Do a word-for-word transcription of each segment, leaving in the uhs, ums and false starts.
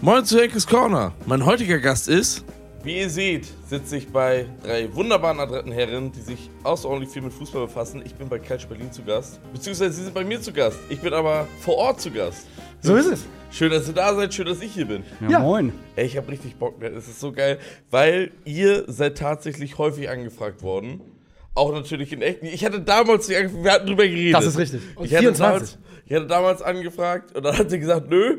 Moin zu Henkes Corner. Mein heutiger Gast ist... Wie ihr seht, sitze ich bei drei wunderbaren adretten Herren, die sich außerordentlich viel mit Fußball befassen. Ich bin bei Calcio Berlin zu Gast, beziehungsweise sie sind bei mir zu Gast. Ich bin aber vor Ort zu Gast. So ist es. Schön, dass ihr da seid, schön, dass ich hier bin. Ja, Ja. moin. Ey, ich habe richtig Bock, das ist so geil, weil ihr seid tatsächlich häufig angefragt worden. Auch natürlich in echt. Ich hatte damals, wir hatten drüber geredet. Das ist richtig. Und Ich hatte, vierundzwanzig. damals, ich hatte damals angefragt und dann hat sie gesagt, nö.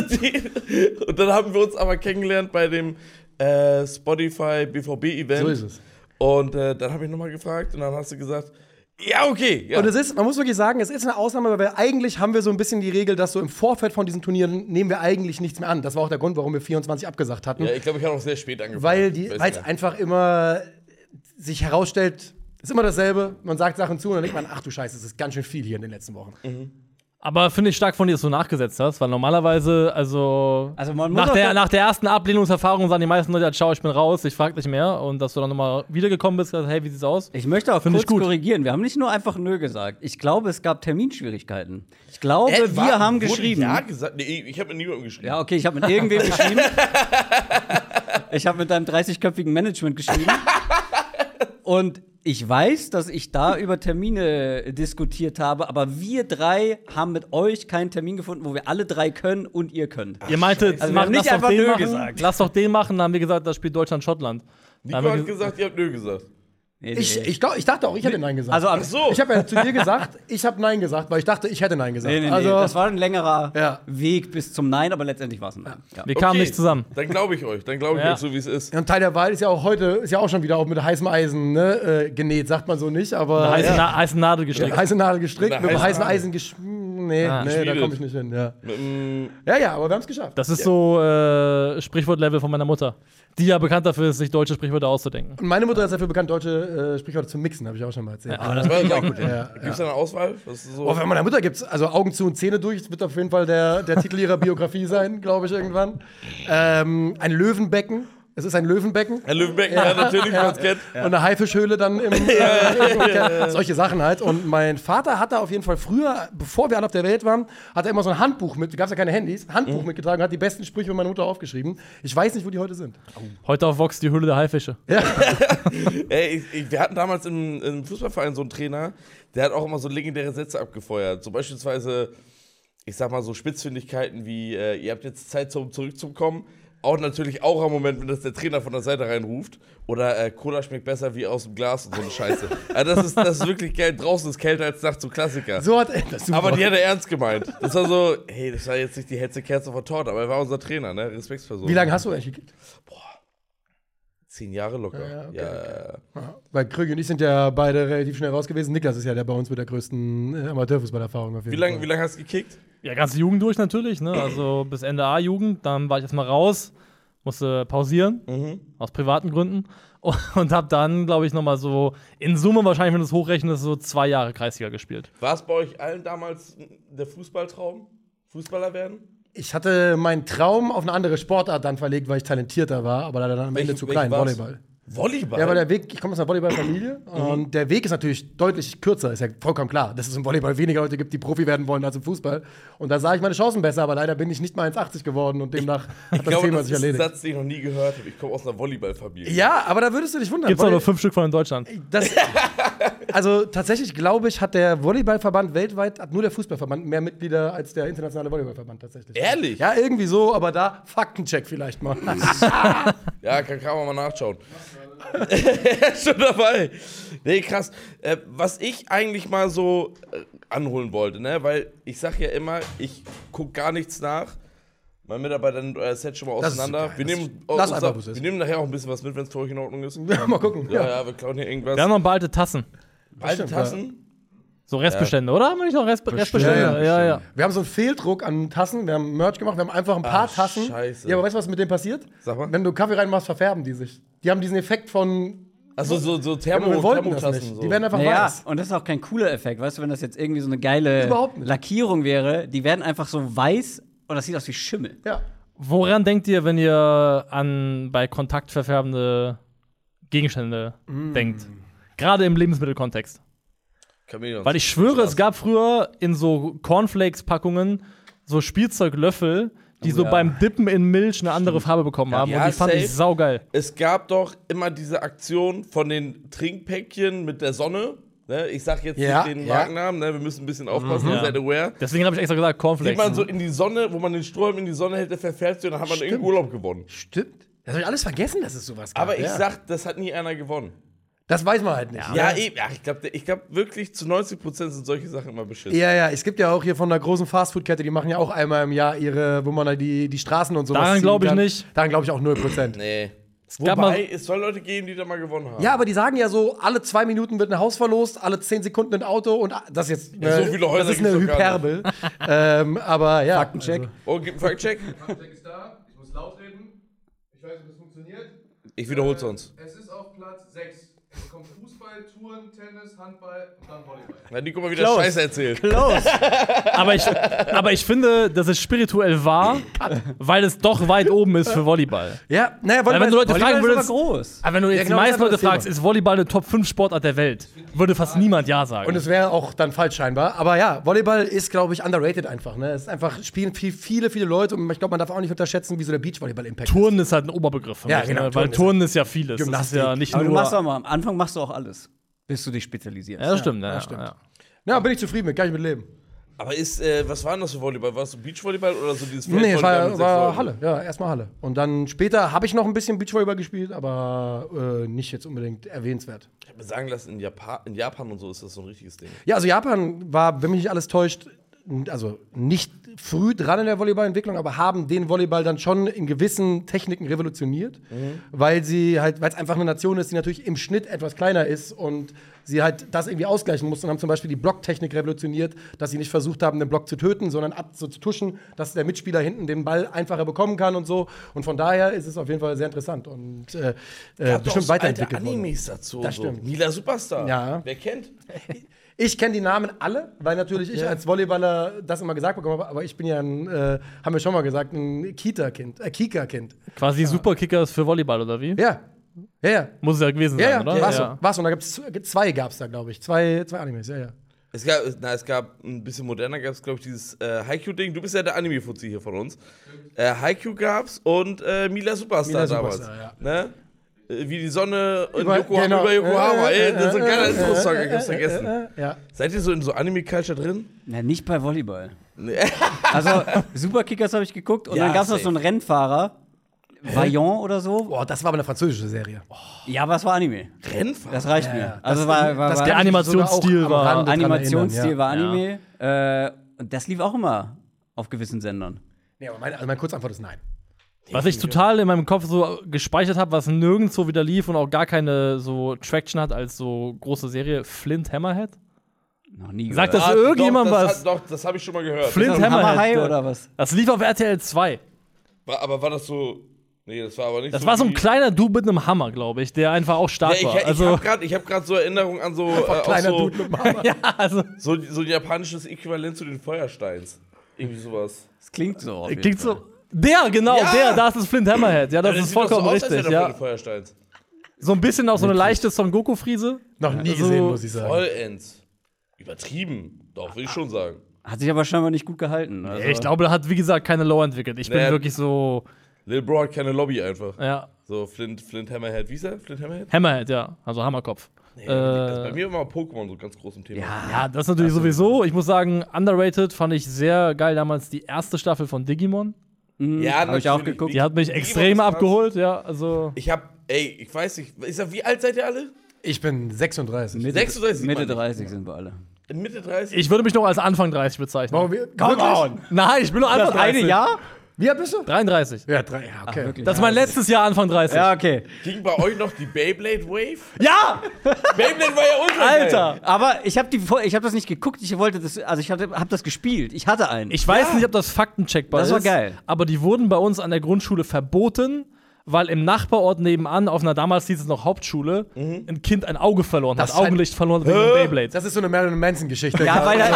Und dann haben wir uns aber kennengelernt bei dem äh, Spotify B V B-Event. So ist es. Und äh, dann habe ich nochmal gefragt und dann hast du gesagt, ja, okay. Ja. Und es ist, man muss wirklich sagen, es ist eine Ausnahme, weil wir eigentlich haben wir so ein bisschen die Regel, dass so im Vorfeld von diesen Turnieren nehmen wir eigentlich nichts mehr an. Das war auch der Grund, warum wir vierundzwanzig abgesagt hatten. ja, ich glaube, ich habe auch sehr spät angefangen. Weil die, Weiß weil es nicht. einfach immer sich herausstellt, ist immer dasselbe. Man sagt Sachen zu und dann denkt man, ach du Scheiße, es ist ganz schön viel hier in den letzten Wochen. Mhm. Aber finde ich stark von dir, dass du nachgesetzt hast, weil normalerweise, also, Also man muss nach, auch der, doch- nach der ersten Ablehnungserfahrung sagen die meisten Leute, ja, ciao, ich bin raus, ich frag nicht mehr. Und dass du dann nochmal wiedergekommen bist, hey, wie sieht's aus? Ich möchte auch Find ich kurz gut. korrigieren. Wir haben nicht nur einfach Nö gesagt. Ich glaube, es gab Terminschwierigkeiten. Ich glaube, Äh, wir war- haben wurde geschrieben. Ja gesagt? Nee, ich habe mit niemandem geschrieben. Ja, okay, ich habe mit irgendwem geschrieben. Ich habe mit deinem dreißigköpfigen Management geschrieben. Und ich weiß, dass ich da über Termine diskutiert habe, aber wir drei haben mit euch keinen Termin gefunden, wo wir alle drei können und ihr könnt. Ihr meintet, Also wir mach, haben nicht lass, doch einfach den Nö machen, gesagt. lass doch den machen, dann haben wir gesagt, das spielt Deutschland-Schottland. Nico Dann haben wir hat ge- gesagt, ihr habt nö gesagt. Nee, Ich, nee. ich, glaub, ich dachte auch, ich hätte Nein gesagt. also, Ach so. ich habe ja zu dir gesagt, ich habe Nein gesagt, weil ich dachte, ich hätte Nein gesagt. nee, nee, nee. also, Das war ein längerer Ja. Weg bis zum Nein, aber letztendlich war es ein Nein. Ja. Wir kamen Okay, nicht zusammen. Dann glaube ich euch, dann glaube ich Ja. euch so, wie es ist. ein Teil der Wahl ist ja auch heute, ist ja auch schon wieder auch mit heißem Eisen ne, äh, genäht, sagt man so nicht, aber Heiße, ja. Na heiße Nadel gestrickt. heiße Nadel gestrickt, Mit mit einer einem heißen heißen Eisen gesch... Nee, Ah. nee, da Geschmiedet. komme ich nicht hin, ja. Ähm, Ja, ja, aber wir haben es geschafft. Das ist so äh, Sprichwort-Level von meiner Mutter, die ja bekannt dafür ist, sich deutsche Sprichwörter auszudenken. Und meine Mutter ist dafür bekannt, deutsche äh, Sprichwörter zu mixen, habe ich auch schon mal erzählt. Aber das finde ich auch gut. Ja. Ja, Gibt es da eine Auswahl? Das ist so. Oh, wenn meiner Mutter gibt's, also Augen zu und Zähne durch, das wird auf jeden Fall der, der Titel ihrer Biografie sein, glaube ich, irgendwann. Ähm, ein Löwenbecken. Es ist ein Löwenbecken. Herr Löwenbecken, ja, natürlich, ja. man es kennt. Und eine Haifischhöhle dann im. Äh, solche Sachen halt. Und mein Vater hatte auf jeden Fall früher, bevor wir alle auf der Welt waren, hat er immer so ein Handbuch mit, gab es ja keine Handys, Handbuch Mhm. mitgetragen, hat die besten Sprüche von meiner Mutter aufgeschrieben. Ich weiß nicht, wo die heute sind. Heute auf Vox die Höhle der Haifische. Ey, ich, ich, wir hatten damals im, im Fußballverein so einen Trainer, der hat auch immer so legendäre Sätze abgefeuert. So beispielsweise, ich sag mal so Spitzfindigkeiten wie, äh, ihr habt jetzt Zeit zum zurückzukommen. Auch natürlich auch am Moment, wenn das der Trainer von der Seite reinruft. Oder äh, Cola schmeckt besser wie aus dem Glas und so eine Scheiße. Also das ist, das ist wirklich geil. Draußen ist kälter als nachts, so Klassiker. So hat er das super. Aber die hat er ernst gemeint. Das war so, hey, das war jetzt nicht die hellste Kerze von Torte, aber er war unser Trainer, ne? Respektsperson. Wie lange hast du eigentlich gekickt? Zehn Jahre locker. Ja, okay, ja, ja, ja. Ja, weil Krüge und ich sind ja beide relativ schnell raus gewesen. Niklas ist ja der bei uns mit der größten äh, Amateurfußballerfahrung auf jeden Wie lange Fall. wie lang hast du gekickt? Ja, ganze Jugend durch natürlich, ne? Also bis Ende A-Jugend. Dann war ich erstmal raus, musste pausieren, Mhm. aus privaten Gründen. Und, und hab dann, glaube ich, nochmal so in Summe wahrscheinlich, wenn du es hochrechnest, so zwei Jahre Kreisliga gespielt. War es bei euch allen damals der Fußballtraum? Fußballer werden? Ich hatte meinen Traum auf eine andere Sportart dann verlegt, weil ich talentierter war, aber leider dann am Welchen- Ende zu welchen klein, war's? Volleyball. Volleyball? Ja, aber der Weg, ich komme aus einer Volleyballfamilie und der Weg ist natürlich deutlich kürzer, ist ja vollkommen klar, dass es im Volleyball weniger Leute gibt, die Profi werden wollen als im Fußball. Und da sah ich meine Chancen besser, aber leider bin ich nicht mal eins achtzig geworden und demnach hat ich das glaube, Thema das sich ist ein erledigt. Satz, den ich noch nie gehört habe. Ich komme aus einer Volleyballfamilie. Ja, aber da würdest du dich wundern. Gibt's auch Volley- nur fünf Stück von in Deutschland. Das, also tatsächlich glaube ich, hat der Volleyballverband weltweit, hat nur der Fußballverband mehr Mitglieder als der internationale Volleyballverband tatsächlich. Ehrlich? Ja, irgendwie so, aber da Faktencheck vielleicht mal. Ja, kann, kann man mal nachschauen. Schon dabei. Nee, krass. Äh, was ich eigentlich mal so äh, anholen wollte, ne, weil ich sag ja immer, ich guck gar nichts nach. Mein Mitarbeiter nimmt euer Set schon mal Das ist auseinander. geil. Wir Das- nehmen, lass unser, einfach, wo es ist. wir nehmen nachher auch ein bisschen was mit, wenn es für euch in Ordnung ist. Ja, mal gucken. Ja, ja, wir klauen hier irgendwas. Wir haben noch ein paar alte Tassen. Alte stimmt, Tassen. So Restbestände, oder? Haben wir nicht noch Rest Restbestände? Ja, Ja, ja. Wir haben so einen Fehldruck an Tassen, wir haben Merch gemacht, wir haben einfach ein paar Ach, Tassen. scheiße. Ja, aber weißt du, was mit denen passiert? Sag mal. Wenn du Kaffee reinmachst, verfärben die sich. Die haben diesen Effekt von. Also so, so Ja, Thermo, aber wir wollten das Thermotassen. nicht. So. Die werden einfach Naja, weiß. und das ist auch kein cooler Effekt. Weißt du, wenn das jetzt irgendwie so eine geile Überhaupt nicht. Lackierung wäre, die werden einfach so weiß und das sieht aus wie Schimmel. Ja. Woran denkt ihr, wenn ihr an bei Kontakt verfärbende Gegenstände denkt? Gerade im Lebensmittelkontext. Chameleons. Weil ich schwöre, es gab früher in so Cornflakes-Packungen so Spielzeuglöffel, die so ja. beim Dippen in Milch eine andere Farbe bekommen haben. Ja, und die fand safe. ich saugeil. Es gab doch immer diese Aktion von den Trinkpäckchen mit der Sonne. Ne? Ich sag jetzt Ja, nicht den ja. Markennamen, ne? Wir müssen ein bisschen aufpassen, Ja. seid aware. Deswegen habe ich extra gesagt Wie Cornflakes. man so in die Sonne, wo man den Strohhalm in die Sonne hält, der verfärbt sich und dann hat man Stimmt. irgendeinen Urlaub gewonnen. Stimmt. Das habe ich alles vergessen, dass es sowas gab. Aber ich ja. sag, das hat nie einer gewonnen. Das weiß man halt nicht. Ja, ne? eben. Ja, ich glaube ich glaub wirklich, zu neunzig Prozent sind solche Sachen immer beschissen. Ja, ja, es gibt ja auch hier von der großen Fastfood-Kette, die machen ja auch einmal im Jahr ihre, wo man da die, die Straßen und sowas Daran ziehen glaube ich kann. nicht. Daran glaube ich auch null Prozent. Nee. gab Wobei, mal- es soll Leute geben, die da mal gewonnen haben. Ja, aber die sagen ja so, alle zwei Minuten wird ein Haus verlost, alle zehn Sekunden ein Auto und das ist jetzt Ja, so viele Häuser das ist eine gibt's doch gar Hyperbel. ähm, aber ja. Faktencheck. Also, Oh, gib einen Fact-Check. Fact-Check ist da. Ich muss laut reden. Ich weiß nicht, ob das funktioniert. Ich wiederhol's sonst. Es ist auf Platz sechs. Es kommt Fußball, Touren, Tennis, Handball und dann Volleyball. Na, die guck mal, wieder Close. Scheiße erzählt. Close. aber, ich, aber ich finde, dass es spirituell war, weil es doch weit oben ist für Volleyball. ja, naja, Weil wenn du Leute Volleyball fragen ist aber würdest, groß. aber wenn du jetzt Ja, genau, die meisten das ist Leute das Thema. fragst, ist Volleyball eine Top fünf Sportart der Welt, würde fast niemand Ja sagen. und es wäre auch dann falsch scheinbar. Aber ja, Volleyball ist, glaube ich, underrated einfach. Ne? Es ist einfach, spielen viel, viele, viele Leute und ich glaube, man darf auch nicht unterschätzen, wie so der Beachvolleyball-Impact ist. Turnen ist halt ein Oberbegriff für Ja, mich, genau, ne? weil Turnen ist Turnen ist ja vieles. Gymnastik. Das ist ja nicht Aber du nur. machst auch mal, am Anfang machst du auch alles, bis du dich spezialisierst. ja, das stimmt. Ja, ja, ja, stimmt. Ja. Ja, bin ich zufrieden mit, kann ich mit leben. Aber ist, äh, was war denn das für Volleyball? War es so Beachvolleyball oder so dieses Nee, es Volleyball war, mit war sechs Halle, Leuten? ja, erstmal Halle. Und dann später habe ich noch ein bisschen Beachvolleyball gespielt, aber äh, nicht jetzt unbedingt erwähnenswert. Ich habe mir sagen lassen, in Japan, in Japan und so ist das so ein richtiges Ding. Ja, also Japan war, wenn mich nicht alles täuscht, also nicht früh dran in der Volleyballentwicklung, aber haben den Volleyball dann schon in gewissen Techniken revolutioniert, weil sie halt, weil es einfach eine Nation ist, die natürlich im Schnitt etwas kleiner ist und sie halt das irgendwie ausgleichen mussten und haben zum Beispiel die Blocktechnik revolutioniert, dass sie nicht versucht haben, den Block zu töten, sondern ab so zu tuschen, dass der Mitspieler hinten den Ball einfacher bekommen kann und so. Und von daher ist es auf jeden Fall sehr interessant und äh, äh, bestimmt weiterentwickelt alte worden. Animes dazu. Das so. stimmt. Mila Superstar. Ja. Wer kennt? Ich kenne die Namen alle, weil natürlich ich als Volleyballer das immer gesagt bekommen habe, aber ich bin ja ein, äh, haben wir schon mal gesagt, ein Kita-Kind, äh, Kika-Kind. Quasi Superkickers für Volleyball, oder wie? Ja. Ja, ja. Muss es ja gewesen Ja, sein, ja, oder? war's so. War's so. Und da gibt's zwei, gab's da, glaube ich. Zwei, zwei Animes, ja, ja. Es gab, na, es gab ein bisschen moderner, gab es, glaube ich, dieses äh, Haikyuu-Ding. Du bist ja der Anime-Fuzzi hier von uns. Äh, Haikyuu gab's und äh, Mila Superstar Mila damals. Superstar, Ne? Äh, Wie die Sonne in Über- Yokohama, genau. über Yokohama. Äh, Ey, äh, das ist ein äh, geiler äh, Intro-Song, äh, ich hab's äh, vergessen. äh, äh, ja. Seid ihr so in so Anime-Culture drin? Na, nicht bei Volleyball. Nee. Also, Superkickers habe ich geguckt und Ja, dann gab es noch safe. so einen Rennfahrer, Vaillant oder so. Boah, das war aber eine französische Serie. Ja, aber es war Anime. Rennfahrer? Das reicht Ja, mir. ja. Also, Das- war, war, das war Der kann ich mich sogar Animationsstil auch am war- Rande dran Animationsstil erinnern, war Anime. Äh, und das lief auch immer auf gewissen Sendern. Ja, aber meine, also meine Kurzantwort ist nein. Was ich total in meinem Kopf so gespeichert habe, was nirgendwo wieder lief und auch gar keine so Traction hat als so große Serie, Flint Hammerhead? Noch nie Sagt gehört. das irgendjemand doch, das was? Hat, doch, das habe ich schon mal gehört. Flint Ist das ein Hammerhead. Hammerhai ja. oder was? Das lief auf R T L zwei. War, aber war das so. Nee, das war aber nicht Das so. war so ein wie- kleiner Dude mit einem Hammer, glaube ich, der einfach auch Ja, stark ich, war. ich Also, habe gerade hab grad so Erinnerungen an so, äh, auch Kleiner so, Dude mit dem Hammer. ja, also so, so ein japanisches Äquivalent zu den Feuersteins. Irgendwie sowas. Das klingt so. auf jeden klingt Fall. so. Der, genau, Ja! der, das ist Flint Hammerhead. Ja, das Ja, ist sieht doch vollkommen so aus, als wäre richtig. der von Ja. den Feuersteins. So ein bisschen auch so eine leichte Son Goku-Friese. Noch nie Also, gesehen, muss ich sagen. Vollends. Übertrieben. Doch, will ich schon sagen. Hat sich aber scheinbar nicht gut gehalten. Also. Ich glaube, er hat, wie gesagt, keine Low entwickelt. Ich bin Nee. wirklich so, Lil Bro hat keine Lobby einfach. ja, So Flint, Flint Hammerhead. Wie ist er? Flint Hammerhead? Hammerhead, ja. Also Hammerkopf. Nee, also bei äh, mir war mal Pokémon so ganz groß im Thema. Ja, ja, das natürlich sowieso. Ich muss sagen, underrated fand ich sehr geil damals die erste Staffel von Digimon. Ja, habe ich auch natürlich. geguckt. Die hat mich Digimon extrem ist krass. abgeholt, ja. Also, Ich hab, ey, ich weiß nicht, ich sag, wie alt seid ihr alle? Ich bin sechsunddreißig. Mitte, sechsunddreißig sieht Mitte man nicht. dreißig sind wir alle. Mitte dreißig? ich würde mich noch als Anfang dreißig bezeichnen. Warum wir, Come wirklich? on! Nein, ich bin nur Anfang Das eine dreißig. Jahr? Wie alt bist du? dreiunddreißig. Ja, drei. Ja, okay. wirklich? Das ist mein letztes Jahr Anfang dreißig. Ja, okay. Ging bei euch noch die Beyblade Wave? Ja! Beyblade war ja ultra geil. Alter! Aber ich habe hab das nicht geguckt, ich wollte das, also ich habe hab das gespielt. Ich hatte einen. Ich weiß nicht, ob das faktencheckbar Das ist. war geil. Aber die wurden bei uns an der Grundschule verboten, weil im Nachbarort nebenan, auf einer damals hieß es noch Hauptschule, ein Kind ein Auge verloren Das hat, ist Augenlicht verloren hat wegen dem Beyblade. Das ist so eine Marilyn Manson-Geschichte. ja, weil,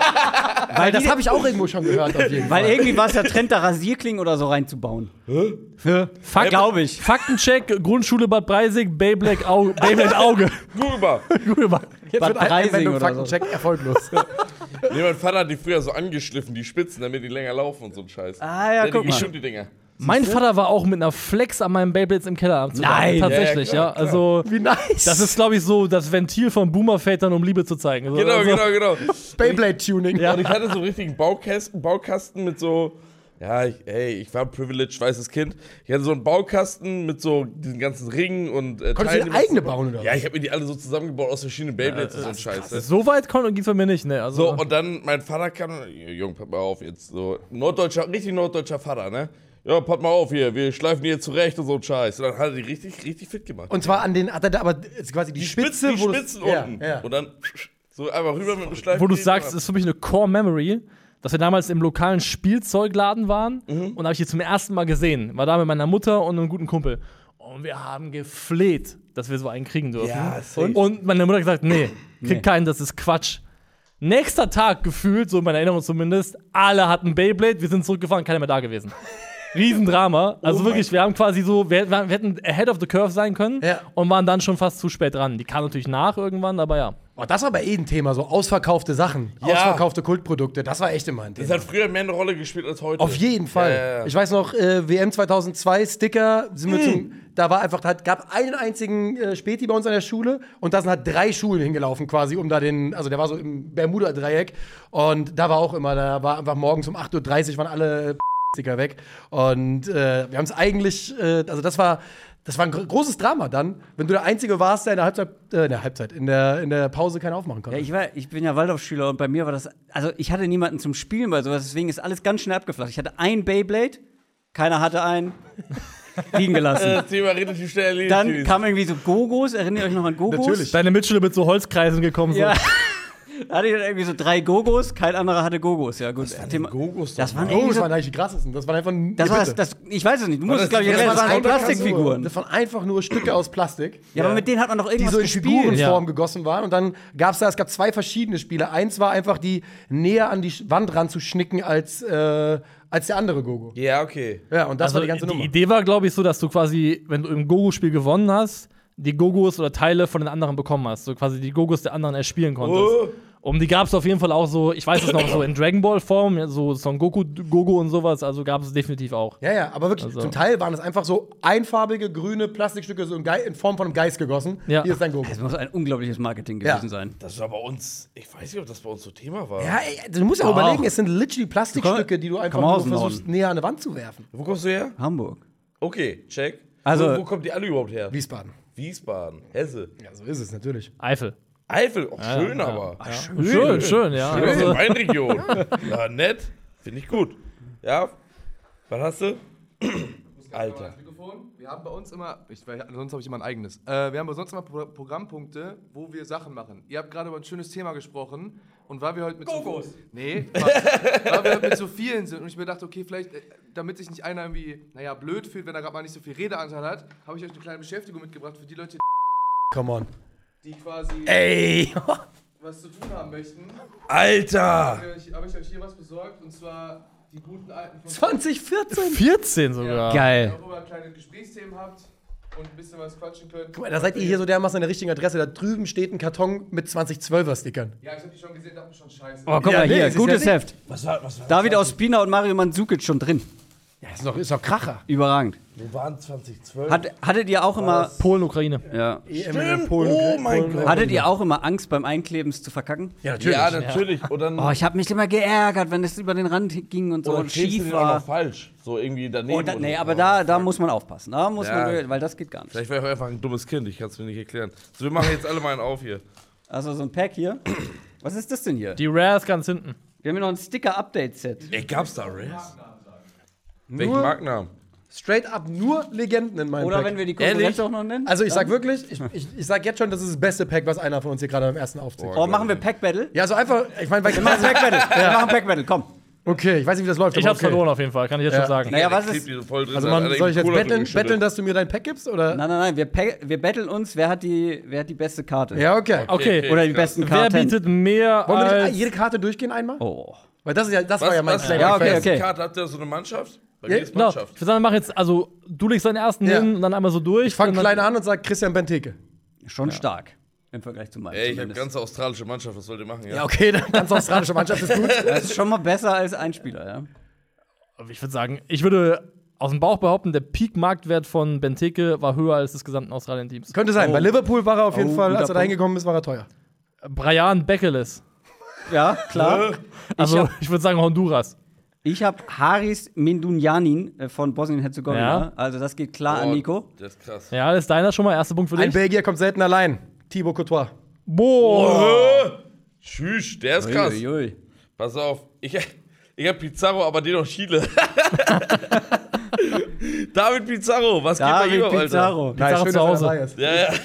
weil das habe ich auch irgendwo schon gehört, auf jeden weil Fall. irgendwie war es ja Trend, da Rasierklingen oder so reinzubauen. Hä? Fakt, Glaube ich. Faktencheck, Grundschule Bad Breisig, Beyblade Auge. Beyblade Auge. Google mal. Guck mal. Jetzt Bad wird ein Breising Anwendung oder so. Faktencheck erfolglos. Nee, mein Vater hat die früher so angeschliffen, die Spitzen, damit die länger laufen und so ein Scheiß. Ah, ja, Der guck die mal. gestimmt, die Dinger. Mein Vater war auch mit einer Flex an meinem Beyblades im Keller am Zubauen. Nein. Tatsächlich, Ja, ja, ja. klar, Also, Wie nice. das ist, glaube ich, so das Ventil von Boomer-Vätern, um Liebe zu zeigen. So, Genau, also, genau, genau. Beyblade-Tuning. Und ich hatte so einen richtigen Baukasten, Baukasten mit so, ja, ich, ey, ich war ein privileged weißes Kind. Ich hatte so einen Baukasten mit so diesen ganzen Ringen und äh, Konntest du Teilen, dir eigene die man- bauen, oder Ja, was? ich habe mir die alle so zusammengebaut aus verschiedenen Beyblades und so ein Scheiß. ne? So weit konnte ging es bei mir nicht, ne? Also, So, und dann mein Vater kam, Junge, pass mal auf jetzt, so, norddeutscher, richtig norddeutscher Vater, ne? Ja, pass mal auf hier, wir schleifen die jetzt zurecht und so ein Scheiß. Und dann hat er die richtig, richtig fit gemacht. Und zwar an den, hat er da aber jetzt quasi die, die Spitze, Spitzen, die wo das- Spitzen ja, unten. Ja. Und dann so einfach rüber mit dem Schleifen. wo du sagst, das ist für mich eine Core-Memory, dass wir damals im lokalen Spielzeugladen waren Mhm. und habe ich die zum ersten Mal gesehen. War da mit meiner Mutter und einem guten Kumpel. Und wir haben gefleht, dass wir so einen kriegen dürfen. Ja, safe. und, und meine Mutter hat gesagt, nee, krieg Nee. keinen, das ist Quatsch. Nächster Tag gefühlt, so in meiner Erinnerung zumindest, alle hatten Beyblade, wir sind zurückgefahren, keiner mehr da gewesen. Riesendrama. Also Oh wirklich, wir haben quasi so, wir, wir hätten ahead of the curve sein können Ja. und waren dann schon fast zu spät dran. Die kam natürlich nach irgendwann, aber ja. Oh, das war aber eh ein Thema, so ausverkaufte Sachen, Ja. ausverkaufte Kultprodukte, das war echt immer ein Das Thema. hat früher mehr eine Rolle gespielt als heute. Auf jeden Fall. Ja, ja, ja. Ich weiß noch, äh, W M zweitausendzwei Sticker, sind wir zum, da war einfach, da hat- gab einen einzigen äh, Späti bei uns an der Schule und da sind halt drei Schulen hingelaufen quasi, um da den, also der war so im Bermuda-Dreieck und da war auch immer, da war einfach morgens um acht Uhr dreißig waren alle Sticker weg und äh, wir haben es eigentlich, äh, also das war, das war ein gro- großes Drama dann, wenn du der Einzige warst, der in der Halbzeit, äh, in der Halbzeit, in der, in der Pause keinen aufmachen konnte. Ja, ich, war, ich bin ja Waldorfschüler und bei mir war das, also ich hatte niemanden zum Spielen bei sowas, deswegen ist alles ganz schnell abgeflacht. Ich hatte ein Beyblade, keiner hatte einen, liegen gelassen. Das Thema relativ schnell erledigt. Dann gewesen. kamen irgendwie so Gogos, erinnert ihr euch noch an Gogos? Natürlich. Deine Mitschüler mit so Holzkreisen gekommen sind. Ja. Da hatte ich dann irgendwie so drei Gogos, kein anderer hatte Gogos. Ja, gut. Thema- Gogos Das doch waren Oh, irgendwie das so, waren eigentlich die krassesten. Das waren einfach das Ja, war bitte. das, das, ich weiß es nicht. Du musst das es, glaube ich, das erklären. Das war waren so Plastikfiguren. Das waren einfach nur Stücke aus Plastik. Ja, aber mit denen hat man doch die irgendwas so in gespielt. Figurenform Ja. gegossen waren. Und dann gab es da, es gab zwei verschiedene Spiele. Eins war einfach die näher an die Sch- Wand ranzuschnicken als, äh, als der andere Gogo. Ja, okay. Ja, und das Also war die ganze die Nummer. Idee war, glaube ich, so, dass du quasi, wenn du im Gogo-Spiel gewonnen hast, die Gogos oder Teile von den anderen bekommen hast. So quasi die Gogos der anderen erspielen konntest. Oh. Und die gab es auf jeden Fall auch so, ich weiß es noch, so in Dragon Ball-Form, ja, so Son Goku, Gogo und sowas, also gab es definitiv auch. Ja, ja, aber wirklich, Also- zum Teil waren es einfach so einfarbige, grüne Plastikstücke, so in, Gei- in Form von einem Geist gegossen. Ja. Hier ist dein Gogo. Das muss ein unglaubliches Marketing Ja. gewesen sein. Das war bei uns, ich weiß nicht, ob das bei uns so Thema war. Ja, ey, du musst ja Doch. überlegen, es sind literally Plastikstücke, die du einfach komm aus nur dem versuchst, Norden. näher an eine Wand zu werfen. Wo kommst du her? Hamburg. Okay, check. Also- wo, wo kommt die alle überhaupt her? Wiesbaden. Wiesbaden, Hesse. Ja, so ist es natürlich. Eifel. Eifel, auch schön ja. aber. Schön, schön, ja. Schön, Also, Rheinregion. Ja, nett. Finde ich gut. Ja, was hast du? Alter. Das Mikrofon. Wir haben bei uns immer, ich, weil sonst habe ich immer ein eigenes. Äh, wir haben bei uns immer Pro Programmpunkte, wo wir Sachen machen. Ihr habt gerade über ein schönes Thema gesprochen und weil wir heute mit Gogos. so nee, weil wir heute mit so vielen sind und ich mir dachte, okay, vielleicht, äh, damit sich nicht einer irgendwie, naja, blöd fühlt, wenn er gerade mal nicht so viel Redeanteil hat, habe ich euch eine kleine Beschäftigung mitgebracht für die Leute, Come on. die quasi Ey! was zu tun haben möchten. Alter! Habe ich, hab ich euch hier was besorgt und zwar die guten alten von zwanzig vierzehn! vierzehn sogar. Geil. Wo ihr kleine Gesprächsthemen habt und ein bisschen was quatschen könnt. Guck mal, da seid ihr hier so dermaßen an der richtigen Adresse. Da drüben steht ein Karton mit zwanzig zwölfer-Stickern. Ja, ich hab die schon gesehen, dachte mir schon scheiße. Oh, guck Ja, mal nee, hier, es ist gutes ja Heft. Was war, was war David Ospina und Mario Mandzukic schon drin. Ja, ist doch, ist doch Kracher. Überragend. Wo waren zwanzig zwölf? Hat, hattet ihr auch immer, Polen, Ukraine. ja, Stimmt, oh mein Gott. hattet ihr auch immer Angst beim Einkleben es zu verkacken? Ja, natürlich. Ja, natürlich. Und dann, Oh, ich habe mich immer geärgert, wenn es über den Rand ging und so oder und klebst du schief den auch noch war. falsch. So irgendwie daneben. Oh, da, und nee, so. aber Oh, da, da fuck. muss man aufpassen. Da muss Ja. man, weil das geht gar nicht. Vielleicht war ich auch einfach ein dummes Kind, ich kann es mir nicht erklären. So, wir machen jetzt alle mal einen auf hier. Also so ein Pack hier. Was ist das denn hier? Die Rare ist ganz hinten. Wir haben hier noch ein Sticker-Update-Set. Ey, gab's da Rares? Welchen Nur- Markennamen? Straight up nur Legenden in meinem Oder Pack. wenn wir die Konkurrenz Ehrlich? auch noch nennen. Also ich sag wirklich, ich, ich, ich sag jetzt schon, das ist das beste Pack, was einer von uns hier gerade beim ersten aufzieht. Oh, machen wir Pack-Battle? Ja, so einfach, ich meine, weil Wir machen Pack-Battle. Wir machen Pack-Battle, komm. okay, ich weiß nicht, wie das läuft. Ich aber hab's okay. verloren auf jeden Fall, kann ich jetzt Ja. schon sagen. Naja, Der was klebt ist- hier so voll drin, Also hat man, alle soll ich jetzt Cola drin betteln, geschüttet. betteln, dass du mir dein Pack gibst, oder? Nein, nein, nein, wir, pack, wir battlen uns, wer hat die, wer hat die beste Karte? Ja, okay. Okay. okay. Oder die krass. besten Wer Karten. bietet mehr Wollen wir als... nicht jede Karte durchgehen einmal? Oh. Weil das ist ja, das Was, war ja mein was, kleiner Ja, okay, Quest. okay. Karte, habt ihr so eine Mannschaft? Bei Ja, mir ist Genau, Mannschaft. ich würde sagen, mach jetzt, also du legst deinen ersten Ja. hin und dann einmal so durch. Ich fange und dann- klein an und sag Christian Benteke. Schon stark. Im Vergleich zu meinem. Ey, ich habe zumindest. ganze australische Mannschaft, was wollt ihr machen? Ja, okay, dann ganz australische Mannschaft ist gut. Das ist schon mal besser als ein Spieler, ja. Aber ich würde sagen, ich würde aus dem Bauch behaupten, der Peak-Marktwert von Benteke war höher als des gesamten Australien-Teams. Könnte sein. Oh. Bei Liverpool war er auf jeden Oh, Fall, als guter er da hingekommen ist, war er teuer. Brian Bekeles. Ja, klar. Also, hab- ich würde sagen Honduras. Ich habe Haris Mindunjanin äh, von Bosnien-Herzegowina. Ja. Also das geht klar Oh, an Nico. Das ist krass. Ja, das ist deiner schon mal. Erster Punkt für Ein dich. Belgier kommt selten allein. Thibaut Courtois. Boah. Tschüss, der ist krass. Uiuiui. Pass auf, ich, ich hab Pizarro, aber den noch Chile. David Pizarro, was geht bei David ihm, Alter? Pizarro. Pizarro schön, zu dass er Hause. dabei ist. Ja, ja.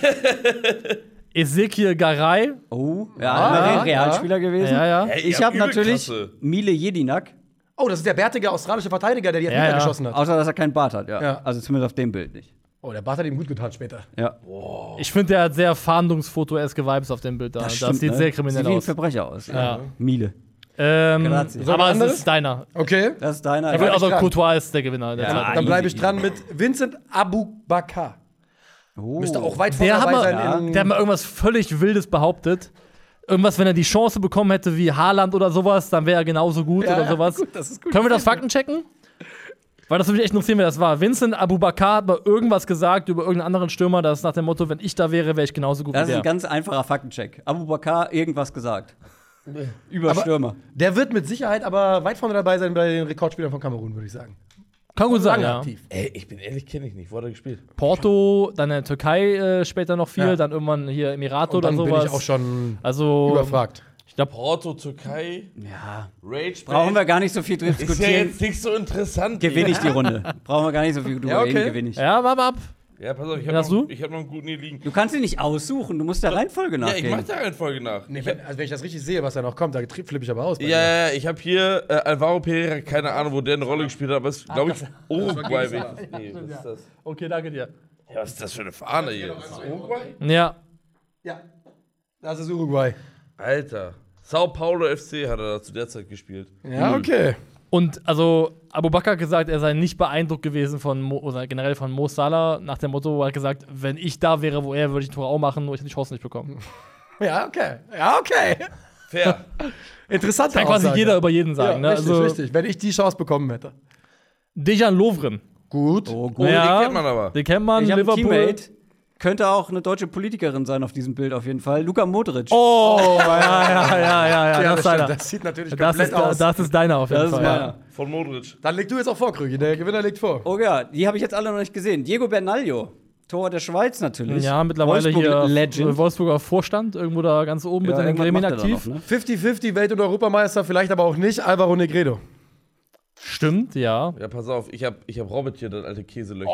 Ezekiel Garay. Oh, ja, Ah, immerhin ja, Realspieler gewesen. Ja, ja. Hey, ihr Ich habt habe übel natürlich krasse. Mile Jedinak, Oh, das ist der bärtige australische Verteidiger, der die Elfmeter ja. geschossen hat. außer dass er keinen Bart hat, ja. Ja. Also zumindest auf dem Bild nicht. Oh, der Bart hat ihm gut getan später. Ja. Ich finde, der hat sehr Fahndungsfoto-eske Vibes auf dem Bild da. Das, stimmt, sieht ne? sehr kriminell Sieht wie ein aus. Verbrecher aus. Ja. Mile. Ähm, Grazie. aber es anderes? ist deiner. Okay. Das ist deiner. Ja, bleib ich also dran. Courtois ist der Gewinner. Der Ja. zweite. Dann bleibe easy, ich dran mit Vincent Aboubakar. Oh. Müsste auch weit vorne Der hat, dabei mal, sein. ja. in- der hat mal irgendwas völlig Wildes behauptet. Irgendwas, wenn er die Chance bekommen hätte wie Haaland oder sowas, dann wäre er genauso gut Ja, oder sowas. gut, das ist gut. Können wir das Fakten checken? Weil das würde mich echt interessieren, wer das war. Vincent Aboubakar hat mal irgendwas gesagt über irgendeinen anderen Stürmer, das ist nach dem Motto, wenn ich da wäre, wäre ich genauso gut Das wie ist ein der. ganz einfacher Faktencheck. Abu Bakar irgendwas gesagt. Über Aber- Stürmer. Der wird mit Sicherheit aber weit vorne dabei sein bei den Rekordspielern von Kamerun, würde ich sagen. Kann gut sein, Lange ja. aktiv. Ey, ich bin ehrlich, kenne ich nicht. Wo hat er gespielt? Porto, dann in der Türkei äh, später noch viel, Ja. dann irgendwann hier Emirate Und oder dann sowas. bin ich auch schon also, überfragt. ich glaube, Porto, Türkei, Ja. Rage. Brauchen wir gar nicht so viel drüber Ist ja diskutieren. jetzt nicht so interessant. Gewinne ich die Runde. Brauchen wir gar nicht so viel drüber Ja, okay. reden, gewinne ich. ja, warte mal ab. Ja, pass auf, ich Wen habe hast noch, du? ich hab noch einen guten hier liegen. Du kannst ihn nicht aussuchen, du musst der Reihenfolge Ja, ich nachgehen. mach der Reihenfolge nach. Nee, wenn, also wenn ich das richtig sehe, was da noch kommt, da tri- flippe ich aber aus. bei Ja, dir. ja, ja, ich habe hier äh, Alvaro Pereira, keine Ahnung, wo der eine Rolle gespielt hat, aber es ist, glaube ich, Uruguay. Nee, was ist das? Okay, danke dir. Ja, was ist das für eine Fahne hier? Ist das Uruguay? Ja. Ja. Das ist Uruguay. Alter. Sao Paulo F C hat er da zu der Zeit gespielt. Ja, okay. Und also, Aboubakar hat gesagt, er sei nicht beeindruckt gewesen von Mo, oder generell von Mo Salah. Nach dem Motto, er hat gesagt, wenn ich da wäre, wo er, würde ich ein Tor auch machen, nur ich hätte die Chance nicht bekommen. Ja, okay. Ja, okay. Fair. Interessant. Kann quasi jeder über jeden sagen. ja, ne? richtig, Also, richtig. Wenn ich die Chance bekommen hätte. Dejan Lovren. Gut. Oh, Oh, gut. Ja. den kennt man aber. Den kennt man, Ich habe einen Liverpool. Teammate. Könnte auch eine deutsche Politikerin sein auf diesem Bild auf jeden Fall. Luka Modric. Oh, ja, ja, ja, ja, ja, Ja, das, das, ist stimmt. deiner. Das sieht natürlich Das komplett ist, aus. das ist deiner auf jeden das ist Fall. meiner. Ja. Von Modric. Dann leg du jetzt auch vor, Krügi. Der Gewinner legt vor. Oh ja, die habe ich jetzt alle noch nicht gesehen. Diego Bernalho. Tor der Schweiz natürlich. Ja, mittlerweile Wolfsburg hier Legend. Wolfsburger Vorstand, irgendwo da ganz oben mit Ja, den irgendwas Gremien macht er da aktiv. noch, ne? fünfzig fünfzig Welt- und Europameister, vielleicht aber auch nicht. Alvaro Negredo. Stimmt, ja. Ja, pass auf, ich habe ich hab Robert hier, das alte Käselöcher.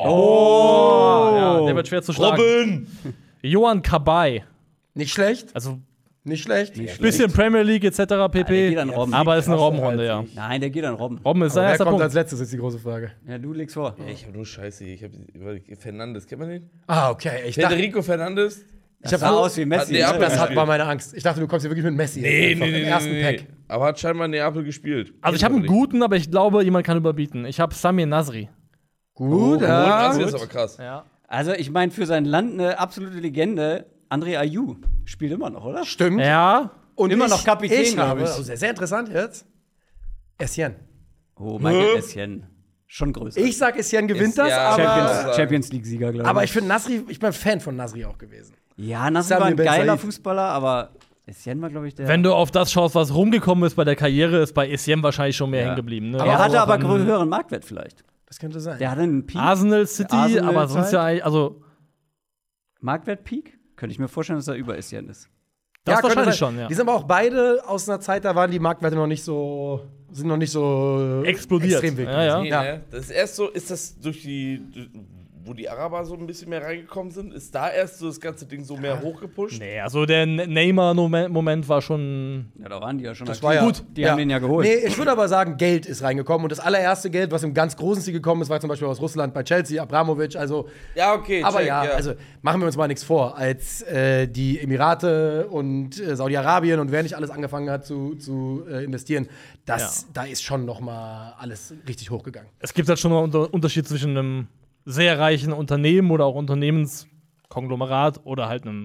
Oh, ja, der wird schwer zu schlagen. Robin! Johan Kabay. Nicht schlecht. Also Nicht schlecht. bisschen Premier League et cetera pp. der geht an Robben. aber ist eine Krasser Robbenrunde, als ja. ich. Nein, der geht an Robben. Robben ist Aber sein wer erster kommt Punkt. als letztes, ist die große Frage. Ja, du legst vor. Ja, ich habe nur Scheiße hier. Ich habe Fernandes, kennt man den? Ah, okay. Ich dachte, Federico Fernandes? Das hab sah nur- aus wie Messi. Neapel ne? das hat, gespielt. war meine Angst. Ich dachte, du kommst hier wirklich mit Messi. Nee, Einfach nee, nee, im nee, ersten nee, Pack. nee. Aber hat scheinbar Neapel gespielt. Also ich habe einen guten, aber ich glaube, jemand kann überbieten. Ich habe Samir Nasri. Gut, Oh, ja. das ist aber krass. Ja. Also, ich meine, für sein Land eine absolute Legende. André Ayew spielt immer noch, oder? Stimmt. Ja. Und Immer ich, noch Kapitän, ich glaub habe, ich. also sehr, sehr interessant jetzt, Essien. Oh, Michael Essien. Schon größer. Ich sag, Essien gewinnt das, ja, aber, Champions, Champions League-Sieger, glaube ich. aber ich finde Nasri, ich bin Fan von Nasri auch gewesen. Ja, Nasri Sami war ein Ben geiler Said. Fußballer, aber Essien war, glaube ich, der. Wenn du auf das schaust, was rumgekommen ist bei der Karriere, ist bei Essien wahrscheinlich schon mehr Ja. hängen geblieben. Ne? er Also hatte auch aber an einen höheren Marktwert vielleicht. Das könnte sein. Der hatte einen Peak. Arsenal City, Arsenal aber sonst Zeit. ja eigentlich, also Marktwert-Peak? Könnte ich mir vorstellen, dass er über Essien ist. das könnte wahrscheinlich sein. schon, ja. Die sind aber auch beide aus einer Zeit, da waren die Marktwerte noch nicht so, sind noch nicht so Explodiert. extrem wild Ja, ja. gewesen. Nee, ne? Das ist erst so, ist das durch die, durch- wo die Araber so ein bisschen mehr reingekommen sind, ist da erst so das ganze Ding so mehr hochgepusht? Nee, also der Neymar-Moment war schon. Ja, da waren die ja schon Das aktiv. war ja, Gut, die haben den ja geholt. Nee, ich würde aber sagen, Geld ist reingekommen. Und das allererste Geld, was im ganz großen Stil gekommen ist, war zum Beispiel aus Russland bei Chelsea, Abramovic. Also, Ja, okay. aber check, ja, also machen wir uns mal nichts vor. Als äh, die Emirate und äh, Saudi-Arabien und wer nicht alles angefangen hat zu, zu äh, investieren, das, da ist schon noch mal alles richtig hochgegangen. Es gibt halt schon noch einen Unterschied zwischen einem sehr reichen Unternehmen oder auch Unternehmenskonglomerat oder halt einem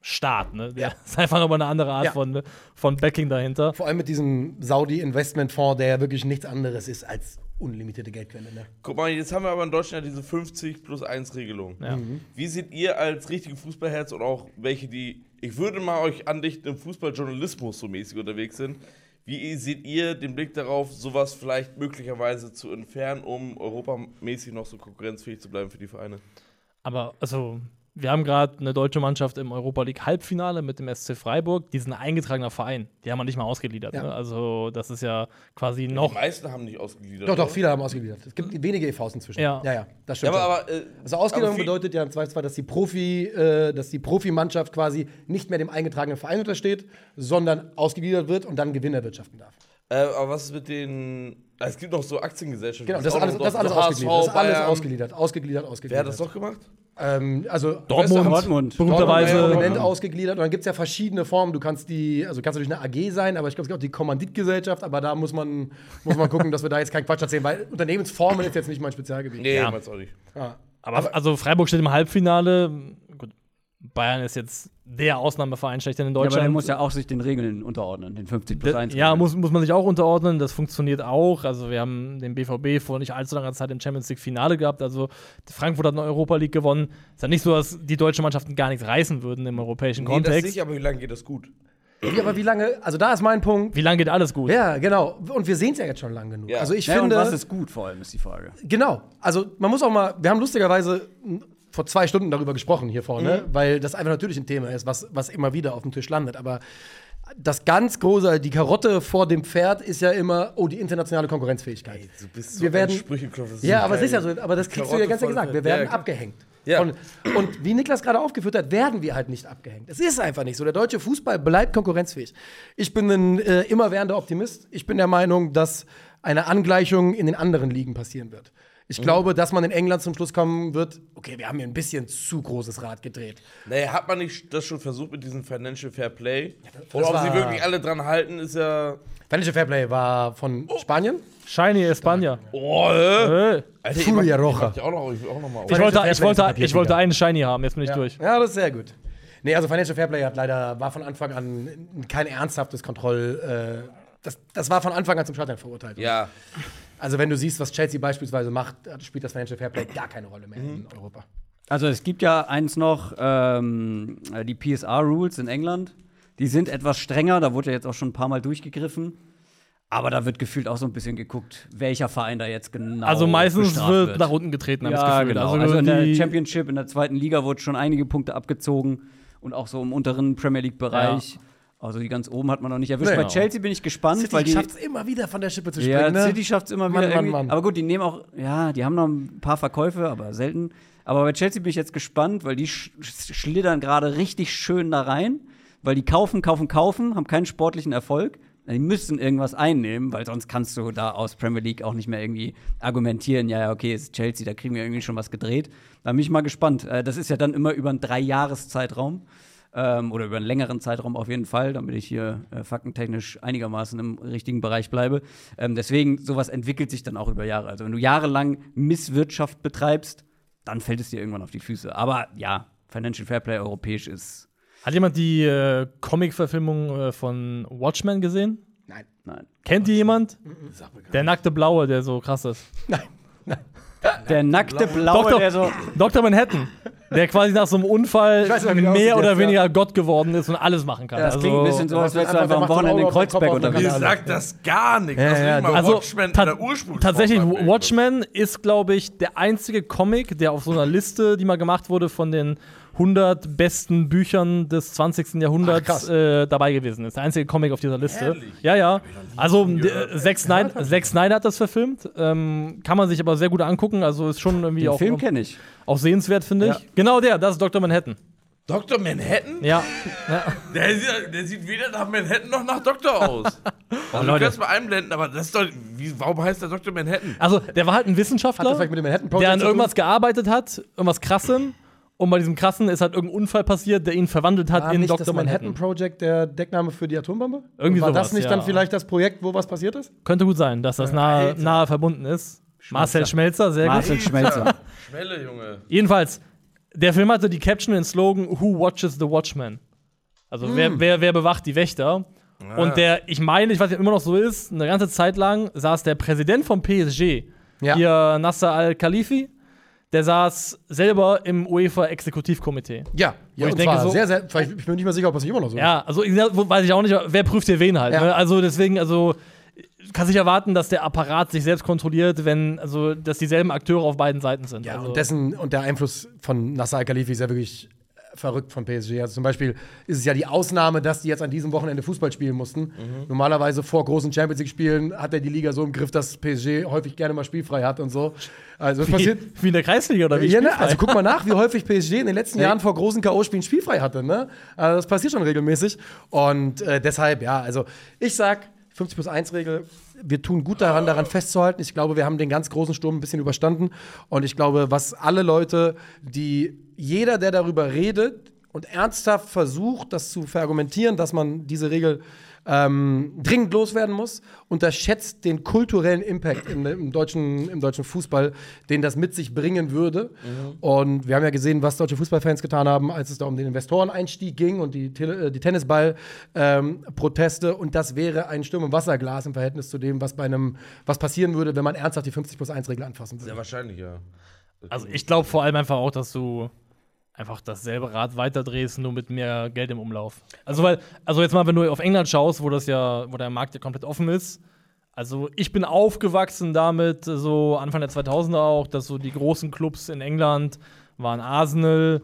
Staat, ne? Der ist einfach nochmal eine andere Art Ja. von, von Backing dahinter. Vor allem mit diesem Saudi-Investmentfonds, der ja wirklich nichts anderes ist als unlimitierte Geldquelle. Ne? Guck mal, jetzt haben wir aber in Deutschland ja diese fünfzig plus eins Regelung. Ja. Wie seht ihr als richtige Fußballherz und auch welche, die, ich würde mal euch andichten, im Fußballjournalismus so mäßig unterwegs sind, wie seht ihr den Blick darauf, sowas vielleicht möglicherweise zu entfernen, um europamäßig noch so konkurrenzfähig zu bleiben für die Vereine? Aber, also, wir haben gerade eine deutsche Mannschaft im Europa League Halbfinale mit dem S C Freiburg. Die sind ein eingetragener Verein. Die haben wir nicht mal ausgegliedert. Ja. Ne? Also, das ist ja quasi Die noch. meisten haben nicht ausgegliedert. Doch, doch, oder? viele haben ausgegliedert. Es gibt wenige E Vs inzwischen. Ja. ja, ja das Ja, stimmt. aber, schon. aber, äh, Also Ausgliederung aber viel- bedeutet ja im Zweifelsfall, dass die Profi, äh, dass die Profimannschaft quasi nicht mehr dem eingetragenen Verein untersteht, sondern ausgegliedert wird und dann Gewinn erwirtschaften darf. Äh, aber was ist mit den. Es gibt noch so Aktiengesellschaften. Genau, das ist auch alles, noch- das ist alles so H S ausgegliedert. Das ist alles Bayern. ausgegliedert, ausgegliedert, Wer ausgegliedert. hat das doch gemacht? Ähm, also Dortmund, Dortmund. berühmterweise. Dortmund ist Ja, prominent ja. ausgegliedert und dann gibt es ja verschiedene Formen. Du kannst die, also kannst natürlich eine A G sein, aber ich glaube, es gibt auch die Kommanditgesellschaft, aber da muss man, muss man gucken, dass wir da jetzt keinen Quatsch erzählen, weil Unternehmensformen ist jetzt nicht mein Spezialgebiet. Nee, Ja. ja. auch nicht. Ja. Aber, also Freiburg steht im Halbfinale. Gut, Bayern ist jetzt der Ausnahmeverein schlechthin in Ja, aber Deutschland. der muss ja auch sich den Regeln unterordnen, den fünfzig plus Da- eins. Ja, muss, muss man sich auch unterordnen. Das funktioniert auch. Also, wir haben den B V B vor nicht allzu langer Zeit im Champions League-Finale gehabt. Also, Frankfurt hat eine Europa League gewonnen. Ist ja nicht so, dass die deutschen Mannschaften gar nichts reißen würden im europäischen Nee, das Kontext. nicht, aber wie lange geht das gut? Wie, aber wie lange, also da ist mein Punkt. Wie lange geht alles gut? Ja, genau. Und wir sehen es ja jetzt schon lang genug. Ja. Also ich Ja, finde. und was ist gut vor allem, ist die Frage. Genau. Also man muss auch mal, wir haben lustigerweise m, vor zwei Stunden darüber gesprochen hier vorne, weil das einfach natürlich ein Thema ist, was, was immer wieder auf dem Tisch landet. Aber das ganz große, die Karotte vor dem Pferd ist ja immer, oh, die internationale Konkurrenzfähigkeit. Du bist Wir werden- Sprücheklopfer. Das Ja, so aber es geil. ist ja so, aber das kriegst du ja Karotte ganz ja voll gesagt. Wir Fett. werden Ja, klar. abgehängt. Ja. Und, und wie Niklas gerade aufgeführt hat, werden wir halt nicht abgehängt. Es ist einfach nicht so. Der deutsche Fußball bleibt konkurrenzfähig. Ich bin ein äh, immerwährender Optimist. Ich bin der Meinung, dass eine Angleichung in den anderen Ligen passieren wird. Ich glaube, dass man in England zum Schluss kommen wird, okay, wir haben hier ein bisschen zu großes Rad gedreht. Naja, hat man nicht das schon versucht mit diesem Financial Fair Play? das Oder ob war- sie wirklich alle dran halten, ist ja. Financial Fairplay war von Spanien. Shiny Espana. Oh, äh. Äh. Alter, Furia ihr macht- ihr Roja. macht ja auch noch, ich will auch noch mal auf. Ich wollte, Fairplay ich, wollte, ist die ich wollte Papiertiger. einen Shiny haben, jetzt bin ich Ja. durch. Ja, das ist sehr gut. Nee, also Financial Fairplay hat leider, war von Anfang an kein ernsthaftes Kontroll. Äh, das, das war von Anfang an zum Scheitern verurteilt. Ja. Also wenn du siehst, was Chelsea beispielsweise macht, spielt das Financial Fairplay gar keine Rolle mehr in Europa. Also es gibt ja eins noch, ähm, die P S R-Rules in England. Die sind etwas strenger, da wurde ja jetzt auch schon ein paar Mal durchgegriffen. Aber da wird gefühlt auch so ein bisschen geguckt, welcher Verein da jetzt genau Also meistens bestraft wird, nach unten getreten, habe ich das Ja, Gefühl. genau. Also, Also, in der die- Championship, in der zweiten Liga, wurde schon einige Punkte abgezogen. Und auch so im unteren Premier League-Bereich. Ja. Also die ganz oben hat man noch nicht erwischt. Nee. Bei Chelsea bin ich gespannt, weil City die schafft es immer wieder von der Schippe zu springen. ja, ne? City schafft es immer wieder Mann, Mann, irgendwie. Mann. Aber gut, die nehmen auch, ja, die haben noch ein paar Verkäufe, aber selten. Aber bei Chelsea bin ich jetzt gespannt, weil die sch schlittern gerade richtig schön da rein, weil die kaufen, kaufen, kaufen, haben keinen sportlichen Erfolg. Die müssen irgendwas einnehmen, weil sonst kannst du da aus Premier League auch nicht mehr irgendwie argumentieren, ja, ja, okay, ist Chelsea, da kriegen wir irgendwie schon was gedreht. Da bin ich mal gespannt. Äh, Das ist ja dann immer über einen Drei-Jahres-Zeitraum. Ähm, oder über einen längeren Zeitraum auf jeden Fall, damit ich hier äh, faktentechnisch einigermaßen im richtigen Bereich bleibe. Ähm, deswegen, sowas entwickelt sich dann auch über Jahre. Also wenn du jahrelang Misswirtschaft betreibst, dann fällt es dir irgendwann auf die Füße. Aber ja, Financial Fairplay europäisch ist, Hat jemand die äh, Comic-Verfilmung äh, von Watchmen gesehen? Nein, nein. Kennt die jemand? Der nackte Blaue, der so krass ist. nein, nein. Der nackte Blaue, Doktor, der so Doktor Manhattan, der quasi nach so einem Unfall Ich weiß nicht, wie der mehr aussieht oder jetzt, weniger ja. Gott geworden ist und alles machen kann. Das also, klingt ein bisschen so, als wärst du Einfach, einfach der am macht so ein Wochenende in Auge auf den Kreuzberg Kopf auf den unterwegs. Mir Kanal. sagt das gar nichts. Ja, Lass mich ja, mal Also, Watchmen ta in der Ursprungsform tatsächlich, abbilden. Watchmen ist, glaube ich, der einzige Comic, der auf so einer Liste, die mal gemacht wurde, von den hundert besten Büchern des zwanzigsten Jahrhunderts Ach, krass. äh, dabei gewesen ist. Der einzige Comic auf dieser Liste. Ehrlich? Ja, ja. Also, äh, Zack Snyder, Zack Snyder hat das verfilmt. Ähm, kann man sich aber sehr gut angucken. Also, ist schon irgendwie Den auch, Film kenne ich. auch sehenswert, finde ich. Ja. Genau der, das ist Doktor Manhattan. Doktor Manhattan? Ja. ja. Der, sieht, der sieht weder nach Manhattan noch nach Doktor aus. Also, du Leute. kannst mal einblenden, aber das ist doch. Wie, warum heißt der Doktor Manhattan? Also, der war halt ein Hat das Wissenschaftler, vielleicht mit dem Manhattan Project der an zu tun? irgendwas gearbeitet hat, irgendwas Krassem. Und bei diesem Krassen ist halt irgendein Unfall passiert, der ihn verwandelt hat War in nicht Doktor das Manhattan Manhattan. Project der Deckname für die Atombombe? Irgendwie War sowas, das nicht ja. dann vielleicht das Projekt, wo was passiert ist? Könnte gut sein, dass das nahe, Alter. nahe verbunden ist. Marcel Schmelzer, sehr Marcel gut. Schmelzer. Schwelle, Junge. Jedenfalls, der Film hatte die Caption und den Slogan Who watches the Watchmen? Also Mm. wer, wer, wer bewacht die Wächter? Ah. Und der, ich meine, ich weiß nicht, ob immer noch so ist, eine ganze Zeit lang saß der Präsident vom P S G, Ja. hier Nasser Al-Khalifi, der saß selber im UEFA-Exekutivkomitee. Ja, Wo ja ich und denke, zwar so- sehr, sehr, vielleicht, ich bin nicht mehr sicher, ob das nicht immer noch so Ja, also ich, weiß ich auch nicht, wer prüft hier wen halt. Ja. Ne? Also deswegen, also kann sich erwarten, dass der Apparat sich selbst kontrolliert, wenn, also dass dieselben Akteure auf beiden Seiten sind. Ja, also, und dessen und der Einfluss von Nasser Al-Khalifi ist ja wirklich verrückt von P S G. Also zum Beispiel ist es ja die Ausnahme, dass die jetzt an diesem Wochenende Fußball spielen mussten. Mhm. Normalerweise vor großen Champions League-Spielen hat er die Liga so im Griff, dass P S G häufig gerne mal spielfrei hat und so. Also es wie, passiert. wie in der Kreisliga oder wie? Ja, ne? spielfrei? Also guck mal nach, wie häufig P S G in den letzten Jahren vor großen K O-Spielen spielfrei hatte. Ne? Also das passiert schon regelmäßig. Und äh, deshalb, ja, also ich sag, fünfzig plus eins Regel, wir tun gut daran, daran festzuhalten. Ich glaube, wir haben den ganz großen Sturm ein bisschen überstanden. Und ich glaube, was alle Leute, die, jeder, der darüber redet und ernsthaft versucht, das zu verargumentieren, dass man diese Regel ähm, dringend loswerden muss, unterschätzt den kulturellen Impact im, im, deutschen, im deutschen Fußball, den das mit sich bringen würde. Mhm. Und wir haben ja gesehen, was deutsche Fußballfans getan haben, als es da um den Investoreneinstieg ging und die, Tele- die Tennisball-Proteste. Ähm, und das wäre ein Sturm- und Wasserglas im Verhältnis zu dem, was bei einem, was passieren würde, wenn man ernsthaft die fünfzig plus eins Regel anfassen würde. Sehr wahrscheinlich, ja. Also ich glaube vor allem einfach auch, dass du einfach dasselbe Rad weiterdrehst, nur mit mehr Geld im Umlauf. Also weil, also jetzt mal, wenn du auf England schaust, wo das ja, wo der Markt ja komplett offen ist. Also ich bin aufgewachsen damit, so Anfang der zweitausender auch, dass so die großen Clubs in England waren Arsenal,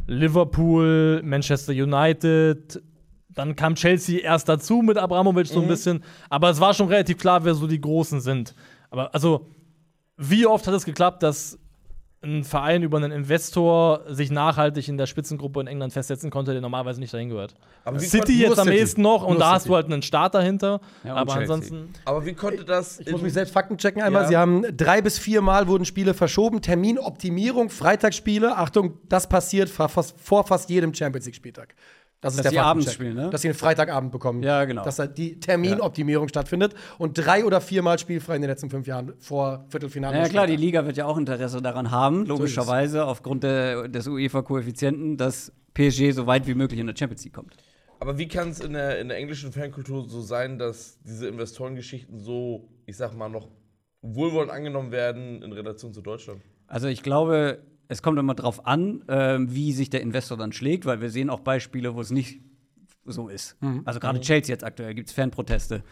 Liverpool, Manchester United. Dann kam Chelsea erst dazu mit Abramovich so ein bisschen. Aber es war schon relativ klar, wer so die Großen sind. Aber also, wie oft hat es geklappt, dass ein Verein über einen Investor sich nachhaltig in der Spitzengruppe in England festsetzen konnte, der normalerweise nicht dahin gehört. Aber wie City konnte- jetzt nur am City. ehesten noch und Nur da hast City. du halt einen Start dahinter. Ja, und aber Chelsea. ansonsten. Aber wie konnte das. Ich muss mich selbst Fakten checken einmal. Ja. Sie haben drei bis vier Mal wurden Spiele verschoben. Terminoptimierung, Freitagsspiele. Achtung, das passiert vor fast, vor fast jedem Champions League-Spieltag. Das ist Dass der die Faktencheck. abends spielen, ne? Dass sie einen Freitagabend bekommen. Ja, genau. Dass da die Terminoptimierung stattfindet. Und drei oder viermal spielfrei in den letzten fünf Jahren vor Viertelfinale. Ja, klar, die Liga wird ja auch Interesse daran haben, logischerweise, aufgrund der, des UEFA-Koeffizienten, dass P S G so weit wie möglich in der Champions League kommt. Aber wie kann es in der, in der englischen Fankultur so sein, dass diese Investorengeschichten so, ich sag mal, noch wohlwollend angenommen werden in Relation zu Deutschland? Also ich glaube, es kommt immer drauf an, ähm, wie sich der Investor dann schlägt, weil wir sehen auch Beispiele, wo es nicht so ist. Also gerade Chelsea jetzt aktuell gibt es Fanproteste,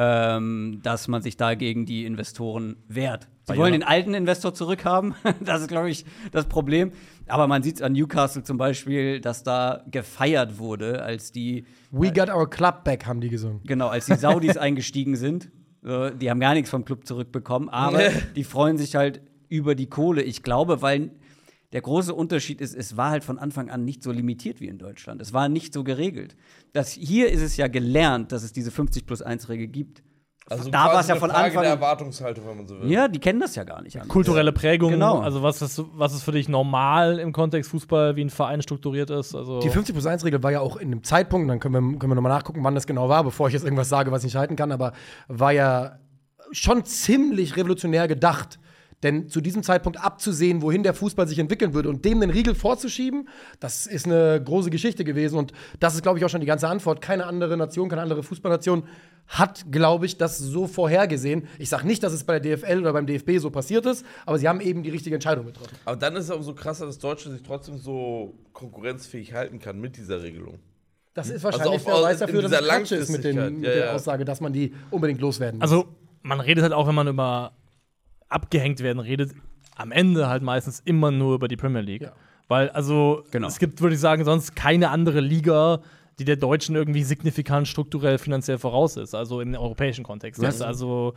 ähm, dass man sich da gegen die Investoren wehrt. Sie wollen den alten Investor zurückhaben, das ist, glaube ich, das Problem. Aber man sieht es an Newcastle zum Beispiel, dass da gefeiert wurde, als die We got our club back, haben die gesungen. Genau, als die Saudis eingestiegen sind. So, die haben gar nichts vom Club zurückbekommen, aber die freuen sich halt über die Kohle. Ich glaube, weil der große Unterschied ist, es war halt von Anfang an nicht so limitiert wie in Deutschland. Es war nicht so geregelt. Das, hier ist es ja gelernt, dass es diese fünfzig plus eins Regel gibt. Also Da war quasi es ja eine von Frage Anfang der an. Erwartungshaltung, wenn man so will. Ja, die kennen das ja gar nicht. anders. Kulturelle Prägung, Genau. also was ist, was ist für dich normal im Kontext Fußball, wie ein Verein strukturiert ist? Also Die fünfzig plus eins Regel war ja auch in dem Zeitpunkt, dann können wir, können wir nochmal nachgucken, wann das genau war, bevor ich jetzt irgendwas sage, was ich nicht halten kann, aber war ja schon ziemlich revolutionär gedacht. Denn zu diesem Zeitpunkt abzusehen, wohin der Fußball sich entwickeln würde und dem den Riegel vorzuschieben, das ist eine große Geschichte gewesen. Und das ist, glaube ich, auch schon die ganze Antwort. Keine andere Nation, keine andere Fußballnation hat, glaube ich, das so vorhergesehen. Ich sage nicht, dass es bei der D F L oder beim D F B so passiert ist, aber sie haben eben die richtige Entscheidung getroffen. Aber dann ist es auch so krass, dass Deutschland sich trotzdem so konkurrenzfähig halten kann mit dieser Regelung. Das ist wahrscheinlich Also auf- der Beweis in dafür, dass dieser es Quatsch ist mit, den, Langfristigkeit. mit Ja, der ja. Aussage, dass man die unbedingt loswerden muss. Also, man redet halt auch, wenn man über abgehängt werden redet, am Ende halt meistens immer nur über die Premier League. Ja. Weil, also, Genau. es gibt, würde ich sagen, sonst keine andere Liga, die der Deutschen irgendwie signifikant strukturell finanziell voraus ist, also im europäischen Kontext. Was? Also,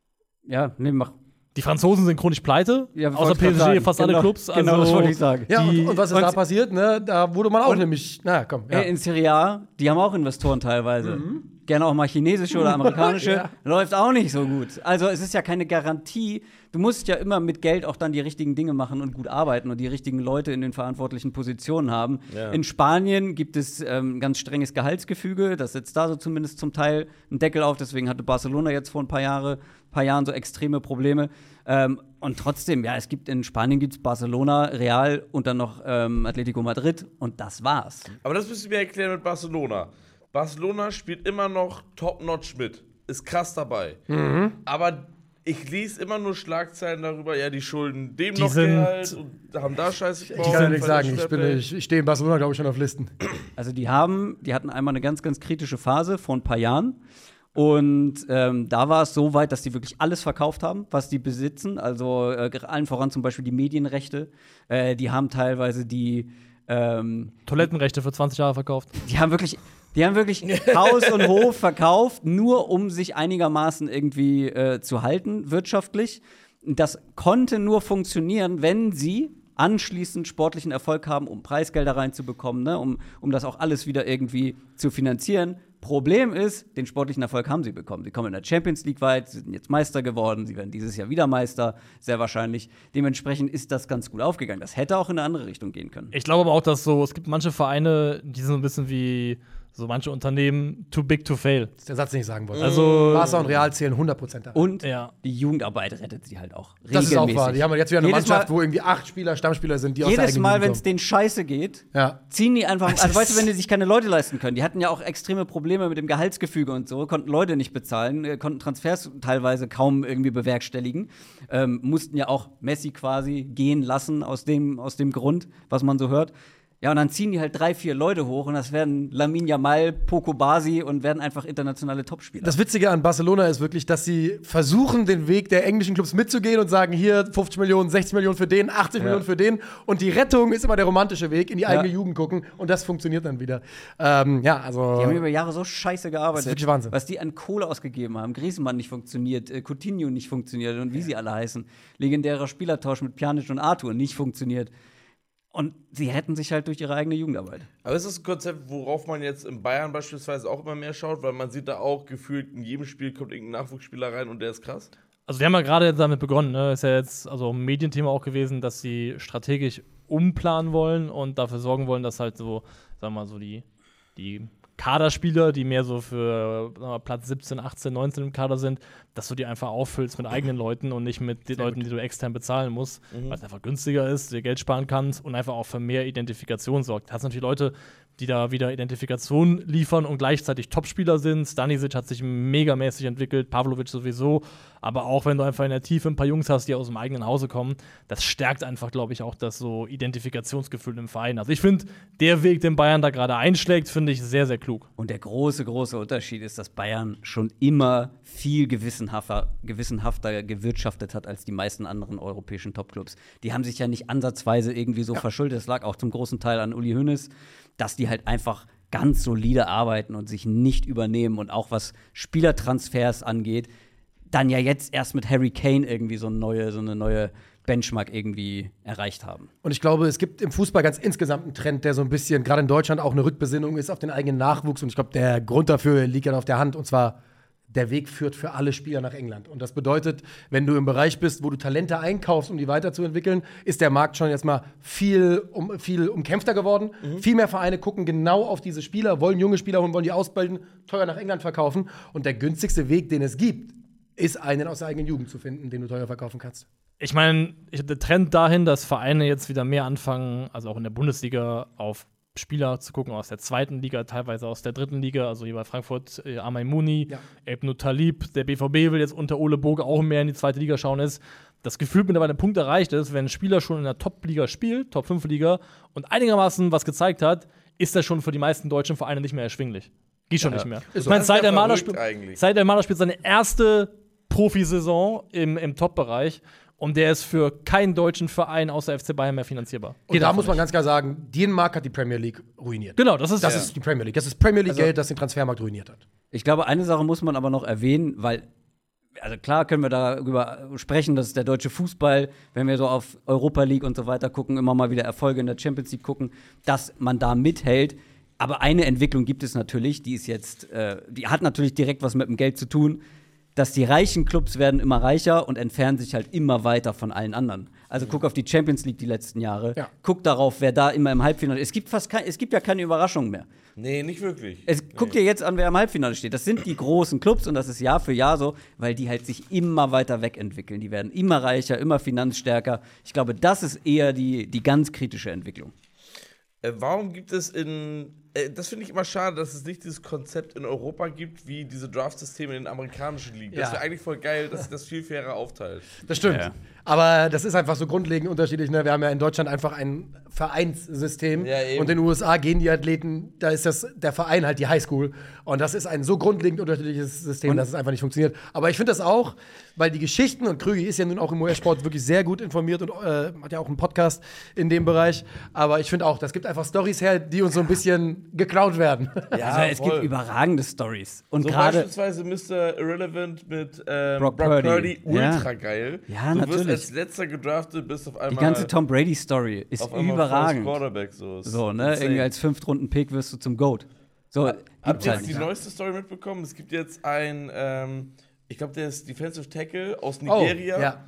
Ja, nee, mach. die Franzosen sind chronisch pleite, Ja, außer wollte ich P S G, grad sagen. fast Genau. alle Clubs. Also, Genau, das wollte ich sagen. ja, die- und, und was ist und- da passiert? Ne? Da wurde man auch und- nämlich, na komm, ja. Äh, in Serie A, die haben auch Investoren teilweise. gerne auch mal chinesische oder amerikanische, Ja. läuft auch nicht so gut. Also es ist ja keine Garantie. Du musst ja immer mit Geld auch dann die richtigen Dinge machen und gut arbeiten und die richtigen Leute in den verantwortlichen Positionen haben. Ja. In Spanien gibt es ähm, ganz strenges Gehaltsgefüge. Das setzt da so zumindest zum Teil einen Deckel auf. Deswegen hatte Barcelona jetzt vor ein paar, Jahre, paar Jahren so extreme Probleme. Ähm, und trotzdem, ja, es gibt in Spanien gibt's Barcelona, Real und dann noch ähm, Atletico Madrid und das war's. Aber das müssen wir erklären mit Barcelona. Barcelona spielt immer noch top-notch mit. Ist krass dabei. Mhm. Aber ich lese immer nur Schlagzeilen darüber, ja, die schulden dem Die noch sind- Gehalt und haben da Scheiße gebaut. Ich kann ja nichts weil der sagen. Ich, bin, Fairplay- ich, ich stehe in Barcelona, glaube ich, schon auf Listen. Also die haben, die hatten einmal eine ganz, ganz kritische Phase vor ein paar Jahren. Und ähm, da war es so weit, dass die wirklich alles verkauft haben, was die besitzen. Also äh, allen voran zum Beispiel die Medienrechte. Äh, die haben teilweise die, ähm, Toilettenrechte für zwanzig Jahre verkauft. die haben wirklich, die haben wirklich Haus und Hof verkauft, nur um sich einigermaßen irgendwie äh, zu halten wirtschaftlich. Das konnte nur funktionieren, wenn sie anschließend sportlichen Erfolg haben, um Preisgelder reinzubekommen, ne? um, um das auch alles wieder irgendwie zu finanzieren. Problem ist, den sportlichen Erfolg haben sie bekommen. Sie kommen in der Champions League weit, sie sind jetzt Meister geworden, sie werden dieses Jahr wieder Meister, sehr wahrscheinlich. Dementsprechend ist das ganz gut aufgegangen. Das hätte auch in eine andere Richtung gehen können. Ich glaube aber auch, dass so, es gibt manche Vereine, die sind so ein bisschen wie so manche Unternehmen, too big to fail. Das ist der Satz, den ich sagen wollte. Also, Barca und Real zählen hundert Prozent ab. Und ja. die Jugendarbeit rettet sie halt auch Das ist auch regelmäßig. wahr. Die haben jetzt wieder eine Jedes Mannschaft, Mal- wo irgendwie acht Spieler Stammspieler sind, die aus der Jedes eigenen Mal, Jugend wenn es kommen. denen scheiße geht, Ja. ziehen die einfach. Also, weißt du, wenn die sich keine Leute leisten können, die hatten ja auch extreme Probleme mit dem Gehaltsgefüge und so, konnten Leute nicht bezahlen, äh, konnten Transfers teilweise kaum irgendwie bewerkstelligen, ähm, mussten ja auch Messi quasi gehen lassen aus dem, aus dem Grund, was man so hört. Ja, und dann ziehen die halt drei, vier Leute hoch und das werden Lamine Yamal, Poco Basi und werden einfach internationale Topspieler. Das Witzige an Barcelona ist wirklich, dass sie versuchen, den Weg der englischen Clubs mitzugehen und sagen, hier fünfzig Millionen, sechzig Millionen für den, achtzig Millionen für den. Und die Rettung ist immer der romantische Weg, in die eigene Jugend gucken. Und das funktioniert dann wieder. Ähm, ja, also. Die haben über Jahre so scheiße gearbeitet. Das ist wirklich Wahnsinn. Was die an Kohle ausgegeben haben. Griezmann nicht funktioniert, äh, Coutinho nicht funktioniert und wie sie alle heißen. Legendärer Spielertausch mit Pjanic und Arthur nicht funktioniert. Und sie retten sich halt durch ihre eigene Jugendarbeit. Aber ist das ein Konzept, worauf man jetzt in Bayern beispielsweise auch immer mehr schaut? Weil man sieht da auch gefühlt, in jedem Spiel kommt irgendein Nachwuchsspieler rein und der ist krass. Also wir haben ja gerade jetzt damit begonnen, ne? Ist ja jetzt also ein Medienthema auch gewesen, dass sie strategisch umplanen wollen und dafür sorgen wollen, dass halt so, sagen wir mal, so die, die Kaderspieler, die mehr so für sagen wir mal, Platz siebzehn, achtzehn, neunzehn im Kader sind, dass du die einfach auffüllst mit eigenen Leuten und nicht mit den Sehr Leuten, gut. die du extern bezahlen musst, Mhm. weil es einfach günstiger ist, dir Geld sparen kannst und einfach auch für mehr Identifikation sorgt. Du hast natürlich Leute, die da wieder Identifikation liefern und gleichzeitig Topspieler sind. Stanisic hat sich megamäßig entwickelt, Pavlovic sowieso. Aber auch wenn du einfach in der Tiefe ein paar Jungs hast, die aus dem eigenen Hause kommen, das stärkt einfach, glaube ich, auch das so Identifikationsgefühl im Verein. Also ich finde, der Weg, den Bayern da gerade einschlägt, finde ich sehr, sehr klug. Und der große, große Unterschied ist, dass Bayern schon immer viel gewissenhafter, gewissenhafter gewirtschaftet hat als die meisten anderen europäischen Topclubs. Die haben sich ja nicht ansatzweise irgendwie so verschuldet. Das lag auch zum großen Teil an Uli Hoeneß, dass die halt einfach ganz solide arbeiten und sich nicht übernehmen. Und auch was Spielertransfers angeht, dann ja jetzt erst mit Harry Kane irgendwie so eine neue, so eine neue Benchmark irgendwie erreicht haben. Und ich glaube, es gibt im Fußball ganz insgesamt einen Trend, der so ein bisschen, gerade in Deutschland, auch eine Rückbesinnung ist auf den eigenen Nachwuchs. Und ich glaube, der Grund dafür liegt ja auf der Hand. Und zwar, der Weg führt für alle Spieler nach England. Und das bedeutet, wenn du im Bereich bist, wo du Talente einkaufst, um die weiterzuentwickeln, ist der Markt schon jetzt mal viel, um, viel umkämpfter geworden. Viel mehr Vereine gucken genau auf diese Spieler, wollen junge Spieler holen, wollen die ausbilden, teuer nach England verkaufen. Und der günstigste Weg, den es gibt, ist, einen aus der eigenen Jugend zu finden, den du teuer verkaufen kannst. Ich meine, der Trend dahin, dass Vereine jetzt wieder mehr anfangen, also auch in der Bundesliga, auf Spieler zu gucken aus der zweiten Liga, teilweise aus der dritten Liga, also hier bei Frankfurt äh, Amay Mouni, Ja. Ebnu Talib, der B V B will jetzt unter Ole Boge auch mehr in die zweite Liga schauen, ist, das Gefühl mittlerweile ein Punkt erreicht ist, wenn ein Spieler schon in der Top-Liga spielt, Top fünf Liga und einigermaßen was gezeigt hat, ist das schon für die meisten deutschen Vereine nicht mehr erschwinglich. Geht schon Ja. nicht mehr. Ist Ich so. meine, Das ist seit ja der Maler verrückt spielt, eigentlich. seit der Maler spielt seine erste Profisaison im, im Top-Bereich und der ist für keinen deutschen Verein außer F C Bayern mehr finanzierbar. Und Geht da einfach muss man nicht. ganz klar sagen, den Markt hat die Premier League ruiniert. Genau, das ist Das ja. ist die Premier League. Das ist Premier League-Geld, das den Transfermarkt ruiniert hat. Ich glaube, eine Sache muss man aber noch erwähnen, weil, also klar können wir darüber sprechen, dass der deutsche Fußball, wenn wir so auf Europa League und so weiter gucken, immer mal wieder Erfolge in der Champions League gucken, dass man da mithält. Aber eine Entwicklung gibt es natürlich, die ist jetzt, äh, die hat natürlich direkt was mit dem Geld zu tun, dass die reichen Clubs werden immer reicher und entfernen sich halt immer weiter von allen anderen. Also guck auf die Champions League die letzten Jahre. Ja. Guck darauf, wer da immer im Halbfinale ist. Es gibt fast kein, es gibt ja keine Überraschungen mehr. Nee, nicht wirklich. Es, nee. Guck dir jetzt an, wer im Halbfinale steht. Das sind die großen Clubs und das ist Jahr für Jahr so, weil die halt sich immer weiter wegentwickeln. Die werden immer reicher, immer finanzstärker. Ich glaube, das ist eher die, die ganz kritische Entwicklung. Äh, warum gibt es in. Äh, das finde ich immer schade, dass es nicht dieses Konzept in Europa gibt, wie diese Draft-Systeme in den amerikanischen Ligen. Das Ja. wäre eigentlich voll geil, dass sich das viel fairer aufteilt. Das stimmt. Ja. Aber das ist einfach so grundlegend unterschiedlich. Ne? Wir haben ja in Deutschland einfach ein Vereinssystem. Ja, eben. Und in den U S A gehen die Athleten, da ist das der Verein halt die Highschool. Und das ist ein so grundlegend unterschiedliches System, Und dass es einfach nicht funktioniert. Aber ich finde das auch, weil die Geschichten, und Krügi ist ja nun auch im U S-Sport wirklich sehr gut informiert und äh, hat ja auch einen Podcast in dem Bereich. Aber ich finde auch, das gibt einfach Storys her, die uns so ein bisschen geklaut werden. Ja, Also es voll. gibt überragende Stories. Und So gerade beispielsweise Mister Irrelevant mit ähm, Brock Brock, Purdy. Purdy, ultra geil. Ja, du wirst natürlich. als letzter gedraftet, bist auf einmal die ganze Tom Brady-Story ist auf einmal überragend. First Quarterback. So, Ist So, ne? insane. Irgendwie als Fünftrunden-Pick wirst du zum GOAT. So, Habt gibt's ihr halt jetzt die nicht. neueste Story mitbekommen? Es gibt jetzt ein, ähm, ich glaube, der ist Defensive Tackle aus Oh, Nigeria. ja.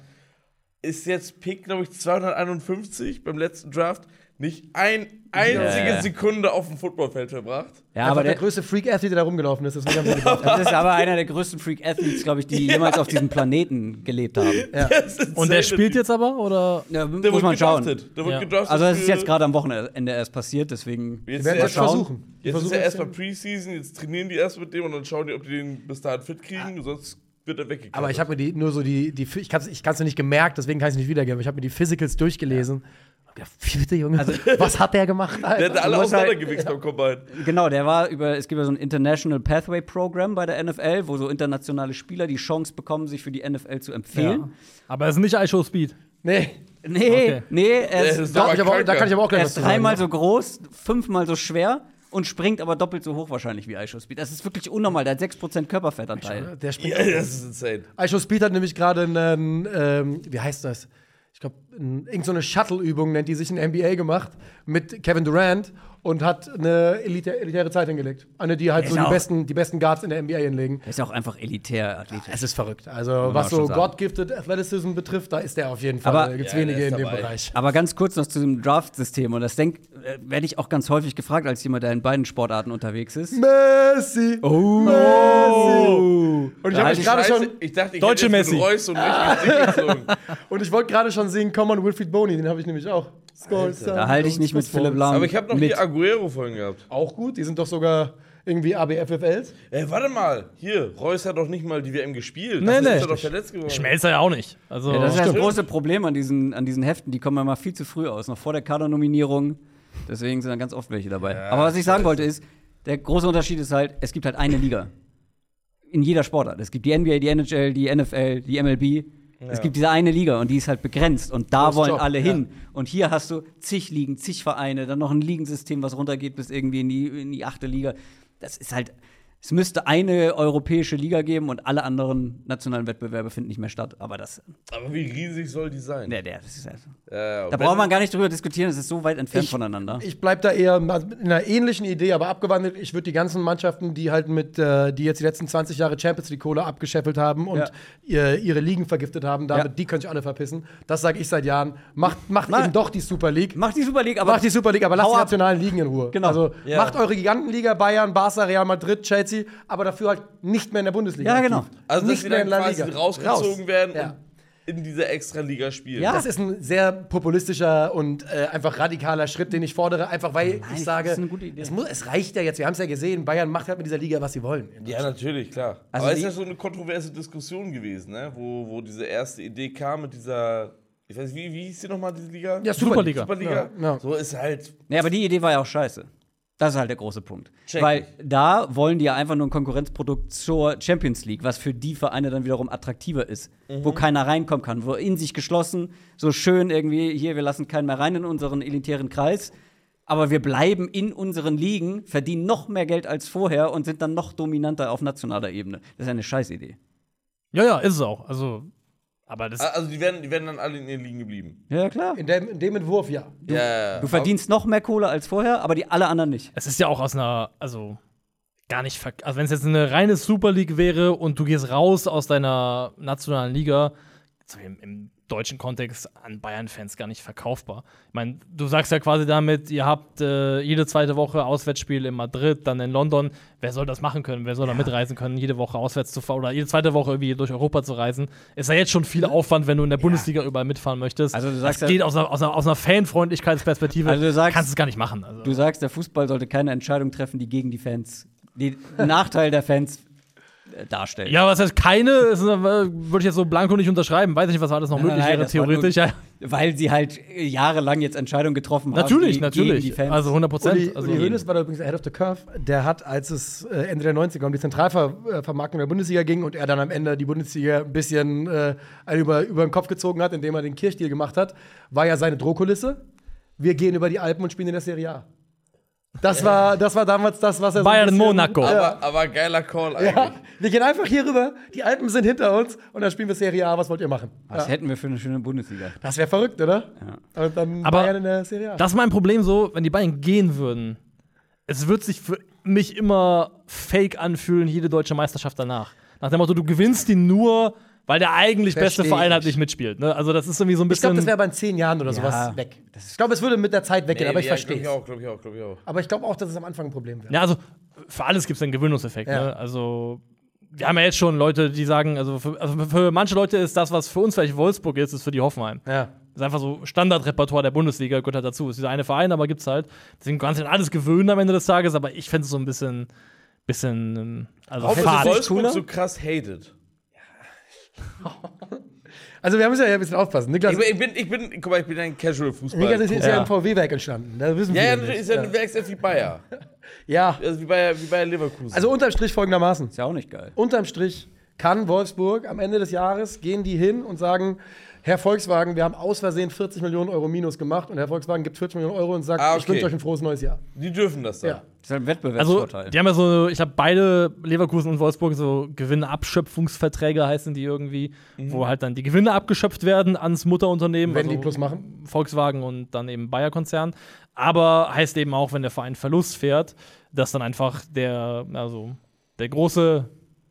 Ist jetzt Pick, glaube ich, zweihunderteinundfünfzig beim letzten Draft. Nicht ein einzige Ja. Sekunde auf dem Footballfeld verbracht. Ja, Einfach aber der der, größte Freak-Athlete, der da rumgelaufen ist. Deswegen haben sie gedacht. das ist aber einer der größten Freak-Athletes, glaube ich, die jemals auf diesem Planeten gelebt haben. Ja. Das ist Und der insane. spielt jetzt aber, oder? Ja, Der muss wird man schauen. gedraftet. Der wird Ja. gedraftet Also das ist für- jetzt gerade am Wochenende erst passiert, deswegen. Jetzt, Die ist werden ja das erst- versuchen. Die Jetzt ist versuchen ja das erstmal Preseason, jetzt trainieren die erst mit dem und dann schauen die, ob die den bis dahin fit kriegen, sonst wird er weggekauft. Aber ich habe mir die nur so die, die ich kann es ich kann's ja nicht gemerkt, deswegen kann ich es nicht wiedergeben. Ich habe mir die Physicals durchgelesen. Hab gedacht, wie bitte, Junge? Was hat der gemacht, der Alter? hat alle Du musst halt- auseinandergewichst beim Combine. Genau, der war über, es gibt ja so ein International Pathway Program bei der N F L, wo so internationale Spieler die Chance bekommen, sich für die N F L zu empfehlen. Ja. Aber es ist nicht iShow Speed. Nee. Nee, Okay. nee, er Der ist, ist Da, aber kann ich aber, auch- da kranker. kann ich aber auch gleich er was ist zu sagen. dreimal so groß, fünfmal so schwer und springt aber doppelt so hoch wahrscheinlich wie iShow Speed. Das ist wirklich unnormal, der hat sechs Prozent Körperfettanteil. Der springt. Ja, das ist insane. iShow Speed hat nämlich gerade einen, ähm, wie heißt das? Ich glaube, irgendeine so eine Shuttle-Übung nennt die sich in N B A gemacht mit Kevin Durant und hat eine elitä elitäre Zeit hingelegt. Eine, die halt Der so ist die auch- besten, die besten Guards in der N B A hinlegen. Er ist ja auch einfach elitär athletisch. Es ist verrückt. Also, man was so schon sagen. God-Gifted Athleticism betrifft, da ist der auf jeden Fall. Aber- Da gibt es Ja, der wenige ist in dem dabei. Bereich. Aber ganz kurz noch zu dem Draft-System. Und das denk, äh, werde ich auch ganz häufig gefragt, als jemand, der in beiden Sportarten unterwegs ist. Messi! Oh! Messi! Und ich habe halt mich die gerade Scheiße, schon, ich dachte, ich Deutsche hätte jetzt Messi. mit Reus und nicht mit Ding gezogen. und ich wollte gerade schon singen, Come on, Wilfried Boney, den habe ich nämlich auch. Score, son, Da halte ich nicht mit don't Philipp fall. Lahm Aber ich habe noch mit. die Aguero vorhin gehabt. Auch gut, die sind doch sogar irgendwie A B F F Ls. Ey, warte mal. Hier, Reus hat doch nicht mal die W M gespielt. Nee, Das nee. ist er doch verletzt geworden. Schmelzer ja auch nicht. Also, Ja, das ist ja das Stimmt. große Problem an diesen, an diesen Heften. Die kommen immer viel zu früh aus, noch vor der Kadernominierung. Deswegen sind da ganz oft welche dabei. Ja, Aber was ich sagen wollte ist, der große Unterschied ist halt, es gibt halt eine Liga. In jeder Sportart. Es gibt die N B A, die N H L, die N F L, die M L B. Es gibt diese eine Liga und die ist halt begrenzt. Und da Groß wollen Job, alle ja. hin. Und hier hast du zig Ligen, zig Vereine, dann noch ein Ligensystem, was runtergeht bis irgendwie in die, in die achte Liga. Das ist halt. Es müsste eine europäische Liga geben und alle anderen nationalen Wettbewerbe finden nicht mehr statt. Aber das. Aber wie riesig soll die sein? Der, der, das ist halt, Äh, da braucht man gar nicht drüber diskutieren, es ist so weit entfernt voneinander. Ich bleib da eher mit einer ähnlichen Idee, aber abgewandelt. Ich würde die ganzen Mannschaften, die halt mit, äh, die jetzt die letzten zwanzig Jahre Champions League Kohle abgescheffelt haben und Ja. ihr, ihre Ligen vergiftet haben, damit, Ja. die können sich alle verpissen. Das sage ich seit Jahren. Macht, macht Mach- eben doch die Super League. Macht die Super League, aber Macht die Super League, aber lasst hau die ab. nationalen Ligen in Ruhe. Genau. Also Ja. macht eure Gigantenliga, Bayern, Barca, Real Madrid, Chelsea, aber dafür halt nicht mehr in der Bundesliga. Ja, genau. aktiv. Also, dass nicht sie mehr dann in La quasi Liga. rausgezogen Raus. werden Ja. und in dieser Extra-Liga spielen. Ja. Das ist ein sehr populistischer und äh, einfach radikaler Schritt, den ich fordere, einfach weil Nein, ich sage, das ist eine gute Idee. Es, muss, es reicht ja jetzt, wir haben es ja gesehen, Bayern macht halt mit dieser Liga, was sie wollen. Ja, natürlich, klar. Also Aber es ist die- ja so eine kontroverse Diskussion gewesen, ne? wo, wo diese erste Idee kam mit dieser, ich weiß nicht, wie, wie hieß die nochmal, diese Liga? Ja, Superliga. Superliga. Ja, ja. So ist halt, Nee, aber die Idee war ja auch scheiße. Das ist halt der große Punkt. Check Weil ich. da wollen die ja einfach nur ein Konkurrenzprodukt zur Champions League, was für die Vereine dann wiederum attraktiver ist, wo keiner reinkommen kann, wo in sich geschlossen, so schön irgendwie, hier, wir lassen keinen mehr rein in unseren elitären Kreis, aber wir bleiben in unseren Ligen, verdienen noch mehr Geld als vorher und sind dann noch dominanter auf nationaler Ebene. Das ist eine Scheißidee. ja, ja, ist es auch. Also, Aber das Also die werden, die werden dann alle in ihren Ligen geblieben. Ja, klar. In dem, in dem Entwurf, ja. Du, ja, Du verdienst noch mehr Kohle als vorher, aber die alle anderen nicht. es ist ja auch aus einer, also gar nicht, verk- also wenn es jetzt eine reine Super League wäre und du gehst raus aus deiner nationalen Liga, so im, im deutschen Kontext an Bayern-Fans gar nicht verkaufbar. Ich meine, du sagst ja quasi damit, ihr habt äh, jede zweite Woche Auswärtsspiel in Madrid, dann in London. Wer soll das machen können? Wer soll da mitreisen können, jede Woche auswärts zu fahren oder jede zweite Woche irgendwie durch Europa zu reisen? Ist ja jetzt schon viel Aufwand, wenn du in der Bundesliga überall mitfahren möchtest. Also du sagst das ja- geht aus einer, aus einer, aus einer Fanfreundlichkeitsperspektive. Also du sagst- kannst es gar nicht machen. Also. Du sagst, der Fußball sollte keine Entscheidung treffen, die gegen die Fans, die Nachteil der Fans äh, darstellt. Ja, was heißt keine? Ist, äh, würde ich jetzt so blanko nicht unterschreiben. Weiß nicht, was alles noch Nein, möglich nein, wäre, das war theoretisch. nur- Ja, Weil sie halt äh, jahrelang jetzt Entscheidungen getroffen haben. natürlich, die natürlich. Gegen die Fans. Also hundert Prozent. Uli, Also, Uli Hoeneß war da übrigens ahead of the curve. Der hat, als es äh, Ende der neunziger um die Zentralvermarktung der Bundesliga ging und er dann am Ende die Bundesliga ein bisschen äh, einen über, über den Kopf gezogen hat, indem er den Kirchdeal gemacht hat, war ja seine Drohkulisse. Wir gehen über die Alpen und spielen in der Serie A. Das war, das war damals das, was er Bayern so ein bisschen, Monaco. Ja. Aber, aber geiler Call eigentlich. Ja, wir gehen einfach hier rüber, die Alpen sind hinter uns und dann spielen wir Serie A, was wollt ihr machen? Was Ja. hätten wir für eine schöne Bundesliga? Das wäre verrückt, oder? Ja. Und dann Aber Bayern in der Serie A. das ist mein Problem so, wenn die Bayern gehen würden. Es wird sich für mich immer fake anfühlen, jede deutsche Meisterschaft danach. Nach dem Motto, du gewinnst die nur, weil der eigentlich beste Versteh Verein halt ich. nicht mitspielt. Ne? Also das ist irgendwie so ein Ich glaube, bisschen. das wäre bei in zehn Jahren oder Ja, sowas weg. Ich glaube, es würde mit der Zeit weggehen, Nee, aber ich ja, verstehe glaub ich es. auch, glaub ich auch, glaub ich auch. Aber ich glaube auch, dass es am Anfang ein Problem wäre. Ja, also für alles gibt es einen Gewöhnungseffekt. Ja. Ne? Also wir haben ja jetzt schon Leute, die sagen, also für, also für manche Leute ist das, was für uns vielleicht Wolfsburg ist, ist für die Hoffenheim. Ja. Das ist einfach so Standardrepertoire der Bundesliga, gehört halt dazu. Es ist dieser eine Verein, aber gibt's halt. Deswegen kannst du an alles gewöhnen am Ende des Tages, aber ich fände es so ein bisschen, bisschen, ähm, also Warum ist fad. Wolfsburg cooler? so krass hated? Also wir müssen ja ein bisschen aufpassen. Niklas, Ich bin, ich bin, ich bin, guck mal, ich bin ein Casual-Fußball. Niklas ist, ist ja Ja. im V W-Werk entstanden. Da wissen Ja, wir ja, nicht. natürlich ist ja ein Werkself wie Bayer. Ja, Also wie Bayer, wie Bayer Leverkusen. also unterm Strich folgendermaßen. Ist ja auch nicht geil. Unterm Strich kann Wolfsburg am Ende des Jahres gehen die hin und sagen, Herr Volkswagen, wir haben aus Versehen vierzig Millionen Euro Minus gemacht und Herr Volkswagen gibt vierzig Millionen Euro und sagt, Ah, ich okay. wünsche euch ein frohes neues Jahr. die dürfen das dann. Ja. Das ist halt ein Also, Wettbewerbsvorteil. die haben ja so, ich glaube, beide, Leverkusen und Wolfsburg, so Gewinnabschöpfungsverträge heißen die irgendwie, wo halt dann die Gewinne abgeschöpft werden ans Mutterunternehmen. Wenn also die Plus machen. Volkswagen und dann eben Bayer-Konzern. Aber heißt eben auch, wenn der Verein Verlust fährt, dass dann einfach der, also der große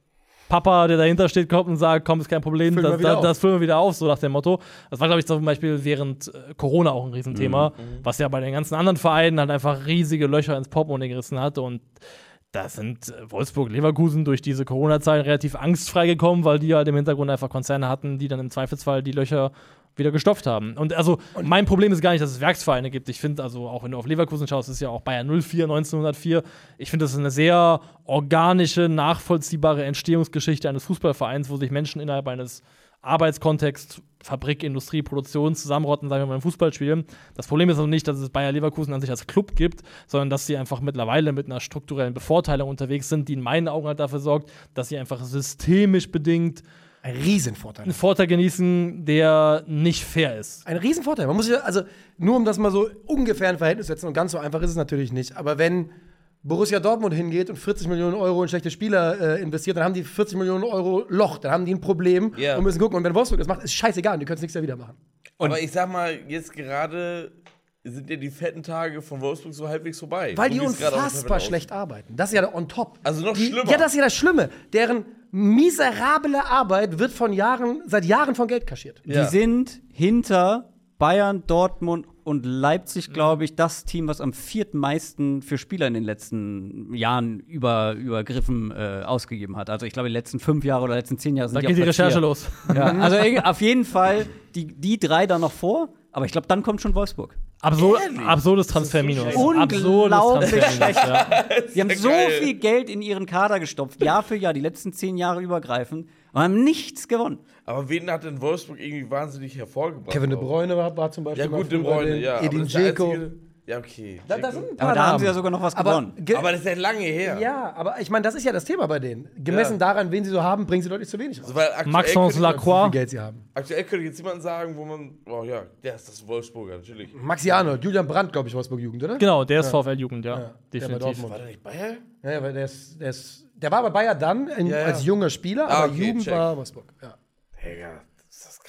Papa, der dahinter steht, kommt und sagt, komm, ist kein Problem, Füllen wir das, wieder das, auf. das füllen wir wieder auf, so nach dem Motto. Das war, glaube ich, zum Beispiel während äh, Corona auch ein Riesenthema, was ja bei den ganzen anderen Vereinen halt einfach riesige Löcher ins Portemonnaie gerissen hat. Und da sind äh, Wolfsburg, Leverkusen durch diese Corona-Zeit relativ angstfrei gekommen, weil die halt im Hintergrund einfach Konzerne hatten, die dann im Zweifelsfall die Löcher wieder gestopft haben. Und also mein Problem ist gar nicht, dass es Werksvereine gibt. Ich finde, also auch wenn du auf Leverkusen schaust, ist ja auch Bayern null vier, neunzehnhundertvier. Ich finde, das ist eine sehr organische, nachvollziehbare Entstehungsgeschichte eines Fußballvereins, wo sich Menschen innerhalb eines Arbeitskontexts, Fabrik, Industrie, Produktion zusammenrotten, sagen wir mal, im Fußballspiel. Das Problem ist also nicht, dass es Bayer Leverkusen an sich als Club gibt, sondern dass sie einfach mittlerweile mit einer strukturellen Bevorteilung unterwegs sind, die in meinen Augen halt dafür sorgt, dass sie einfach systemisch bedingt Ein Riesenvorteil. einen Vorteil genießen, der nicht fair ist. Ein Riesenvorteil. Man muss ja, also nur um das mal so ungefähr in Verhältnis zu setzen, und ganz so einfach ist es natürlich nicht, aber wenn Borussia Dortmund hingeht und vierzig Millionen Euro in schlechte Spieler äh, investiert, dann haben die vierzig Millionen Euro Loch, dann haben die ein Problem Ja. und müssen gucken. Und wenn Wolfsburg das macht, ist scheißegal, die können es nächstes Jahr wieder machen. Aber ich sag mal, jetzt gerade sind ja die fetten Tage von Wolfsburg so halbwegs vorbei. Weil So die wie es gerade unfassbar aussieht, aus. schlecht arbeiten. Das ist ja der on top. Also noch die, schlimmer. Ja, das ist ja das Schlimme. Deren miserable Arbeit wird von Jahren, seit Jahren von Geld kaschiert. Ja. Die sind hinter Bayern, Dortmund und Leipzig, glaube ich, das Team, was am viertmeisten für Spieler in den letzten Jahren über, übergriffen äh, ausgegeben hat. Also ich glaube, die letzten fünf Jahre oder letzten zehn Jahre sind Da die geht die auf Platz Recherche vier. los. Ja, also irg- auf jeden Fall die, die drei da noch vor, aber ich glaube, dann kommt schon Wolfsburg. Absur Ehrlich? absurdes Transferminus. schlecht. Absurdes Unglaublich Transferminus, schlecht. ja. Die haben ja so geil. viel Geld in ihren Kader gestopft, Jahr für Jahr, die letzten zehn Jahre übergreifend, und haben nichts gewonnen. Aber wen hat denn Wolfsburg irgendwie wahnsinnig hervorgebracht? Kevin de auch? Bruyne war, war zum Beispiel Ja, mal gut, De früher bei Bruyne, denen. ja. aber Edin das ist der Dzeko. einzige- Ja, okay. Da, da sind ein paar Aber da haben sie ja Namen. sogar noch was aber, gewonnen. ge- Aber das ist ja lange her. ja, aber ich meine, das ist ja das Thema bei denen. Gemessen Ja. daran, wen sie so haben, bringen sie deutlich zu wenig raus. Also, weil aktuell Maxence könnte ich- Wie Lacroix. viel Geld sie haben. Aktuell könnte ich jetzt jemanden sagen, wo man, oh ja, der ist das Wolfsburger, natürlich. Maxi Arnold, Julian Brandt, glaube ich, Wolfsburg-Jugend, oder? Genau, der ist VfL-Jugend, ja. Ja, der bei Definitiv. Dortmund. War der nicht Bayer? Ja, ja, weil der ist, der ist, der war bei Bayern dann in, Ja, ja. als junger Spieler, Ah, aber okay, Jugend check. war Wolfsburg. Ja. Digga, ist das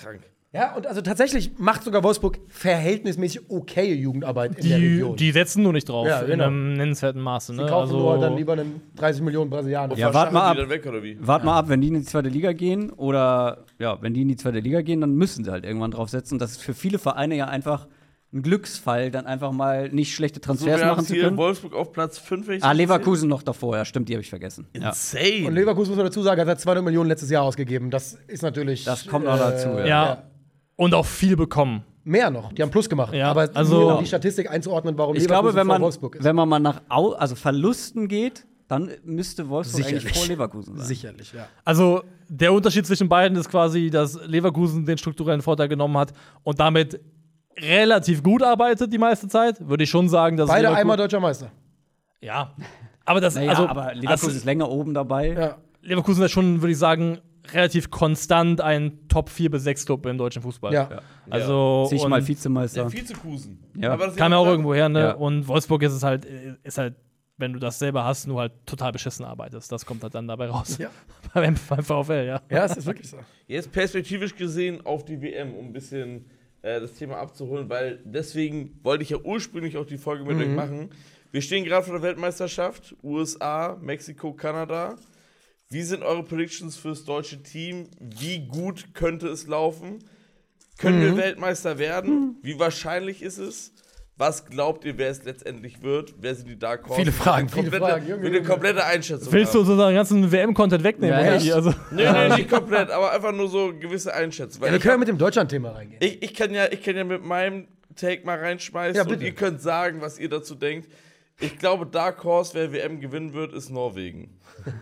Krank. Ja, und also tatsächlich macht sogar Wolfsburg verhältnismäßig okaye Jugendarbeit in der Die, Region. die setzen nur nicht drauf, Ja, genau. in einem nennenswerten Maße. Ne? Die kaufen also, nur dann lieber einen dreißig Millionen Brasilianer. Ja, Verschachern wart mal die ab. dann weg, oder wie? Wart mal ab, wenn die in die zweite Liga gehen oder ja, wenn die in die zweite Liga gehen, dann müssen sie halt irgendwann drauf setzen. Das ist für viele Vereine ja einfach ein Glücksfall, dann einfach mal nicht schlechte So, Transfers wir haben machen zu hier können. Wolfsburg auf Platz fünf. wenn ich Ah, das Leverkusen noch davor, ja, stimmt, die habe ich vergessen. sehe. Ja. Insane. Und Leverkusen, muss man dazu sagen, hat zweihundert Millionen letztes Jahr ausgegeben. Das ist natürlich. Das kommt noch dazu, ja. ja. Und auch viel bekommen. Mehr noch. Die haben Plus gemacht. Ja, Aber also- nur um die Statistik einzuordnen, warum Ich Leverkusen glaube, wenn vor man, Wolfsburg ist. wenn man mal nach Au also Verlusten geht, dann müsste Wolfsburg Sicherlich. eigentlich vor Leverkusen sein. Sicherlich, ja. Also der Unterschied zwischen beiden ist quasi, dass Leverkusen den strukturellen Vorteil genommen hat und damit relativ gut arbeitet die meiste Zeit. Würde ich schon sagen, dass Beide Leverku- einmal deutscher Meister. Ja. Aber das, Naja, also, aber Leverkusen also, ist länger oben dabei. Ja. Leverkusen ist schon, würde ich sagen, relativ konstant ein Top vier bis sechs Club im deutschen Fußball. Ja. Also Zigmal und Vizemeister. Der Vizekusen. Ja. Aber das kam ja auch gesagt? irgendwo her, ne? Ja. Und Wolfsburg ist es halt, ist halt, wenn du das selber hast, nur halt total beschissen arbeitest. Das kommt halt dann dabei raus. Ja. beim, beim VfL, ja. Ja, es ist wirklich so. Jetzt perspektivisch gesehen auf die W M, um ein bisschen äh, das Thema abzuholen, weil deswegen wollte ich ja ursprünglich auch die Folge mit euch machen. Wir stehen gerade vor der Weltmeisterschaft, U S A, Mexiko, Kanada. Wie sind eure Predictions fürs deutsche Team? Wie gut könnte es laufen? Können wir Weltmeister werden? Wie wahrscheinlich ist es? Was glaubt ihr, wer es letztendlich wird? Wer sind die Dark Horse? Viele Fragen, Eine komplette, viele Fragen, Junge, Will eine Junge. komplette Einschätzung Willst du haben. unseren ganzen W M-Content wegnehmen? Ja, oder echt? wie? Also, Nee, nee, nicht komplett, aber einfach nur so gewisse Einschätzungen. Weil Ja, wir ich können hab- mit dem Deutschland-Thema reingehen. Ich, ich, kann ja, ich kann ja mit meinem Take mal reinschmeißen Ja, und bitte. ihr könnt sagen, was ihr dazu denkt. Ich glaube, Dark Horse, wer W M gewinnen wird, ist Norwegen.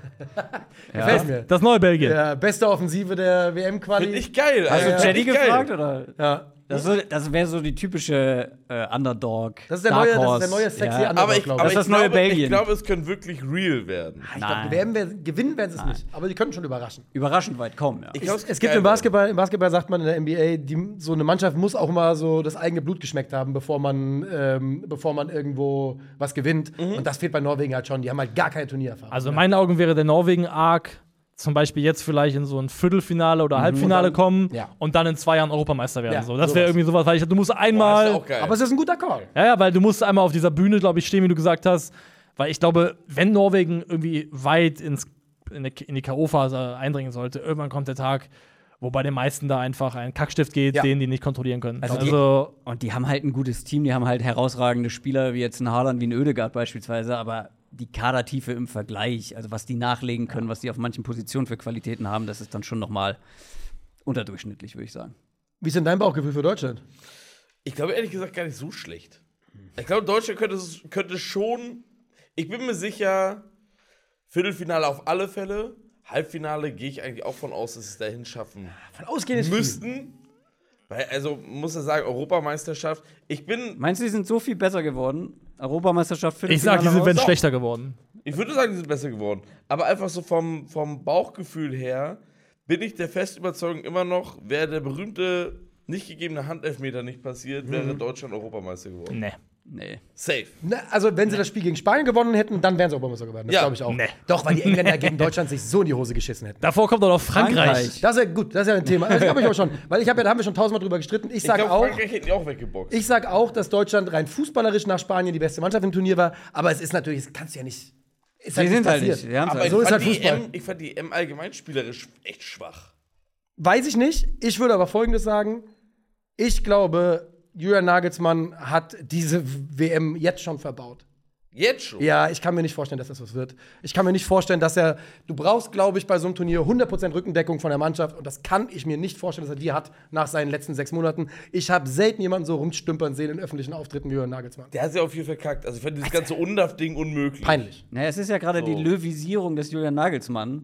Gefällt mir. das neue Belgien. Ja, beste Offensive der W M-Quali. Finde ich geil. Hast du Also, Jenny find ich geil. gefragt? Oder? Ja. Das, so, das wäre so die typische äh, Underdog. Das ist der Dark neue, das ist Horse. der neue sexy ja. Underdog, Aber ich, glaub aber Das ist ich das neue glaube, Belgien. Ich glaube, es könnte wirklich real werden. Ich glaube, Nein. W M werden- gewinnen werden sie es nicht. Aber die könnten schon überraschen. Überraschend weit kommen, ja. Ich Es, glaub, es könnte gibt geil im werden. Basketball, im Basketball sagt man in der N B A, die, so eine Mannschaft muss auch mal so das eigene Blut geschmeckt haben, bevor man, ähm, bevor man irgendwo was gewinnt. Und das fehlt bei Norwegen halt schon. Die haben halt gar keine Turniererfahrung. Also in meinen Augen wäre der Norwegen-Arc zum Beispiel jetzt vielleicht in so ein Viertelfinale oder Halbfinale Und dann- kommen ja. und dann in zwei Jahren Europameister werden. Ja, so. Das wäre sowas. irgendwie sowas, weil ich, du musst Boah, einmal. ist auch geil. Aber es ist ein guter Call. Ja, ja, weil du musst einmal auf dieser Bühne, glaube ich, stehen, wie du gesagt hast. Weil ich glaube, wenn Norwegen irgendwie weit ins, in, die, in die K O-Phase eindringen sollte, irgendwann kommt der Tag, wo bei den meisten da einfach ein Kackstift geht, Ja. den die nicht kontrollieren können. Also Also, die- Und die haben halt ein gutes Team, die haben halt herausragende Spieler, wie jetzt ein Haaland, wie ein Oedegaard beispielsweise, aber die Kadertiefe im Vergleich, also was die nachlegen können, was die auf manchen Positionen für Qualitäten haben, das ist dann schon noch mal unterdurchschnittlich, würde ich sagen. Wie ist denn dein Bauchgefühl für Deutschland? Ich glaube ehrlich gesagt gar nicht so schlecht. Ich glaube, Deutschland könnte, es- könnte schon. Ich bin mir sicher, Viertelfinale auf alle Fälle. Halbfinale gehe ich eigentlich auch von aus, dass sie es dahin schaffen Von ausgehen ist viel. müssten. Weil, also, muss ich sagen, Europameisterschaft. Ich bin. Meinst du, die sind so viel besser geworden? Europameisterschaft für ich sag, die sind wenn raus. schlechter geworden. Ich würde sagen, die sind besser geworden. Aber einfach so vom, vom Bauchgefühl her bin ich der festen Überzeugung immer noch, wäre der berühmte nicht gegebene Handelfmeter nicht passiert, wäre Deutschland Europameister geworden. Nee. Nee. Safe. Ne, also, wenn sie das Spiel gegen Spanien gewonnen hätten, dann wären sie Europameister geworden. Das Ja. glaube ich auch. Nee. Doch, weil die Engländer gegen Deutschland sich so in die Hose geschissen hätten. Davor kommt auch noch Frankreich. Frankreich. Das ist ja gut, das ist ja ein Thema. Das habe ich aber schon. Weil ich habe ja, da haben wir schon tausendmal drüber gestritten. Ich Ich sage glaube, auch, Frankreich hätten die auch weggeboxt. ich sag auch, dass Deutschland rein fußballerisch nach Spanien die beste Mannschaft im Turnier war. Aber es ist natürlich, das kannst du ja nicht. Ist Sie sind halt passiert. nicht. Sie haben's Aber halt. ich, so ist fand halt die Fußball. M, ich fand die M allgemein spielerisch echt schwach. Weiß ich nicht. Ich würde aber Folgendes sagen. Ich glaube, Julian Nagelsmann hat diese W M jetzt schon verbaut. Jetzt schon. Ja, ich kann mir nicht vorstellen, dass das was wird. Ich kann mir nicht vorstellen, dass er. Du brauchst, glaube ich, bei so einem Turnier hundert Prozent Rückendeckung von der Mannschaft. Und das kann ich mir nicht vorstellen, dass er die hat nach seinen letzten sechs Monaten. Ich habe selten jemanden so rumstümpern sehen in öffentlichen Auftritten wie Julian Nagelsmann. Der hat sich auch viel verkackt. Also ich fand dieses ganze Undaf-Ding unmöglich. Peinlich. Naja, es ist ja gerade So. die Löwisierung des Julian Nagelsmann.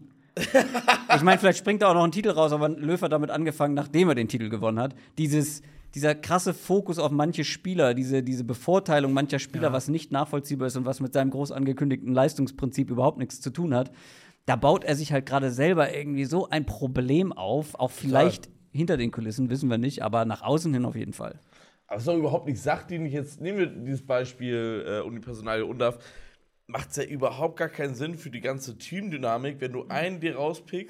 Ich meine, vielleicht springt da auch noch ein Titel raus, aber Löw hat damit angefangen, nachdem er den Titel gewonnen hat. Dieses, dieser krasse Fokus auf manche Spieler, diese, diese Bevorteilung mancher Spieler, was nicht nachvollziehbar ist und was mit seinem groß angekündigten Leistungsprinzip überhaupt nichts zu tun hat, da baut er sich halt gerade selber irgendwie so ein Problem auf, auch vielleicht hinter den Kulissen, wissen wir nicht, aber nach außen hin auf jeden Fall. Aber es ist doch überhaupt nicht sachdienlich. Jetzt nehmen wir dieses Beispiel äh, Unipersonal Undaf. Macht es ja überhaupt gar keinen Sinn für die ganze Teamdynamik, wenn du einen dir rauspickst,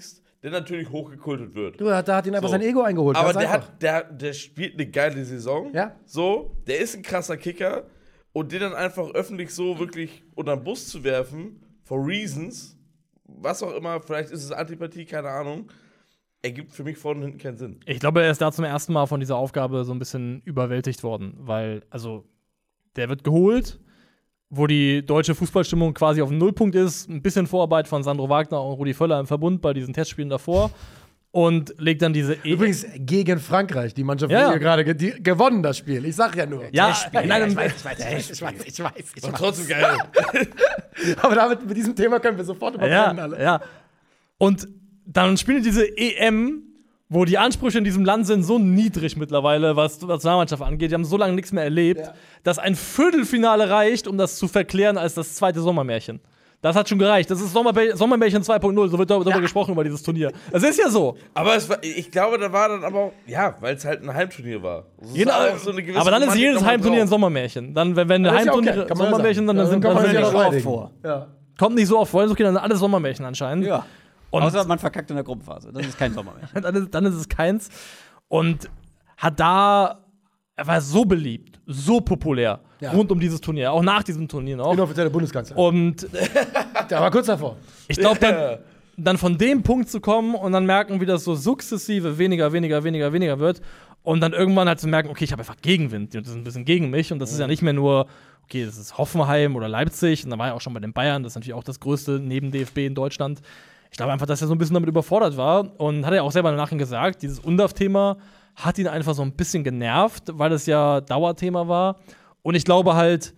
der natürlich hochgekultet wird. Du, da hat ihn einfach So. sein Ego eingeholt. Aber ganz der, einfach. hat, der, der spielt eine geile Saison. Ja. So, der ist ein krasser Kicker. Und den dann einfach öffentlich so wirklich unter den Bus zu werfen, for reasons, was auch immer, vielleicht ist es Antipathie, keine Ahnung, ergibt für mich vorne und hinten keinen Sinn. Ich glaube, er ist da zum ersten Mal von dieser Aufgabe so ein bisschen überwältigt worden, weil, also, der wird geholt, wo die deutsche Fußballstimmung quasi auf dem Nullpunkt ist, ein bisschen Vorarbeit von Sandro Wagner und Rudi Völler im Verbund bei diesen Testspielen davor und legt dann diese e Übrigens gegen Frankreich, die Mannschaft Ja, von ja. ihr gerade ge die, gewonnen, das Spiel. Ich sag ja nur. Ja, Nein, in einem, ich weiß, ich weiß, ich weiß, ich weiß, ich weiß, ich Und weiß. trotzdem geil. Aber damit, mit diesem Thema können wir sofort überbrennen ja, alle. ja. Und dann spielen die diese E M, wo die Ansprüche in diesem Land sind so niedrig mittlerweile, was die Nationalmannschaft angeht. Die haben so lange nichts mehr erlebt, Ja. dass ein Viertelfinale reicht, um das zu verklären als das zweite Sommermärchen. Das hat schon gereicht. Das ist Sommerbä Sommermärchen zwei Punkt null. So wird darüber gesprochen über dieses Turnier. Es ist ja so. Aber es war, ich glaube, da war dann aber auch, ja, weil es halt ein Heimturnier war. Es Genau, war auch so eine gewisse aber dann ist Romantik jedes noch mal Heimturnier ein drauf. Sommermärchen. Dann, wenn, wenn Das ist ja okay, Heimturnier kann man ja Sommermärchen, sagen. dann Ja, sind kann man dann ja sind noch die reinigen. vor. Ja. kommt nicht so oft vor. Okay, dann sind alles Sommermärchen anscheinend. Ja. Und Außer man verkackt in der Gruppenphase. Das ist kein Sommermärchen. dann, ist, dann ist es keins. Und hat da, er war so beliebt, so populär Ja. rund um dieses Turnier, auch nach diesem Turnier noch. Inoffizielle Bundeskanzler. Und Der war kurz davor. ich glaube, dann, dann von dem Punkt zu kommen und dann merken, wie das so sukzessive weniger, weniger, weniger, weniger wird. Und dann irgendwann halt zu merken, okay, ich habe einfach Gegenwind. Und das ist ein bisschen gegen mich. Und das ist ja nicht mehr nur, okay, das ist Hoffenheim oder Leipzig. Und da war er auch schon bei den Bayern. Das ist natürlich auch das größte neben D F B in Deutschland. Ich glaube einfach, dass er so ein bisschen damit überfordert war. Und hat er auch selber nachher gesagt, dieses U N D A F-Thema hat ihn einfach so ein bisschen genervt, weil es ja Dauerthema war. Und ich glaube halt,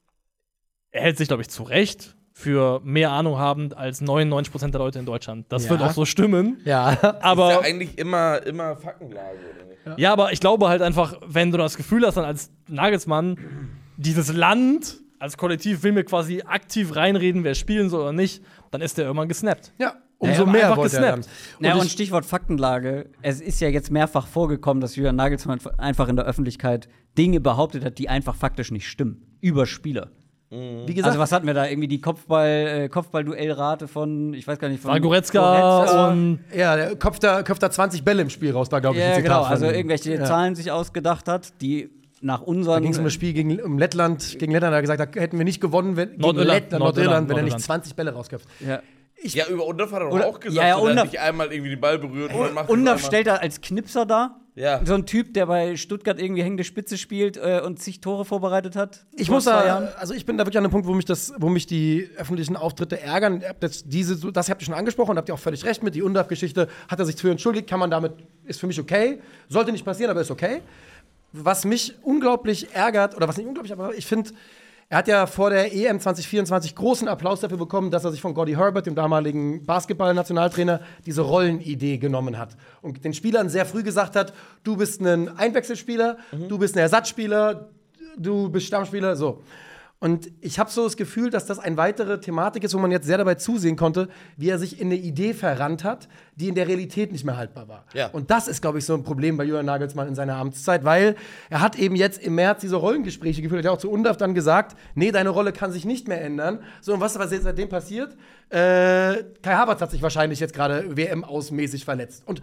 er hält sich, glaube ich, zu Recht für mehr Ahnung habend als neunundneunzig Prozent der Leute in Deutschland. Das Ja. wird auch so stimmen. Ja. Ist ja Aber eigentlich immer, immer Faktenlage, oder nicht? ja, aber ich glaube halt einfach, wenn du das Gefühl hast, dann als Nagelsmann, dieses Land als Kollektiv will mir quasi aktiv reinreden, wer spielen soll oder nicht, dann ist der irgendwann gesnappt. Ja, Ja, umso aber mehr einfach wollte er dann. gesnappt. Ja, und ich- Stichwort Faktenlage. Es ist ja jetzt mehrfach vorgekommen, dass Julian Nagelsmann einfach in der Öffentlichkeit Dinge behauptet hat, die einfach faktisch nicht stimmen. Über Spieler. Wie gesagt, Also, was hatten wir da? Irgendwie die Kopfball, äh, Kopfball-Duellrate von, ich weiß gar nicht, von War Goretzka Goretzka. und ja, der köpft da, köpft da zwanzig Bälle im Spiel raus, war, glaube ich, ein Ja, Zitat genau. von Also, ihm. irgendwelche Ja. Zahlen sich ausgedacht hat, die nach Da unseren. ging es um das Spiel gegen um Lettland, gegen Lettland, da hat er gesagt, da hätten wir nicht gewonnen, wenn, gegen Nordirland, Lettland, Nordirland, Nordirland, wenn er nicht Nordirland. zwanzig Bälle rausköpft. Ja. Ja, über Undorf hat er doch Oder- auch gesagt, ja, ja, so, der Undorf- hat nicht einmal irgendwie den Ball berührt und dann macht Undorf er einmal- stellt er als Knipser da. Ja. So ein Typ, der bei Stuttgart irgendwie hängende Spitze spielt äh, und zig Tore vorbereitet hat. Ich vor muss zwei da, Jahren. also ich bin da wirklich an einem Punkt, wo mich das, wo mich die öffentlichen Auftritte ärgern. Das, diese, das habt ihr schon angesprochen, da habt ihr auch völlig recht mit. Die U N D A F-Geschichte hat er sich für entschuldigt, kann man damit, ist für mich okay. Sollte nicht passieren, aber ist okay. Was mich unglaublich ärgert, oder was nicht unglaublich, aber ich finde, er hat ja vor der E M zwanzig vierundzwanzig großen Applaus dafür bekommen, dass er sich von Gordy Herbert, dem damaligen Basketball-Nationaltrainer, diese Rollenidee genommen hat. Und den Spielern sehr früh gesagt hat, du bist ein Einwechselspieler, du bist ein Ersatzspieler, du bist Stammspieler, so. Und ich habe so das Gefühl, dass das eine weitere Thematik ist, wo man jetzt sehr dabei zusehen konnte, wie er sich in eine Idee verrannt hat, die in der Realität nicht mehr haltbar war. Ja. Und das ist, glaube ich, so ein Problem bei Julian Nagelsmann in seiner Amtszeit, weil er hat eben jetzt im März diese Rollengespräche geführt, er hat ja auch zu U N D A F dann gesagt, nee, deine Rolle kann sich nicht mehr ändern. So, und was ist aber seitdem passiert? Äh, Kai Havertz hat sich wahrscheinlich jetzt gerade W M-ausmäßig verletzt. Und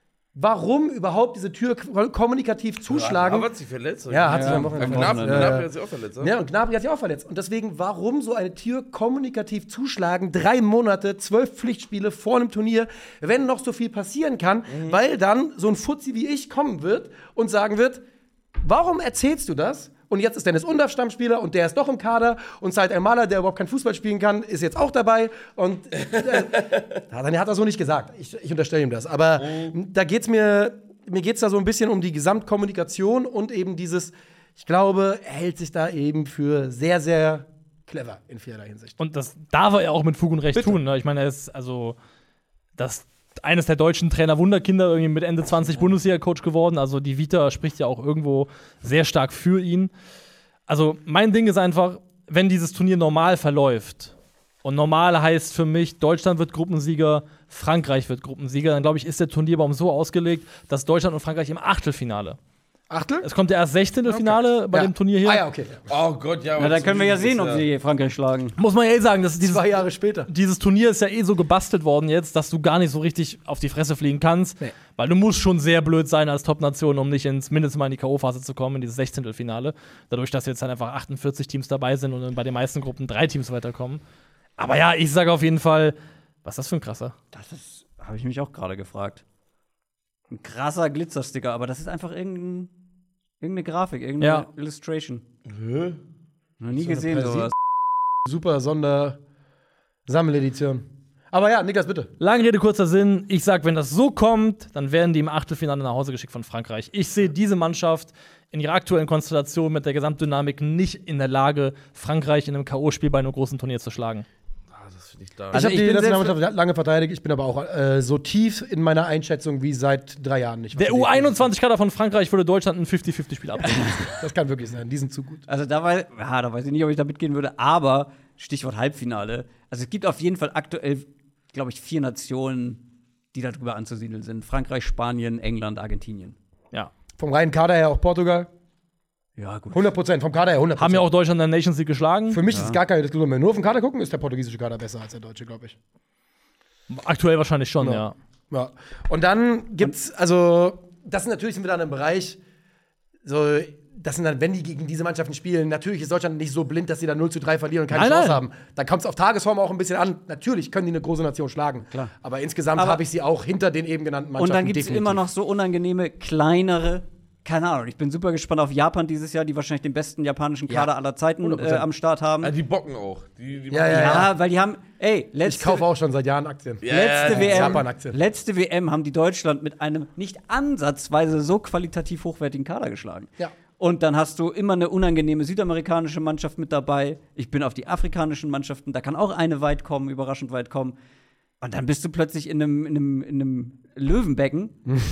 warum überhaupt diese Tür k- kommunikativ zuschlagen? Aber hat sich verletzt? oder? Ja, hat sich Ja. am Wochenende Ja, Gnabry, verletzt. Gnabry Ja, ja. hat sich auch verletzt, ne? Ja, und Gnabry hat sich auch verletzt. Und deswegen, warum so eine Tür kommunikativ zuschlagen? Drei Monate, zwölf Pflichtspiele vor einem Turnier, wenn noch so viel passieren kann, weil dann so ein Fuzzi wie ich kommen wird und sagen wird, warum erzählst du das? Und jetzt ist Dennis Undorf Stammspieler und der ist doch im Kader und Said El-Maler, der überhaupt kein Fußball spielen kann, ist jetzt auch dabei. Und äh, dann hat er so nicht gesagt. Ich, ich unterstelle ihm das. Aber da geht's mir, mir geht's da so ein bisschen um die Gesamtkommunikation und eben dieses, ich glaube, er hält sich da eben für sehr, sehr clever in vielerlei Hinsicht. Und das darf er ja auch mit Fug und Recht Bitte. tun. Ne? Ich meine, er ist also das eines der deutschen Trainer-Wunderkinder, irgendwie mit Ende zwanzig Bundesliga-Coach geworden. Also die Vita spricht ja auch irgendwo sehr stark für ihn. Also mein Ding ist einfach, wenn dieses Turnier normal verläuft, und normal heißt für mich, Deutschland wird Gruppensieger, Frankreich wird Gruppensieger, dann glaube ich, ist der Turnierbaum so ausgelegt, dass Deutschland und Frankreich im Achtelfinale Achtel? Es kommt ja erst Sechzehntelfinale okay. bei ja. dem Turnier hier. Ah ja, okay. Oh Gott, ja. Na, dann können wir ja sehen, ob ja. sie Frankreich schlagen. Muss man ja eh sagen, dass dieses, Zwei Jahre später. dieses Turnier ist ja eh so gebastelt worden jetzt, dass du gar nicht so richtig auf die Fresse fliegen kannst. Nee. Weil du musst schon sehr blöd sein als Top-Nation, um nicht ins mindestens mal in die K O-Phase zu kommen, in dieses Sechzehntelfinale. Dadurch, dass jetzt dann einfach achtundvierzig Teams dabei sind und dann bei den meisten Gruppen drei Teams weiterkommen. Aber ja, ich sage auf jeden Fall, was ist das für ein krasser? Das ist, habe ich mich auch gerade gefragt. Ein krasser Glitzersticker, aber das ist einfach irgendein, irgendeine Grafik, irgendeine Ja. Illustration. Hä? Noch nie So eine gesehen Präsi- sowas. Super Sonder-Sammeledition. Aber ja, Niklas, bitte. Lange Rede, kurzer Sinn. Ich sag, wenn das so kommt, dann werden die im Achtelfinale nach Hause geschickt von Frankreich. Ich sehe diese Mannschaft in ihrer aktuellen Konstellation mit der Gesamtdynamik nicht in der Lage, Frankreich in einem K O-Spiel bei einem großen Turnier zu schlagen. Ah, das finde ich da. Also ich ich habe die bin Nationalmannschaft lange verteidigt. Ich bin aber auch äh, so tief in meiner Einschätzung wie seit drei Jahren nicht. Der U einundzwanzig-Kader von Frankreich würde Deutschland ein fünfzig fünfzig-Spiel abgeben. Das kann wirklich sein. Die sind zu gut. Also da weiß, ja, da weiß ich nicht, ob ich da mitgehen würde, aber Stichwort Halbfinale. Also es gibt auf jeden Fall aktuell, glaube ich, vier Nationen, die darüber anzusiedeln sind. Frankreich, Spanien, England, Argentinien. Ja. Vom reinen Kader her auch Portugal. Ja, gut. hundert Prozent. Vom Kader her hundert Prozent. Haben ja auch Deutschland in der Nations League geschlagen. Für mich ist es gar keine Diskussion mehr. Nur auf den Kader gucken, ist der portugiesische Kader besser als der deutsche, glaube ich. Aktuell wahrscheinlich schon, Ja. ja. Ja. Und dann gibt's, also, das sind natürlich sind wir dann im Bereich, so, das sind dann, wenn die gegen diese Mannschaften spielen, natürlich ist Deutschland nicht so blind, dass sie dann null zu drei verlieren und keine Nein, Chance nein. haben. Dann kommt es auf Tagesform auch ein bisschen an. Natürlich können die eine große Nation schlagen. Klar. Aber insgesamt Aber- habe ich sie auch hinter den eben genannten Mannschaften. Und dann gibt es definitiv. immer noch so unangenehme, kleinere, keine Ahnung. Ich bin super gespannt auf Japan dieses Jahr, die wahrscheinlich den besten japanischen Ja, Kader aller Zeiten hundert äh, Prozent. am Start haben. Ah, die bocken auch. Die, die Ja, machen- ja, Ja, weil die haben, ey, Ich letzte, kaufe auch schon seit Jahren Aktien. Ja, letzte ja, W M, Japan-Aktien. letzte W M haben die Deutschland mit einem nicht ansatzweise so qualitativ hochwertigen Kader geschlagen. Ja. Und dann hast du immer eine unangenehme südamerikanische Mannschaft mit dabei. Ich bin auf die afrikanischen Mannschaften, da kann auch eine weit kommen, überraschend weit kommen. Und dann bist du plötzlich in einem, in einem, in einem Löwenbecken,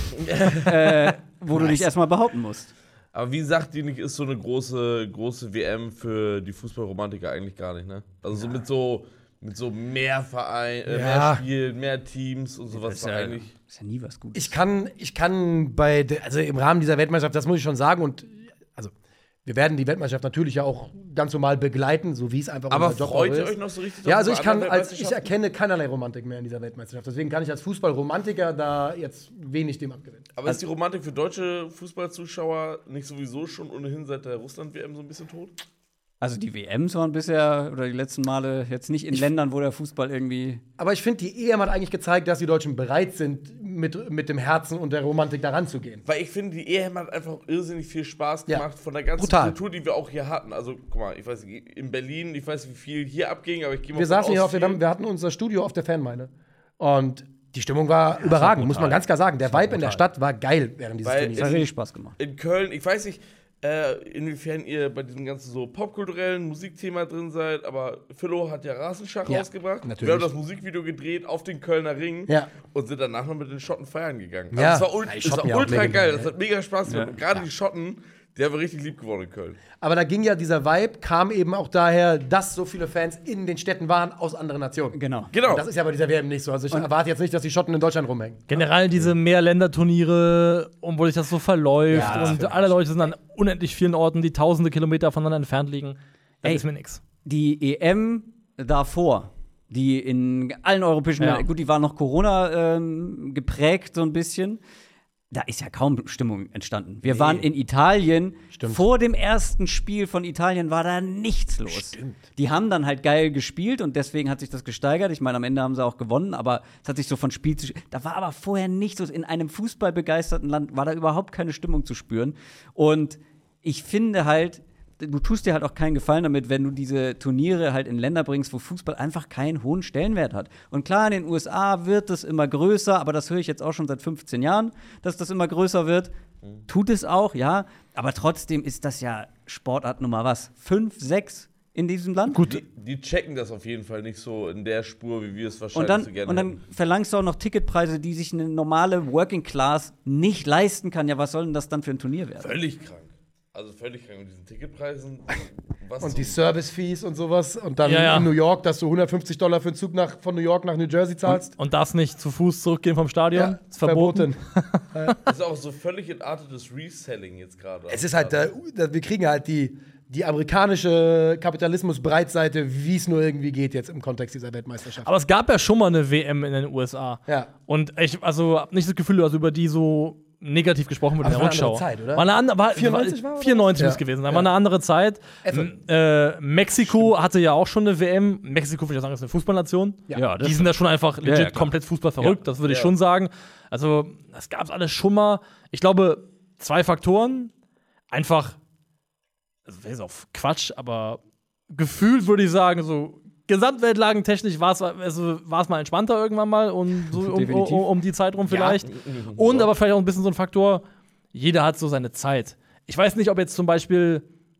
äh, wo du dich erstmal behaupten musst. Aber wie sachdienlich ist so eine große, große W M für die Fußballromantiker eigentlich gar nicht, ne? Also so mit so mit so mehr Verein, äh, Ja. mehr Spielen, mehr Teams und sowas Das ist war ja, eigentlich. ist ja nie was Gutes. Ich kann, ich kann bei, de, also im Rahmen dieser Weltmeisterschaft, das muss ich schon sagen, und also wir werden die Weltmeisterschaft natürlich ja auch ganz normal begleiten, so wie es einfach Aber unser Job freut auch ihr ist. euch noch so richtig Ja, auf also diese ich kann, anderen als ich Weltmeisterschaften? erkenne keinerlei Romantik mehr in dieser Weltmeisterschaft. Deswegen kann ich als Fußballromantiker da jetzt wenig dem abgewinnen. Aber ist die Romantik für deutsche Fußballzuschauer nicht sowieso schon ohnehin seit der Russland-W M so ein bisschen tot? Also die W Ms waren bisher, oder die letzten Male, jetzt nicht in Ländern, wo der Fußball irgendwie. Aber ich finde, die E M hat eigentlich gezeigt, dass die Deutschen bereit sind, mit, mit dem Herzen und der Romantik daran zu gehen. Weil ich finde, die E M hat einfach irrsinnig viel Spaß Ja. gemacht von der ganzen Brutal. Kultur, die wir auch hier hatten. Also, guck mal, ich weiß nicht, in Berlin, ich weiß nicht, wie viel hier abging, aber ich gehe mal Wir von saßen hier aus, auf der, viel- wir hatten unser Studio auf der Fanmeile. Und die Stimmung war überragend, muss man ganz klar sagen. Der Vibe in der Stadt war geil während dieses Weil Das hat Turniers. richtig Spaß gemacht. in Köln, ich weiß nicht, äh, inwiefern ihr bei diesem ganzen so popkulturellen Musikthema drin seid, aber Philo hat ja Rasenschach Ja, rausgebracht. natürlich. Wir haben das Musikvideo gedreht auf den Kölner Ring Ja. und sind danach noch mit den Schotten feiern gegangen. Ja. Also es war, ul Ja, die es war Schotten ja auch ultra legendär, geil, ja. das hat mega Spaß gemacht. Ja. Und gerade die Schotten, die haben wir richtig lieb geworden in Köln. Aber da ging ja dieser Vibe, kam eben auch daher, dass so viele Fans in den Städten waren aus anderen Nationen. Genau. Genau. Und das ist ja bei dieser W M nicht so. Also ich erwarte jetzt nicht, dass die Schotten in Deutschland rumhängen. Generell diese Mehrländerturniere, und wo sich das so verläuft Ja, das und find alle Leute sind an unendlich vielen Orten, die tausende Kilometer voneinander entfernt liegen. Das Ey. ist mir nix. Die E M davor, die in allen europäischen Ja. Ländern, gut, die war noch Corona ähm, geprägt so ein bisschen. Da ist ja kaum Stimmung entstanden. Wir waren in Italien. Stimmt. Vor dem ersten Spiel von Italien war da nichts los. Die haben dann halt geil gespielt und deswegen hat sich das gesteigert. Ich meine, am Ende haben sie auch gewonnen, aber es hat sich so von Spiel zu Spiel. Da war aber vorher nichts los. In einem fußballbegeisterten Land war da überhaupt keine Stimmung zu spüren. Und ich finde halt, du tust dir halt auch keinen Gefallen damit, wenn du diese Turniere halt in Länder bringst, wo Fußball einfach keinen hohen Stellenwert hat. Und klar, in den U S A wird es immer größer, aber das höre ich jetzt auch schon seit fünfzehn Jahren, dass das immer größer wird. Tut es auch, ja. Aber trotzdem ist das ja Sportart Nummer was? Fünf, sechs in diesem Land? Gut, Die, die checken das auf jeden Fall nicht so in der Spur, wie wir es wahrscheinlich Und dann, so gerne und dann verlangst du auch noch Ticketpreise, die sich eine normale Working Class nicht leisten kann. Ja, was soll denn das dann für ein Turnier werden? hätten. Völlig krank. Also völlig krank mit diesen Ticketpreisen. Was Und so die Service-Fees und sowas. Und dann Ja, ja. in New York, dass du hundertfünfzig Dollar für einen Zug nach, von New York nach New Jersey zahlst. Und darfst nicht zu Fuß zurückgehen vom Stadion. Ja, ist verboten. Das ist auch so völlig entartetes Reselling jetzt gerade. Es ist halt, äh, wir kriegen halt die, die amerikanische Kapitalismus-Breitseite, wie es nur irgendwie geht jetzt im Kontext dieser Weltmeisterschaft. Aber es gab ja schon mal eine W M in den U S A. Ja. Und ich also hab nicht das Gefühl, dass über die so negativ gesprochen wird in Aber der es war eine Rückschau. andere Zeit, oder? War eine andere, war, vierundneunzig war, oder? vierundneunzig Ja. muss gewesen sein. Ja. War eine andere Zeit. Ettel. M- Äh, Mexiko hatte ja auch schon eine W M. Mexiko, würde ich sagen, ist eine Fußballnation. Ja, das Die sind da schon einfach legit ja, klar. komplett Fußball verrückt, das würde ich Ja. schon sagen. Also, das gab es alles schon mal. Ich glaube, zwei Faktoren. Einfach, also das ist auch Quatsch, aber gefühlt würde ich sagen, so gesamtweltlagentechnisch war es also war's mal entspannter irgendwann mal und so um, um, Definitiv. um die Zeit rum vielleicht. Und aber vielleicht auch ein bisschen so ein Faktor, jeder hat so seine Zeit. Ich weiß nicht, ob jetzt zum Beispiel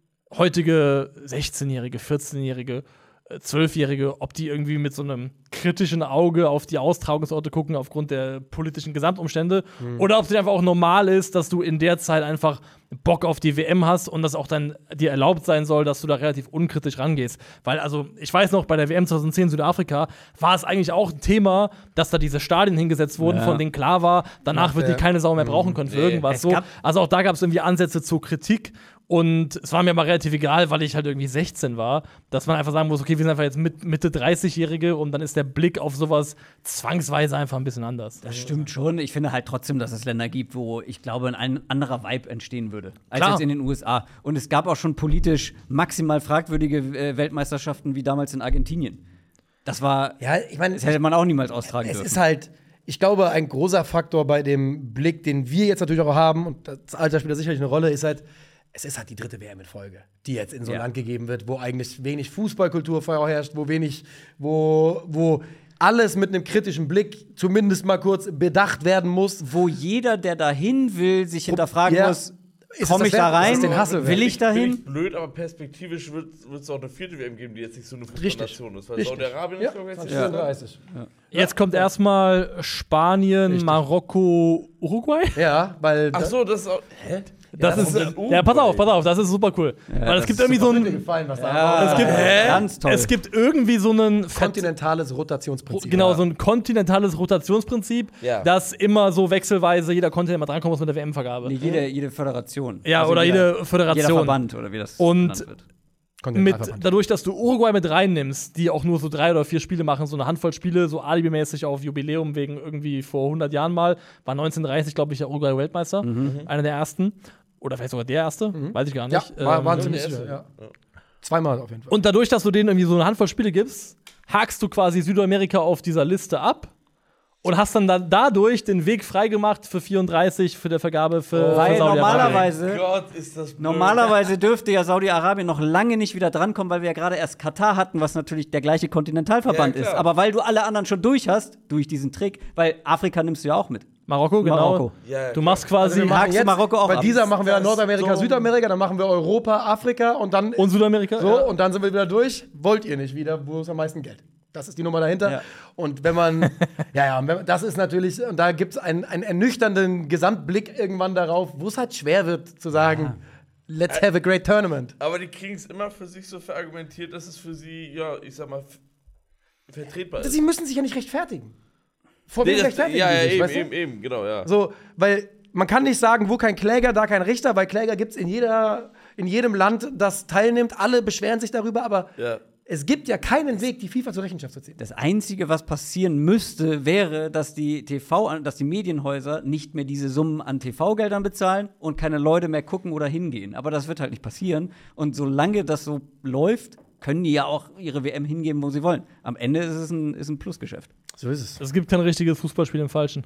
heutige sechzehnjährige, vierzehnjährige, äh, zwölfjährige, ob die irgendwie mit so einem kritischen Auge auf die Austragungsorte gucken aufgrund der politischen Gesamtumstände oder ob es einfach auch normal ist, dass du in der Zeit einfach Bock auf die W M hast und das auch dann dir erlaubt sein soll, dass du da relativ unkritisch rangehst. Weil, also, ich weiß noch, bei der W M zweitausendzehn in Südafrika war es eigentlich auch ein Thema, dass da diese Stadien hingesetzt wurden, Ja. von denen klar war, danach wird die ja. keine Sau mehr brauchen können für Nee. irgendwas. Es So. gab- Also auch da gab es irgendwie Ansätze zur Kritik. Und es war mir aber relativ egal, weil ich halt irgendwie sechzehn war, dass man einfach sagen muss, okay, wir sind einfach jetzt mit, Mitte dreißig-Jährige und dann ist der Blick auf sowas zwangsweise einfach ein bisschen anders. Das stimmt schon. Ich finde halt trotzdem, dass es Länder gibt, wo ich glaube, ein anderer Vibe entstehen würde, als Klar. jetzt in den U S A. Und es gab auch schon politisch maximal fragwürdige äh, Weltmeisterschaften wie damals in Argentinien. Das war, Ja, ich meine, das hätte man auch niemals austragen es dürfen. ist halt, ich glaube, ein großer Faktor bei dem Blick, den wir jetzt natürlich auch haben, und das Alter spielt da sicherlich eine Rolle, ist halt, es ist halt die dritte W M in Folge, die jetzt in so ein Ja. Land gegeben wird, wo eigentlich wenig Fußballkultur vorherrscht, wo wenig, wo, wo alles mit einem kritischen Blick zumindest mal kurz bedacht werden muss. Wo jeder, der dahin will, sich hinterfragen Ja. muss, Ist komme es ich das da wert? Ist rein? es den Hassel wert? Will ich Bin dahin? ich blöd, aber perspektivisch wird es auch eine vierte W M geben, die jetzt nicht so eine Richtig. Fußballnation ist. Weil Richtig. Saudi-Arabien Ja, ist, glaube ich, jetzt zwanzig nicht vierunddreißig. Jetzt kommt erstmal Spanien, Richtig. Marokko, Uruguay. Ja, weil Ach so, das ist auch. Hä? Das Ja, ist, warum denn ja, pass auf, Uruguay? Oh, pass auf, das ist super cool. Weil es das gibt ist irgendwie so mir ein, gefallen, was da Ja, es gibt, ganz toll. es gibt irgendwie so einen Ver- kontinentales Rotationsprinzip. Genau, Ja. so ein kontinentales Rotationsprinzip, Ja. dass immer so wechselweise jeder Kontinent mal drankommen muss mit der W M-Vergabe. Nee, jede, jede Föderation. Ja, Also oder jeder, jede Föderation. Jeder Verband oder wie das Und- genannt wird. Mit, Kontinentalverband. dadurch, dass du Uruguay mit reinnimmst, die auch nur so drei oder vier Spiele machen, so eine Handvoll Spiele, so alibimäßig auf Jubiläum wegen irgendwie vor hundert Jahren mal, war neunzehnhundertdreißig, glaube ich, der Uruguay Weltmeister, einer der ersten. Oder vielleicht sogar der erste, weiß ich gar Ja, nicht. war, war Ähm, ziemlich der sicher, erste. ja. Zweimal auf jeden Fall. Und dadurch, dass du denen irgendwie so eine Handvoll Spiele gibst, hakst du quasi Südamerika auf dieser Liste ab und hast dann da, dadurch den Weg freigemacht für vierunddreißig für der Vergabe für, Weil für Saudi-Arabien. normalerweise, Gott, ist das blöd. normalerweise dürfte ja Saudi-Arabien noch lange nicht wieder drankommen, weil wir ja gerade erst Katar hatten, was natürlich der gleiche Kontinentalverband Ja, ist. klar. Aber weil du alle anderen schon durch hast, durch diesen Trick, weil Afrika nimmst du ja auch mit. Marokko, genau. Marokko. Ja, ja, du klar. machst quasi wir machen hakst du Marokko auch bei ab. dieser machen wir Das ist Nordamerika, so- Südamerika, dann machen wir Europa, Afrika und dann und Südamerika. so ja. und dann sind wir wieder durch. Wollt ihr nicht wieder, wo ist am meisten Geld? Das ist die Nummer dahinter. Ja. Und wenn man, ja, ja, und wenn, das ist natürlich, und da gibt es einen, einen ernüchternden Gesamtblick irgendwann darauf, wo es halt schwer wird zu sagen, let's have a great tournament. Aber die kriegen es immer für sich so verargumentiert, dass es für sie, ja, ich sag mal, f- vertretbar ist. Sie müssen sich ja nicht rechtfertigen. Vor Nee, wem das, rechtfertigen ja, die ja, sich, eben, weißt du? eben, eben, genau, ja. So, weil man kann nicht sagen, wo kein Kläger, da kein Richter, weil Kläger gibt es in, jeder, in jedem Land, das teilnimmt. Alle beschweren sich darüber, aber Ja. es gibt ja keinen Weg, die FIFA zur Rechenschaft zu ziehen. Das Einzige, was passieren müsste, wäre, dass die T V, dass die Medienhäuser nicht mehr diese Summen an T V-Geldern bezahlen und keine Leute mehr gucken oder hingehen. Aber das wird halt nicht passieren. Und solange das so läuft, können die ja auch ihre W M hingeben, wo sie wollen. Am Ende ist es ein, ist ein Plusgeschäft. So ist es. Es gibt kein richtiges Fußballspiel im Falschen.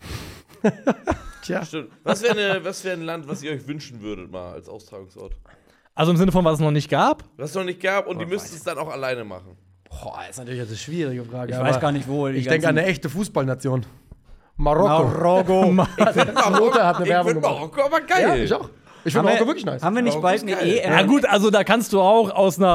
Tja. Stimmt. Was wäre was wär ein Land, was ihr euch wünschen würdet mal als Austragungsort? Also im Sinne von, was es noch nicht gab. Was es noch nicht gab und die müssten es dann auch alleine machen. Boah, ist natürlich jetzt eine schwierige Frage. Ich aber weiß gar nicht, wo die Ich denke an ganzen- eine echte Fußballnation. Marokko. Marokko. Lothar hat eine ich Werbung find gemacht. Marokko aber geil. Ja, ich auch. Ich finde Haben Marokko wir, wirklich nice. haben wir nicht Marokko bald ist eine geil. E M? Ja gut, also da kannst du auch aus einer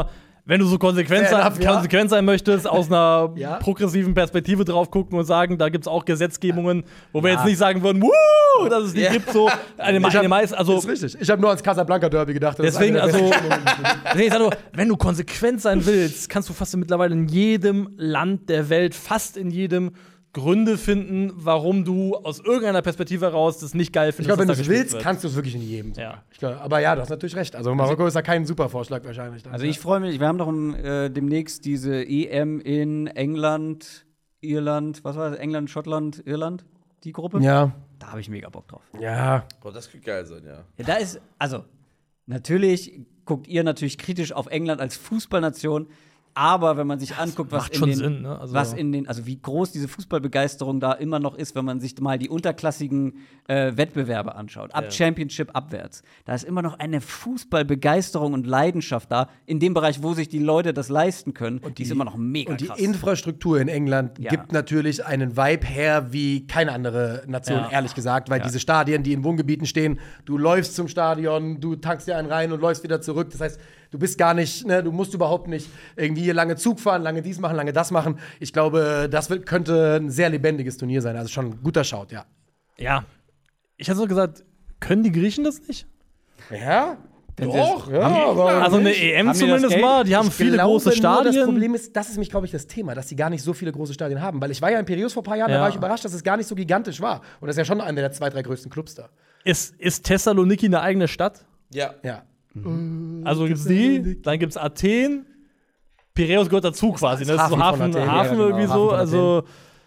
wenn du so konsequent, Fair sein, enough, ja. konsequent sein möchtest, aus einer Ja. progressiven Perspektive drauf gucken und sagen, da gibt es auch Gesetzgebungen, wo wir Ja. jetzt nicht sagen würden, wuh, dass es die Ja. gibt, so eine, Ich hab- eine meist, also Das ist richtig. Ich habe nur ans Casablanca-Derby gedacht. Das ist deswegen, eine der also, besten Stimmungen. deswegen ich sag nur, wenn du konsequent sein willst, kannst du fast mittlerweile in jedem Land der Welt, fast in jedem Gründe finden, warum du aus irgendeiner Perspektive heraus das nicht geil Ich findest. glaube, wenn du dass es da gespielt willst, wird. kannst du es wirklich in jedem. so. Ja. Ich glaub, aber ja, du hast natürlich recht. Also Marokko ist ja kein super Vorschlag wahrscheinlich. Dann. Also ich freue mich, wir haben doch um, äh, demnächst diese E M in England, Irland, was war das? England, Schottland, Irland, die Gruppe. Ja, Da habe ich mega Bock drauf. ja. Boah, das könnte geil sein, ja. Ja, da ist, also, natürlich guckt ihr natürlich kritisch auf England als Fußballnation, aber wenn man sich anguckt, was macht in schon den, Sinn, ne? Also- was in den, also wie groß diese Fußballbegeisterung da immer noch ist, wenn man sich mal die unterklassigen äh, Wettbewerbe anschaut, ab Ja. Championship abwärts, da ist immer noch eine Fußballbegeisterung und Leidenschaft da, in dem Bereich, wo sich die Leute das leisten können, und die, ist immer noch mega Und die krass. Infrastruktur in England Ja. gibt natürlich einen Vibe her wie keine andere Nation, Ja. ehrlich gesagt, weil Ja. diese Stadien, die in Wohngebieten stehen, du läufst zum Stadion, du tankst dir einen rein und läufst wieder zurück. Das heißt, du bist gar nicht, ne, du musst überhaupt nicht irgendwie hier lange Zug fahren, lange dies machen, lange das machen. Ich glaube, das wird, könnte ein sehr lebendiges Turnier sein. Also schon ein guter Schaut, ja. Ja. Ich hatte so gesagt, können die Griechen das nicht? Ja? Doch, Ja, aber Also eine E M Haben die das zumindest Geld? mal, die haben Ich viele glaube große nur, Stadien. Das Problem ist, das ist nämlich, glaube ich, das Thema, dass sie gar nicht so viele große Stadien haben. Weil ich war ja in Piraeus vor ein paar Jahren, da Ja. war ich überrascht, dass es gar nicht so gigantisch war. Und das ist ja schon einer der zwei, drei größten Clubs da. Ist, ist Thessaloniki eine eigene Stadt? Ja. Ja. Also gibt's die, dann gibt's Athen, Piräus gehört dazu quasi, ne? Das ist so Hafen Hafen, von Athen, Hafen ja, irgendwie genau, so, Hafen von also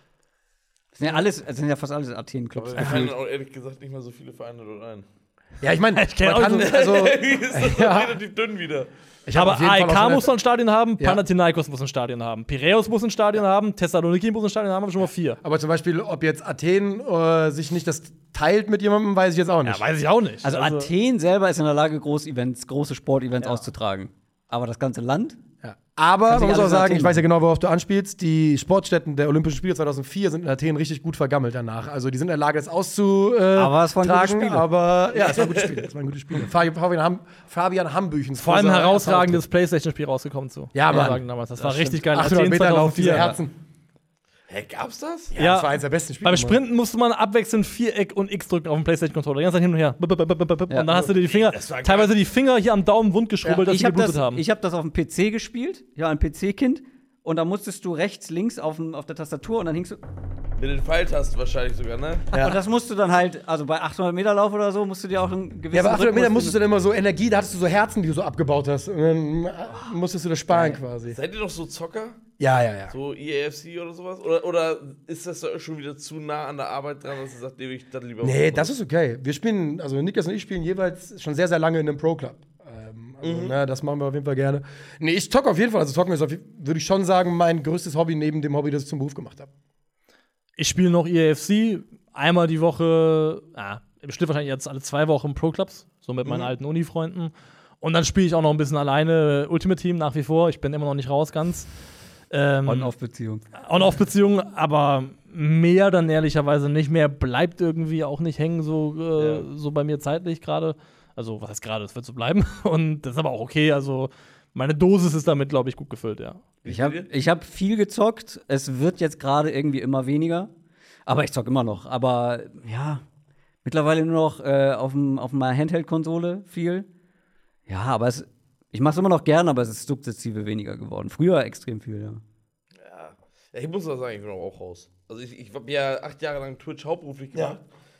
Das sind ja alles, das sind ja fast alles Athen-Clubs. Wir fallen auch ehrlich gesagt nicht mal so viele Vereine dort ein. Ja, ich meine, Ich kenn man kann, auch so- also, ist das Ja. relativ dünn wieder. ich hab aber auf jeden Fall auch so A E K eine- muss noch ein Stadion haben, Ja. Panathinaikos muss ein Stadion haben, Piräus muss ein Stadion haben, Thessaloniki muss ein Stadion haben, haben wir schon mal vier. Aber zum Beispiel, ob jetzt Athen äh, sich nicht das teilt mit jemandem, weiß ich jetzt auch nicht. Ja, weiß ich auch nicht. Also, Athen selber ist in der Lage, Groß-Events, große Sportevents auszutragen. Aber das ganze Land? Ja. Aber Kann sich man muss auch alles in sagen, Athen ich weiß ja genau, worauf du anspielst, die Sportstätten der Olympischen Spiele zweitausendvier sind in Athen richtig gut vergammelt danach. Also die sind in der Lage, das auszutragen. Aber es waren gute Spiele. Aber ja, es waren gute Spiele. Es waren gute Spiele. Fabian, Fabian, Ham, Fabian Hambüchens. vor allem ein großer herausragendes PlayStation-Spiel rausgekommen zu. Ja, Muss man Mann. sagen damals. Das, war stimmt. richtig geil. achthundert Athen Meter Lauf, diese zweitausendvier. Herzen. Hä, gab's das? Ja, Ja. das war eins der besten Spiele. Beim Mann. Sprinten musste man abwechselnd Viereck und X drücken auf dem PlayStation-Controller. Die ganze Zeit hin und her. Bip, bip, bip, bip, bip. Ja. Und dann hast du dir die Finger, Das war geil. teilweise die Finger hier am Daumen wund geschrubbelt, dass Ich sie habe geblutet das, haben. ich hab das auf dem P C gespielt. Ja, ein P C-Kind. Und da musstest du rechts, links auf, dem- auf der Tastatur und dann hingst du. Mit den Pfeiltasten wahrscheinlich sogar, ne? Ja. Und das musst du dann halt, also bei achthundert Meter Lauf oder so, musst du dir auch einen gewissen Ja, aber achthundert Meter Rhythmus musstest du dann immer so Energie, da hattest du so Herzen, die du so abgebaut hast. Und dann musstest du das sparen quasi. Seid ihr doch so Zocker? Ja, ja, ja. So E A F C oder sowas? Oder, oder ist das da schon wieder zu nah an der Arbeit dran, dass ihr sagt, nee, ich das lieber Nee, das ist okay. Wir spielen, also Niklas und ich spielen jeweils schon sehr, sehr lange in einem Pro-Club. Ähm, also, ne, das machen wir auf jeden Fall gerne. Nee, ich zocke auf jeden Fall. Also zocken ist, auf je- würde ich schon sagen, mein größtes Hobby neben dem Hobby, das ich zum Beruf gemacht habe. Ich spiele noch E A F C, einmal die Woche, ja, im Schnitt wahrscheinlich jetzt alle zwei Wochen Pro-Clubs, so mit meinen alten Uni-Freunden. Und dann spiele ich auch noch ein bisschen alleine Ultimate Team nach wie vor. Ich bin immer noch nicht raus ganz. Ähm, On-Off-Beziehung. On-Off-Beziehung, aber mehr dann ehrlicherweise nicht mehr. Bleibt irgendwie auch nicht hängen, so, äh, Ja. so bei mir zeitlich gerade. Also, was heißt gerade, es wird so bleiben. Und das ist aber auch okay. Also, meine Dosis ist damit, glaube ich, gut gefüllt, ja. Ich habe ich hab viel gezockt. Es wird jetzt gerade irgendwie immer weniger. Aber ich zocke immer noch. Aber ja, mittlerweile nur noch äh, auf, dem, auf meiner Handheld-Konsole viel. Ja, aber es, ich mache es immer noch gerne, aber es ist sukzessive weniger geworden. Früher extrem viel, ja. Ja. Ja, ich muss auch sagen, ich bin auch raus. Also ich, ich habe ja acht Jahre lang Twitch hauptberuflich gemacht.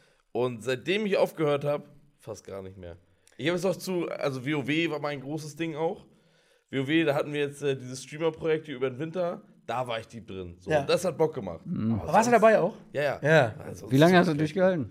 Und seitdem ich aufgehört habe, fast gar nicht mehr. Ich habe es auch zu, also WoW war mein großes Ding auch. WoW, da hatten wir jetzt äh, dieses Streamer-Projekt hier über den Winter. Da war ich deep drin. So, Ja. und das hat Bock gemacht. Aber warst du dabei auch? Ja, ja. Ja. Also, Wie lange hast du durchgehalten?